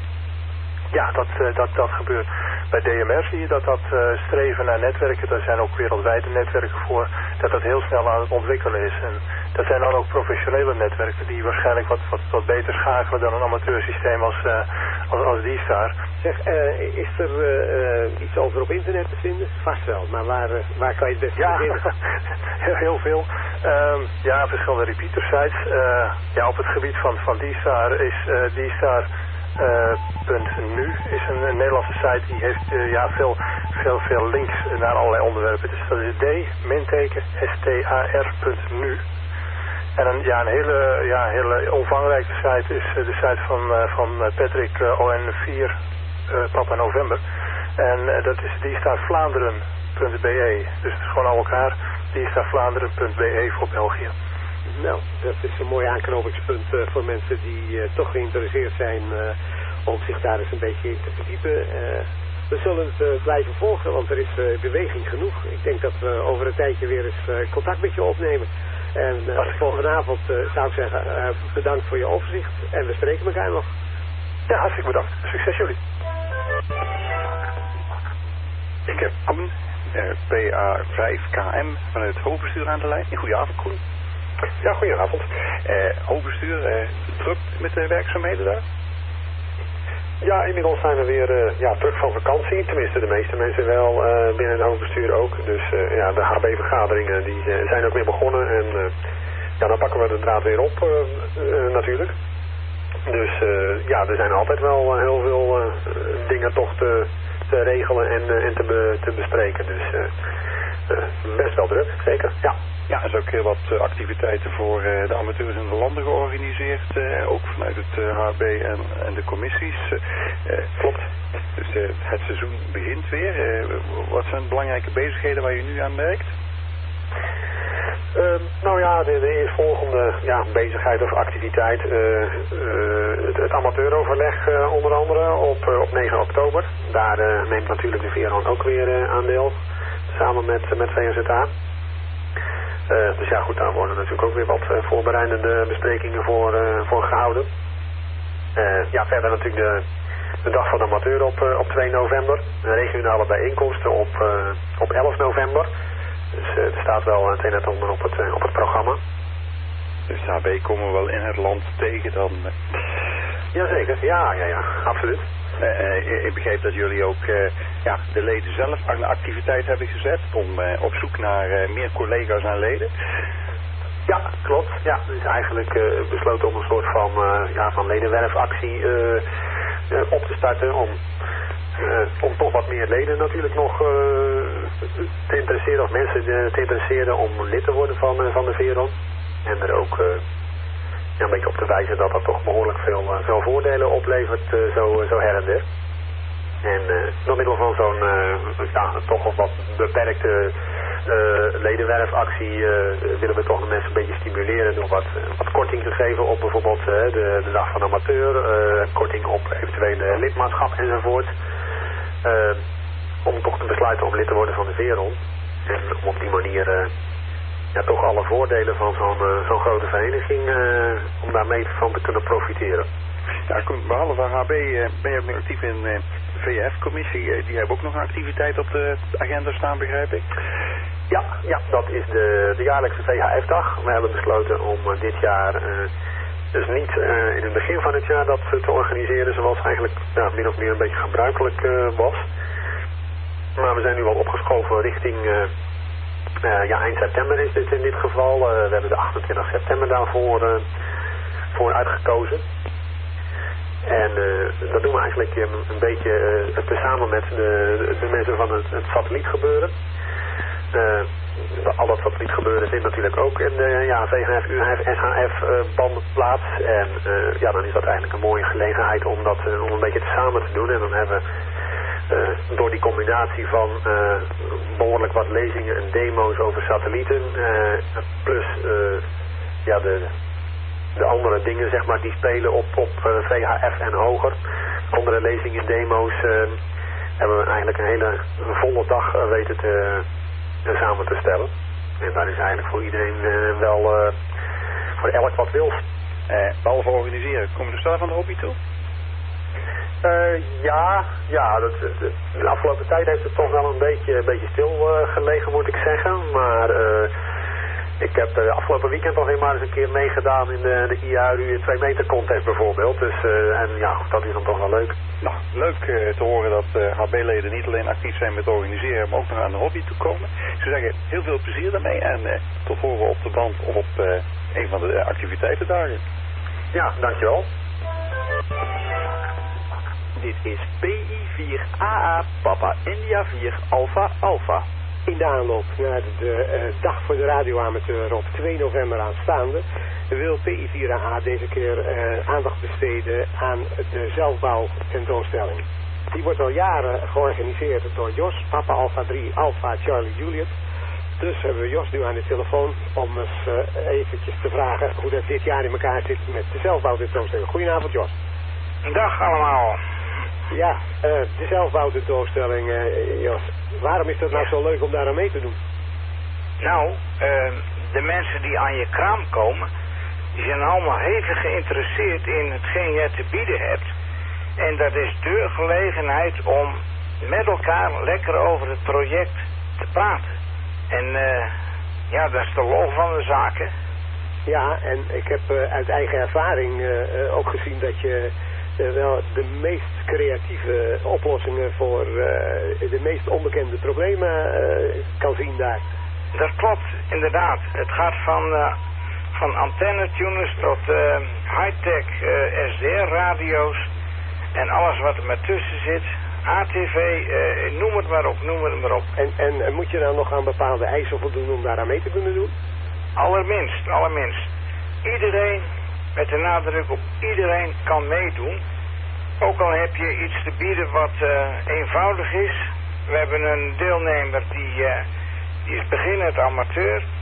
Ja, dat gebeurt. Bij DMR zie je dat streven naar netwerken, daar zijn ook wereldwijde netwerken voor, dat heel snel aan het ontwikkelen is. En dat zijn dan ook professionele netwerken die waarschijnlijk wat beter schakelen dan een amateursysteem als D-Star. Zeg, is er iets over op internet te vinden? Vast wel, maar waar kan je het beste vinden? Heel veel. Verschillende repeater sites. Op het gebied van D-Star is D-Star.nu is een Nederlandse site die heeft veel links naar allerlei onderwerpen. Dus dat is d-star.nu. En een hele omvangrijke site is de site van Patrick ON4 Papa November. En dat is dstarvlaanderen.be. Dus het is gewoon aan elkaar dstarvlaanderen.be voor België. Nou, dat is een mooi aanknopingspunt voor mensen die toch geïnteresseerd zijn om zich daar eens een beetje in te verdiepen. We zullen het blijven volgen, want er is beweging genoeg. Ik denk dat we over een tijdje weer eens contact met je opnemen. En volgende avond zou ik zeggen, bedankt voor je overzicht en we spreken elkaar nog. Ja, hartstikke bedankt. Succes jullie. Ik heb Koen, PA5KM van het hoofdbestuur aan de lijn. Goedenavond, Koen. Ja, goedenavond. Hoofdbestuur, druk met de werkzaamheden daar? Ja, inmiddels zijn we weer terug van vakantie. Tenminste, de meeste mensen wel binnen het hoofdbestuur ook. Dus de HB-vergaderingen die zijn ook weer begonnen. En dan pakken we de draad weer op natuurlijk. Dus er zijn altijd wel heel veel dingen toch te regelen en te bespreken. Dus best wel druk, zeker. Ja. Ja, er zijn ook heel wat activiteiten voor de amateurs in de landen georganiseerd. Ook vanuit het HB en de commissies. Klopt. Dus het seizoen begint weer. Wat zijn belangrijke bezigheden waar je nu aan werkt? Nou ja, de eerstvolgende bezigheid of activiteit, het amateuroverleg onder andere op 9 oktober. Daar neemt natuurlijk de VERON ook weer aan deel, samen met VNZA. Dus ja goed, daar worden natuurlijk ook weer wat voorbereidende besprekingen voor gehouden. Verder natuurlijk de dag van de amateur op 2 november. De regionale bijeenkomsten op 11 november. Dus er staat wel het een en ander op het programma. Dus HB komen we wel in het land tegen dan? Jazeker, ja, absoluut. Ik begreep dat jullie ook de leden zelf aan de activiteit hebben gezet om op zoek naar meer collega's en leden. Ja, klopt. Ja, het is eigenlijk besloten om een soort van ledenwerfactie op te starten om toch wat meer leden natuurlijk nog te interesseren, of mensen te interesseren om lid te worden van de VERON. En er ook een beetje op te wijzen dat dat toch behoorlijk veel voordelen oplevert, zo her en der. En door middel van zo'n toch wat beperkte ledenwerfactie willen we toch de mensen een beetje stimuleren door wat korting te geven op bijvoorbeeld de dag van amateur, korting op eventuele lidmaatschap enzovoort. Om toch te besluiten om lid te worden van de VERON. En om op die manier toch alle voordelen van zo'n grote vereniging, om daarmee van te kunnen profiteren. Ja, behalve HB ben je ook nog actief in de VF-commissie. Die hebben ook nog een activiteit op de agenda staan, begrijp ik? Ja, dat is de jaarlijkse VHF-dag. We hebben besloten om dit jaar, dus niet in het begin van het jaar, dat te organiseren zoals eigenlijk min of meer een beetje gebruikelijk was. Maar we zijn nu al opgeschoven richting eind september is dit in dit geval. We hebben de 28 september daarvoor voor uitgekozen. En dat doen we eigenlijk een beetje tezamen met de mensen van het satellietgebeuren. Al dat satellietgebeuren vindt natuurlijk ook in de VHF, UHF, SHF band plaats. En dan is dat eigenlijk een mooie gelegenheid om dat om een beetje tezamen te doen. En dan hebben we door die combinatie van behoorlijk wat lezingen en demo's over satellieten, plus de andere dingen zeg maar die spelen op VHF en hoger, andere lezingen en demo's, hebben we eigenlijk een hele volle dag weten samen te stellen. En daar is eigenlijk voor iedereen voor elk wat wils. Behalve organiseren, komen er zelf aan de hobby toe? De afgelopen tijd heeft het toch wel een beetje stil gelegen, moet ik zeggen. Maar ik heb afgelopen weekend nog maar eens een keer meegedaan in de IARU 2 meter contest bijvoorbeeld. Dus dat is dan toch wel leuk. Nou, leuk te horen dat HB-leden niet alleen actief zijn met organiseren, maar ook nog aan de hobby toe komen. Ik zou zeggen, heel veel plezier daarmee en tot horen op de band of op een van de activiteitendagen. Ja, dankjewel. Dit is PI4AA Papa India 4 Alpha Alpha. In de aanloop naar de dag voor de radioamateur op 2 november aanstaande wil PI4AA deze keer aandacht besteden aan de zelfbouw tentoonstelling. Die wordt al jaren georganiseerd door Jos, Papa Alpha 3 Alpha Charlie Juliet. Dus hebben we Jos nu aan de telefoon om eens eventjes te vragen hoe dat dit jaar in elkaar zit met de zelfbouw tentoonstelling. Goedenavond Jos. Dag allemaal. Ja, de zelfbouwtentoonstelling, Jos. Waarom is dat nou zo leuk om daar aan mee te doen? Nou, de mensen die aan je kraam komen, die zijn allemaal hevig geïnteresseerd in hetgeen jij te bieden hebt. En dat is de gelegenheid om met elkaar lekker over het project te praten. En dat is de lol van de zaak, hè? Ja, en ik heb uit eigen ervaring ook gezien dat je wel de meest creatieve oplossingen voor de meest onbekende problemen kan zien daar. Dat klopt, inderdaad. Het gaat van antennetuners tot high-tech SDR-radio's en alles wat er maar tussen zit. ATV, noem het maar op. En moet je dan nog aan bepaalde eisen voldoen om daaraan mee te kunnen doen? Allerminst. Iedereen, met de nadruk op iedereen, kan meedoen. Ook al heb je iets te bieden wat eenvoudig is. We hebben een deelnemer die is beginnend amateur.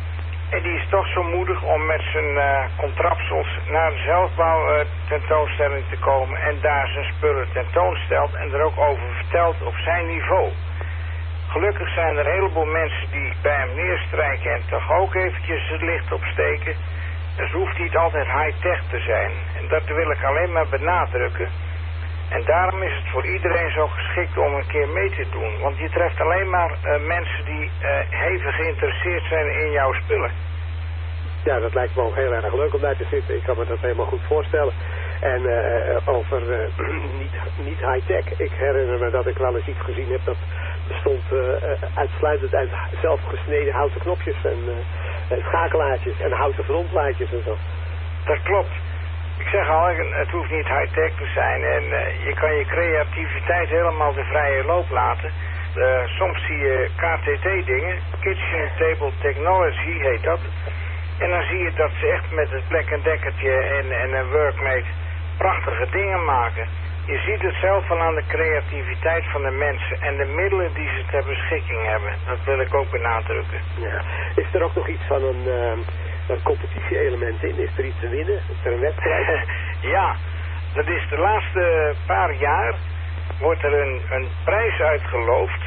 En die is toch zo moedig om met zijn contrapsels naar de zelfbouw tentoonstelling te komen en daar zijn spullen tentoonstelt en er ook over vertelt op zijn niveau. Gelukkig zijn er een heleboel mensen die bij hem neerstrijken en toch ook eventjes het licht opsteken. Dus het hoeft niet altijd high-tech te zijn. En dat wil ik alleen maar benadrukken. En daarom is het voor iedereen zo geschikt om een keer mee te doen. Want je treft alleen maar mensen die hevig geïnteresseerd zijn in jouw spullen. Ja, dat lijkt me ook heel erg leuk om daar te zitten. Ik kan me dat helemaal goed voorstellen. En over niet high-tech. Ik herinner me dat ik wel eens iets gezien heb dat bestond uitsluitend uit zelfgesneden houten knopjes en schakelaartjes en houten frontlaadjes en zo. Dat klopt. Ik zeg al, het hoeft niet high-tech te zijn en je kan je creativiteit helemaal de vrije loop laten. Soms zie je KTT-dingen, Kitchen Table Technology heet dat. En dan zie je dat ze echt met het Black & Deckertje en een Workmate prachtige dingen maken. Je ziet het zelf wel aan de creativiteit van de mensen en de middelen die ze ter beschikking hebben. Dat wil ik ook benadrukken. Ja. Is er ook nog iets van een competitie-element in? Is er iets te winnen? Is er een wedstrijd? Ja, dat is de laatste paar jaar wordt er een prijs uitgeloofd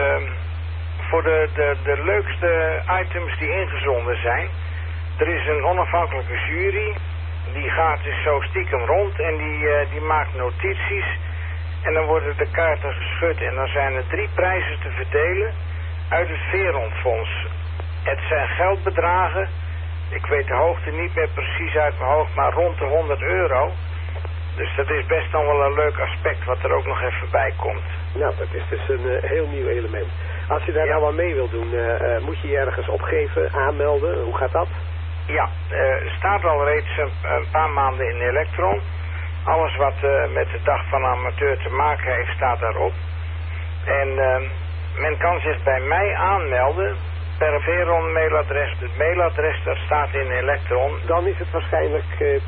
voor de leukste items die ingezonden zijn. Er is een onafhankelijke jury, die gaat dus zo stiekem rond en die maakt notities. En dan worden de kaarten geschud en dan zijn er 3 prijzen te verdelen uit het Veerondfonds. Het zijn geldbedragen, ik weet de hoogte niet meer precies uit mijn hoofd, maar rond de €100. Dus dat is best dan wel een leuk aspect wat er ook nog even bij komt. Nou, dat is dus een heel nieuw element. Als je daar nou aan mee wilt doen, moet je je ergens opgeven, aanmelden? Hoe gaat dat? Ja, staat al reeds een paar maanden in Electron. Alles wat met de dag van amateur te maken heeft, staat daarop. En men kan zich bij mij aanmelden per Veron mailadres. Het mailadres dat staat in Electron. Dan is het waarschijnlijk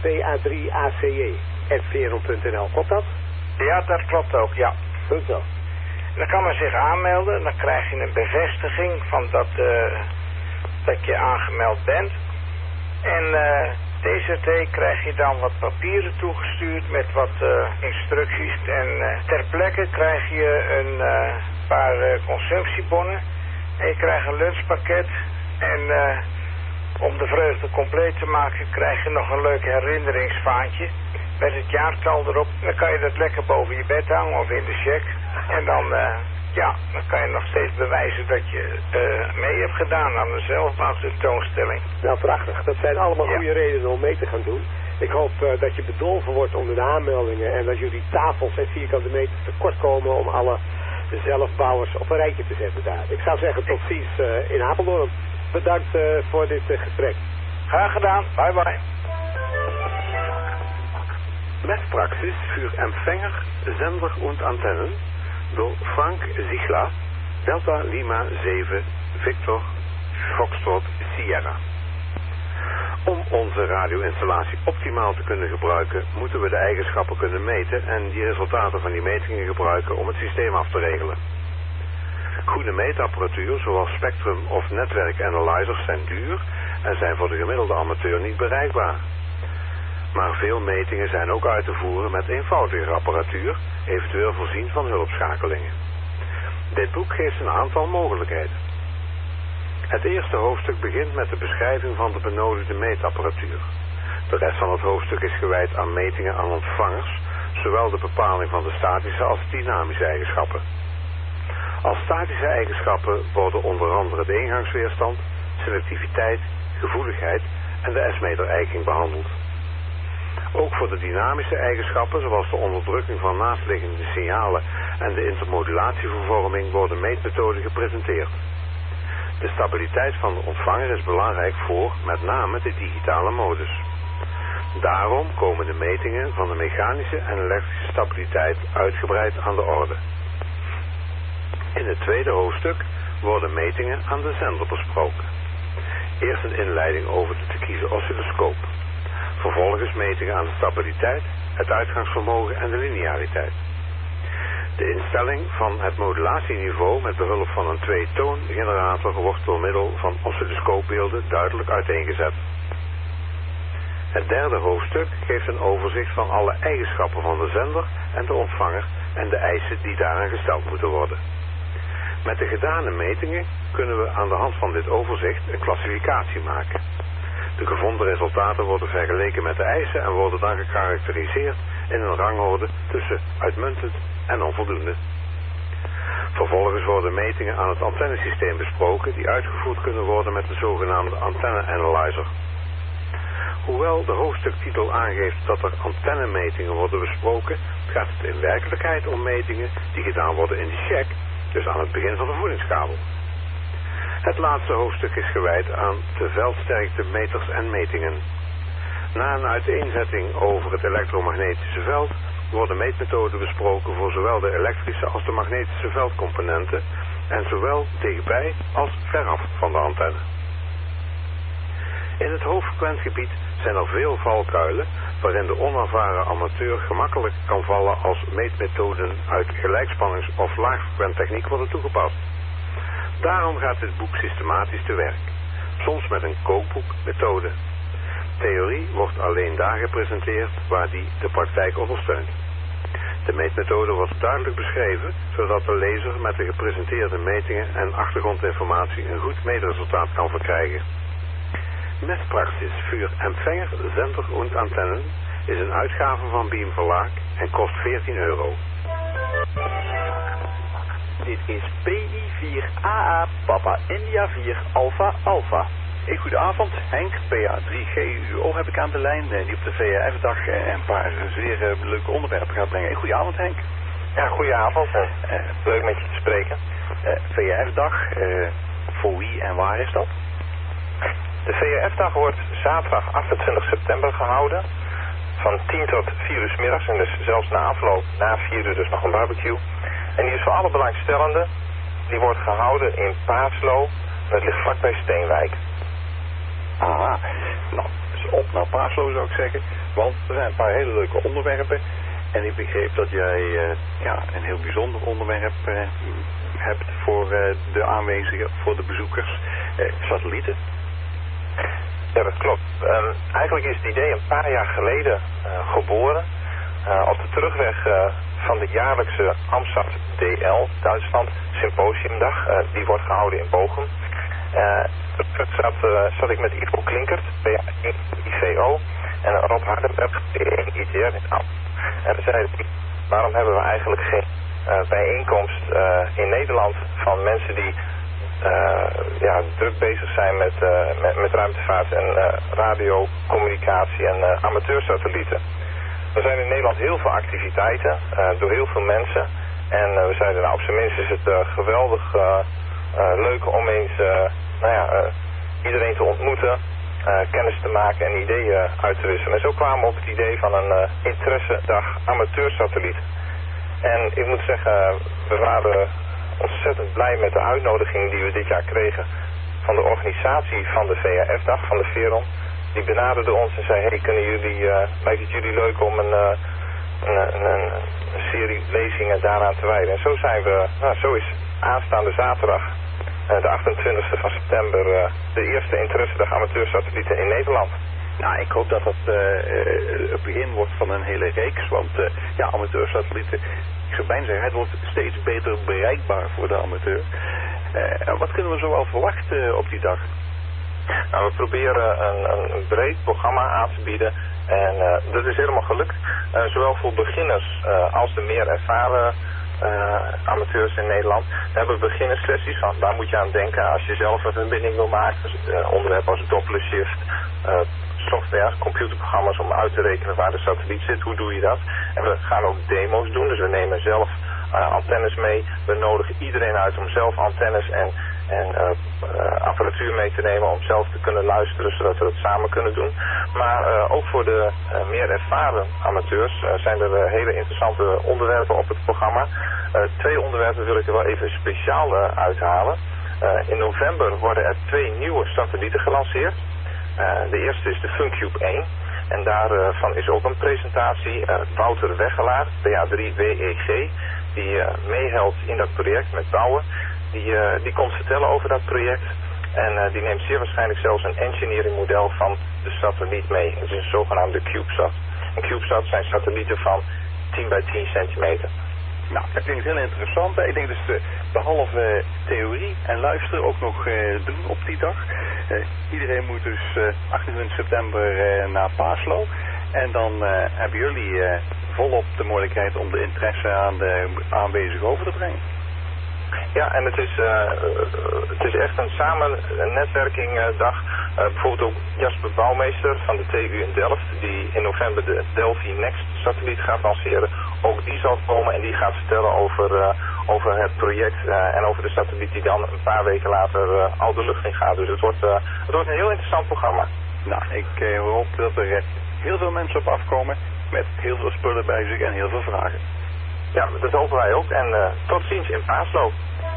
pa3ace@veron.nl. Klopt dat? Ja, dat klopt ook, ja. Goed zo. Dan kan men zich aanmelden. Dan krijg je een bevestiging van dat je aangemeld bent. En TZT krijg je dan wat papieren toegestuurd met wat instructies. En ter plekke krijg je een paar consumptiebonnen. En je krijgt een lunchpakket. En om de vreugde compleet te maken krijg je nog een leuk herinneringsvaantje. Met het jaartal erop. Dan kan je dat lekker boven je bed hangen of in de check. En dan kan je nog steeds bewijzen dat je mee hebt gedaan aan de zelfbouwtentoonstelling. Nou, prachtig. Dat zijn allemaal goede redenen om mee te gaan doen. Ik hoop dat je bedolven wordt onder de aanmeldingen en dat jullie tafels en vierkante meters tekort komen om alle zelfbouwers op een rijtje te zetten daar. Ik zou zeggen tot ziens in Apeldoorn. Bedankt voor dit gesprek. Graag gedaan. Bye bye. Messpraxis für Empfänger, Sender und Antennen door Frank Ziegler, Delta Lima 7, Victor, Foxtrot, Sierra. Om onze radio-installatie optimaal te kunnen gebruiken, moeten we de eigenschappen kunnen meten en die resultaten van die metingen gebruiken om het systeem af te regelen. Goede meetapparatuur zoals Spectrum of netwerkanalyzers zijn duur en zijn voor de gemiddelde amateur niet bereikbaar. Maar veel metingen zijn ook uit te voeren met eenvoudige apparatuur, eventueel voorzien van hulpschakelingen. Dit boek geeft een aantal mogelijkheden. Het eerste hoofdstuk begint met de beschrijving van de benodigde meetapparatuur. De rest van het hoofdstuk is gewijd aan metingen aan ontvangers, zowel de bepaling van de statische als de dynamische eigenschappen. Als statische eigenschappen worden onder andere de ingangsweerstand, selectiviteit, gevoeligheid en de S-meterijking behandeld. Ook voor de dynamische eigenschappen, zoals de onderdrukking van naastliggende signalen en de intermodulatievervorming, worden meetmethoden gepresenteerd. De stabiliteit van de ontvanger is belangrijk voor, met name, de digitale modus. Daarom komen de metingen van de mechanische en elektrische stabiliteit uitgebreid aan de orde. In het tweede hoofdstuk worden metingen aan de zender besproken. Eerst een inleiding over de te kiezen oscilloscoop. Vervolgens metingen aan de stabiliteit, het uitgangsvermogen en de lineariteit. De instelling van het modulatieniveau met behulp van een 2-toongenerator wordt door middel van oscilloscoopbeelden duidelijk uiteengezet. Het derde hoofdstuk geeft een overzicht van alle eigenschappen van de zender en de ontvanger en de eisen die daaraan gesteld moeten worden. Met de gedane metingen kunnen we aan de hand van dit overzicht een klassificatie maken. De gevonden resultaten worden vergeleken met de eisen en worden dan gekarakteriseerd in een rangorde tussen uitmuntend en onvoldoende. Vervolgens worden metingen aan het antennesysteem besproken die uitgevoerd kunnen worden met de zogenaamde antenne analyzer. Hoewel de hoofdstuktitel aangeeft dat er antennemetingen worden besproken, gaat het in werkelijkheid om metingen die gedaan worden in de check, dus aan het begin van de voedingskabel. Het laatste hoofdstuk is gewijd aan de veldsterktemeters en metingen. Na een uiteenzetting over het elektromagnetische veld worden meetmethoden besproken voor zowel de elektrische als de magnetische veldcomponenten en zowel dichtbij als veraf van de antenne. In het hoogfrequentgebied zijn er veel valkuilen waarin de onervaren amateur gemakkelijk kan vallen als meetmethoden uit gelijkspannings- of laagfrequent techniek worden toegepast. Daarom gaat dit boek systematisch te werk, soms met een kookboekmethode. Theorie wordt alleen daar gepresenteerd waar die de praktijk ondersteunt. De meetmethode wordt duidelijk beschreven, zodat de lezer met de gepresenteerde metingen en achtergrondinformatie een goed meetresultaat kan verkrijgen. Messpraxis für Empfänger, Sender und Antennen is een uitgave van Beam Verlag en kost €14. Dit is PI4AA Papa India 4 Alpha Alpha. Goedenavond, Henk, PA3GUO heb ik aan de lijn, die op de VRF-dag een paar zeer leuke onderwerpen gaat brengen. Goedenavond, Henk. Ja, goedenavond. Leuk met je te spreken. VRF-dag, voor wie en waar is dat? De VRF-dag wordt zaterdag 28 september gehouden. Van 10 tot 4 uur 's middags en dus zelfs na afloop, na 4 uur dus nog een barbecue. En die is voor alle belangstellenden. Die wordt gehouden in Paaslo. Dat ligt vlakbij Steenwijk. Aha, nou, dus op naar Paaslo zou ik zeggen. Want er zijn een paar hele leuke onderwerpen. En ik begreep dat jij een heel bijzonder onderwerp hebt voor de aanwezigen, voor de bezoekers. Satellieten. Ja, dat klopt. Eigenlijk is het idee een paar jaar geleden geboren. Op de terugweg van de jaarlijkse AMSAT DL, Duitsland, symposiumdag. Die wordt gehouden in Bochum. Zat ik met Ivo Klinkert, IVO, en Rob Hardenberg, ITR in Am. En we zeiden, waarom hebben we eigenlijk geen bijeenkomst in Nederland van mensen die druk bezig zijn met ruimtevaart en radiocommunicatie en amateursatellieten. Er zijn in Nederland heel veel activiteiten door heel veel mensen. En we zeiden, nou op zijn minst is het geweldig leuk om eens iedereen te ontmoeten, kennis te maken en ideeën uit te wisselen. En zo kwamen we op het idee van een interessedag amateursatelliet. En ik moet zeggen, we waren ontzettend blij met de uitnodiging die we dit jaar kregen van de organisatie van de VRF-dag, van de Veron. Die benaderde ons en zei, hey, lijkt het jullie leuk om een serie lezingen daaraan te wijden. En zo zijn we, zo is aanstaande zaterdag, de 28e van september, de eerste interessedag amateursatellieten in Nederland. Nou, ik hoop dat dat het begin wordt van een hele reeks, want amateursatellieten, ik zou bijna zeggen, het wordt steeds beter bereikbaar voor de amateur. Wat kunnen we zoal verwachten op die dag? Nou, we proberen een breed programma aan te bieden en dat is helemaal gelukt. Zowel voor beginners als de meer ervaren amateurs in Nederland. We hebben beginnerssessies, want daar moet je aan denken als je zelf een verbinding wil maken. Dus, onderwerpen als Doppler Shift, software, computerprogramma's om uit te rekenen waar de satelliet zit, hoe doe je dat? En we gaan ook demo's doen, dus we nemen zelf antennes mee. We nodigen iedereen uit om zelf antennes en apparatuur mee te nemen om zelf te kunnen luisteren, zodat we dat samen kunnen doen. Maar ook voor de meer ervaren amateurs zijn er hele interessante onderwerpen op het programma. 2 onderwerpen wil ik er wel even speciaal uithalen. In november worden er 2 nieuwe satellieten gelanceerd. De eerste is de FunCube 1. En daarvan is ook een presentatie. Wouter Weggelaar, PA3WEG, die meehelpt in dat project met bouwen, die komt vertellen over dat project. En die neemt zeer waarschijnlijk zelfs een engineering model van de satelliet mee. Het is een zogenaamde CubeSat. En CubeSat zijn satellieten van 10 bij 10 centimeter. Nou, dat klinkt heel interessant. Ik denk dus behalve theorie en luisteren ook nog doen op die dag. Iedereen moet dus 28 september naar Paaslo. En dan hebben jullie volop de mogelijkheid om de interesse aan de aanwezigen over te brengen. Ja, en het is echt een samen netwerkingdag. Bijvoorbeeld ook Jasper Bouwmeester van de TU in Delft, die in november de Delphi Next satelliet gaat lanceren. Ook die zal komen en die gaat vertellen over het project en over de satelliet die dan een paar weken later al de lucht in gaat. Dus het wordt een heel interessant programma. Nou, ik hoop dat er heel veel mensen op afkomen met heel veel spullen bij zich en heel veel vragen. Ja, dat hopen wij ook. En tot ziens in Paaslo.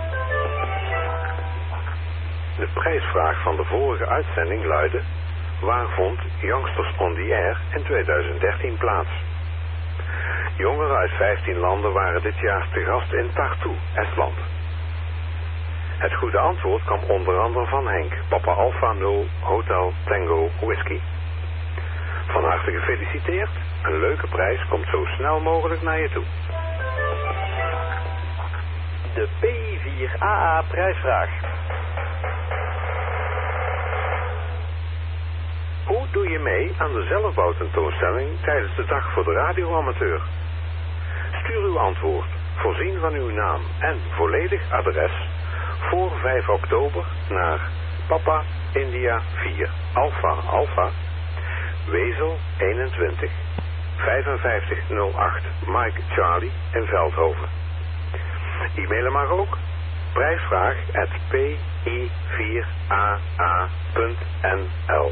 De prijsvraag van de vorige uitzending luidde: waar vond Youngsters on the Air in 2013 plaats? Jongeren uit 15 landen waren dit jaar te gast in Tartu, Estland. Het goede antwoord kwam onder andere van Henk, Papa Alpha 0, Hotel Tango Whisky. Van harte gefeliciteerd. Een leuke prijs komt zo snel mogelijk naar je toe. De P4AA prijsvraag. Hoe doe je mee aan de zelfbouwtentoonstelling tijdens de Dag voor de Radioamateur? Stuur uw antwoord, voorzien van uw naam en volledig adres, voor 5 oktober naar Papa India 4 Alpha Alpha, Wezel 21 5508 Mike Charlie in Veldhoven. E-mailen mag ook. prijsvraag@pi4aa.nl.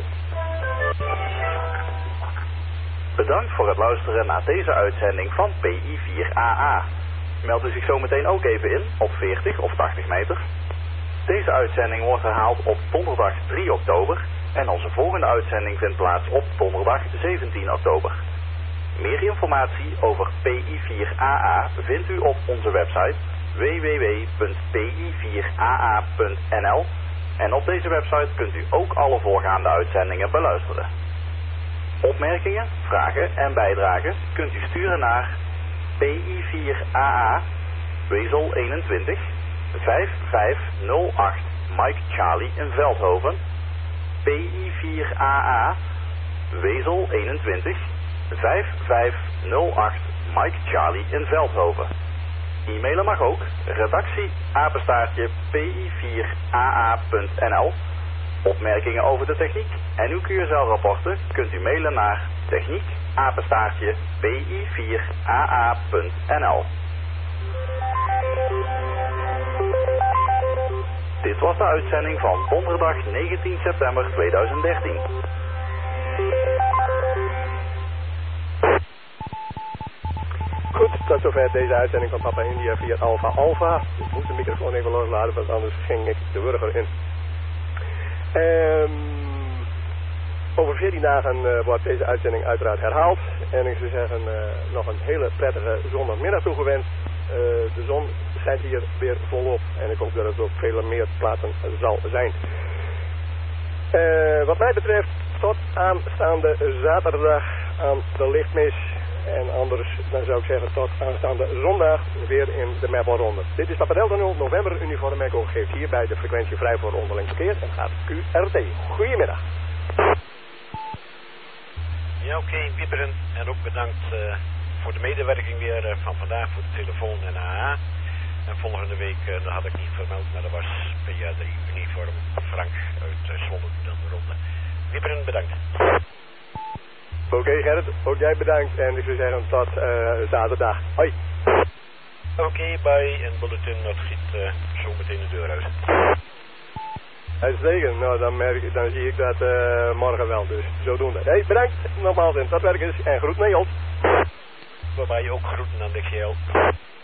Bedankt voor het luisteren naar deze uitzending van PI4AA. Meld u zich zo meteen ook even in op 40 of 80 meter. Deze uitzending wordt herhaald op donderdag 3 oktober en onze volgende uitzending vindt plaats op donderdag 17 oktober. Meer informatie over PI4AA vindt u op onze website www.pi4aa.nl en op deze website kunt u ook alle voorgaande uitzendingen beluisteren. Opmerkingen, vragen en bijdragen kunt u sturen naar PI4AA, Wezel 21 5508 Mike Charlie in Veldhoven, PI4AA, Wezel 21 5508 Mike Charlie in Veldhoven. E-mailen mag ook, redactie @pi4aa.nl. Opmerkingen over de techniek en uw QSL-rapporten kunt u mailen naar techniek@pi4aa.nl. Dit was de uitzending van donderdag 19 september 2013. Goed, tot zover deze uitzending van Papa India 4 Alpha Alpha. Ik moet de microfoon even loslaten, want anders ging ik de burger in. Over 14 dagen wordt deze uitzending uiteraard herhaald. En ik zou zeggen, nog een hele prettige zondagmiddag toegewenst. De zon schijnt hier weer volop. En ik hoop dat het op vele meer plaatsen zal zijn. Wat mij betreft, tot aanstaande zaterdag aan de lichtmis. En anders, dan zou ik zeggen, tot aanstaande zondag weer in de Meppelronde. Dit is Papa Delta 0, november uniform echo geeft hier bij de frequentie vrij voor onderling verkeer en gaat QRT. Goedemiddag. Ja, oké, Wieperen. En ook bedankt voor de medewerking weer van vandaag voor de telefoon en AA. En volgende week, dat had ik niet vermeld, maar dat was via de uniform Frank uit Zwolle dan de ronde. Wieperen, bedankt. Oké, Gerrit, ook jij bedankt en ik zou zeggen tot zaterdag. Hoi. Oké, bye. En bulletin, dat giet zo meteen de deur uit. Uitstekend, nou dan zie ik dat morgen wel, dus zodoende. Hey, bedankt nogmaals en tot werkers en groet naar Jos. Waarbij je ook groeten aan de geel.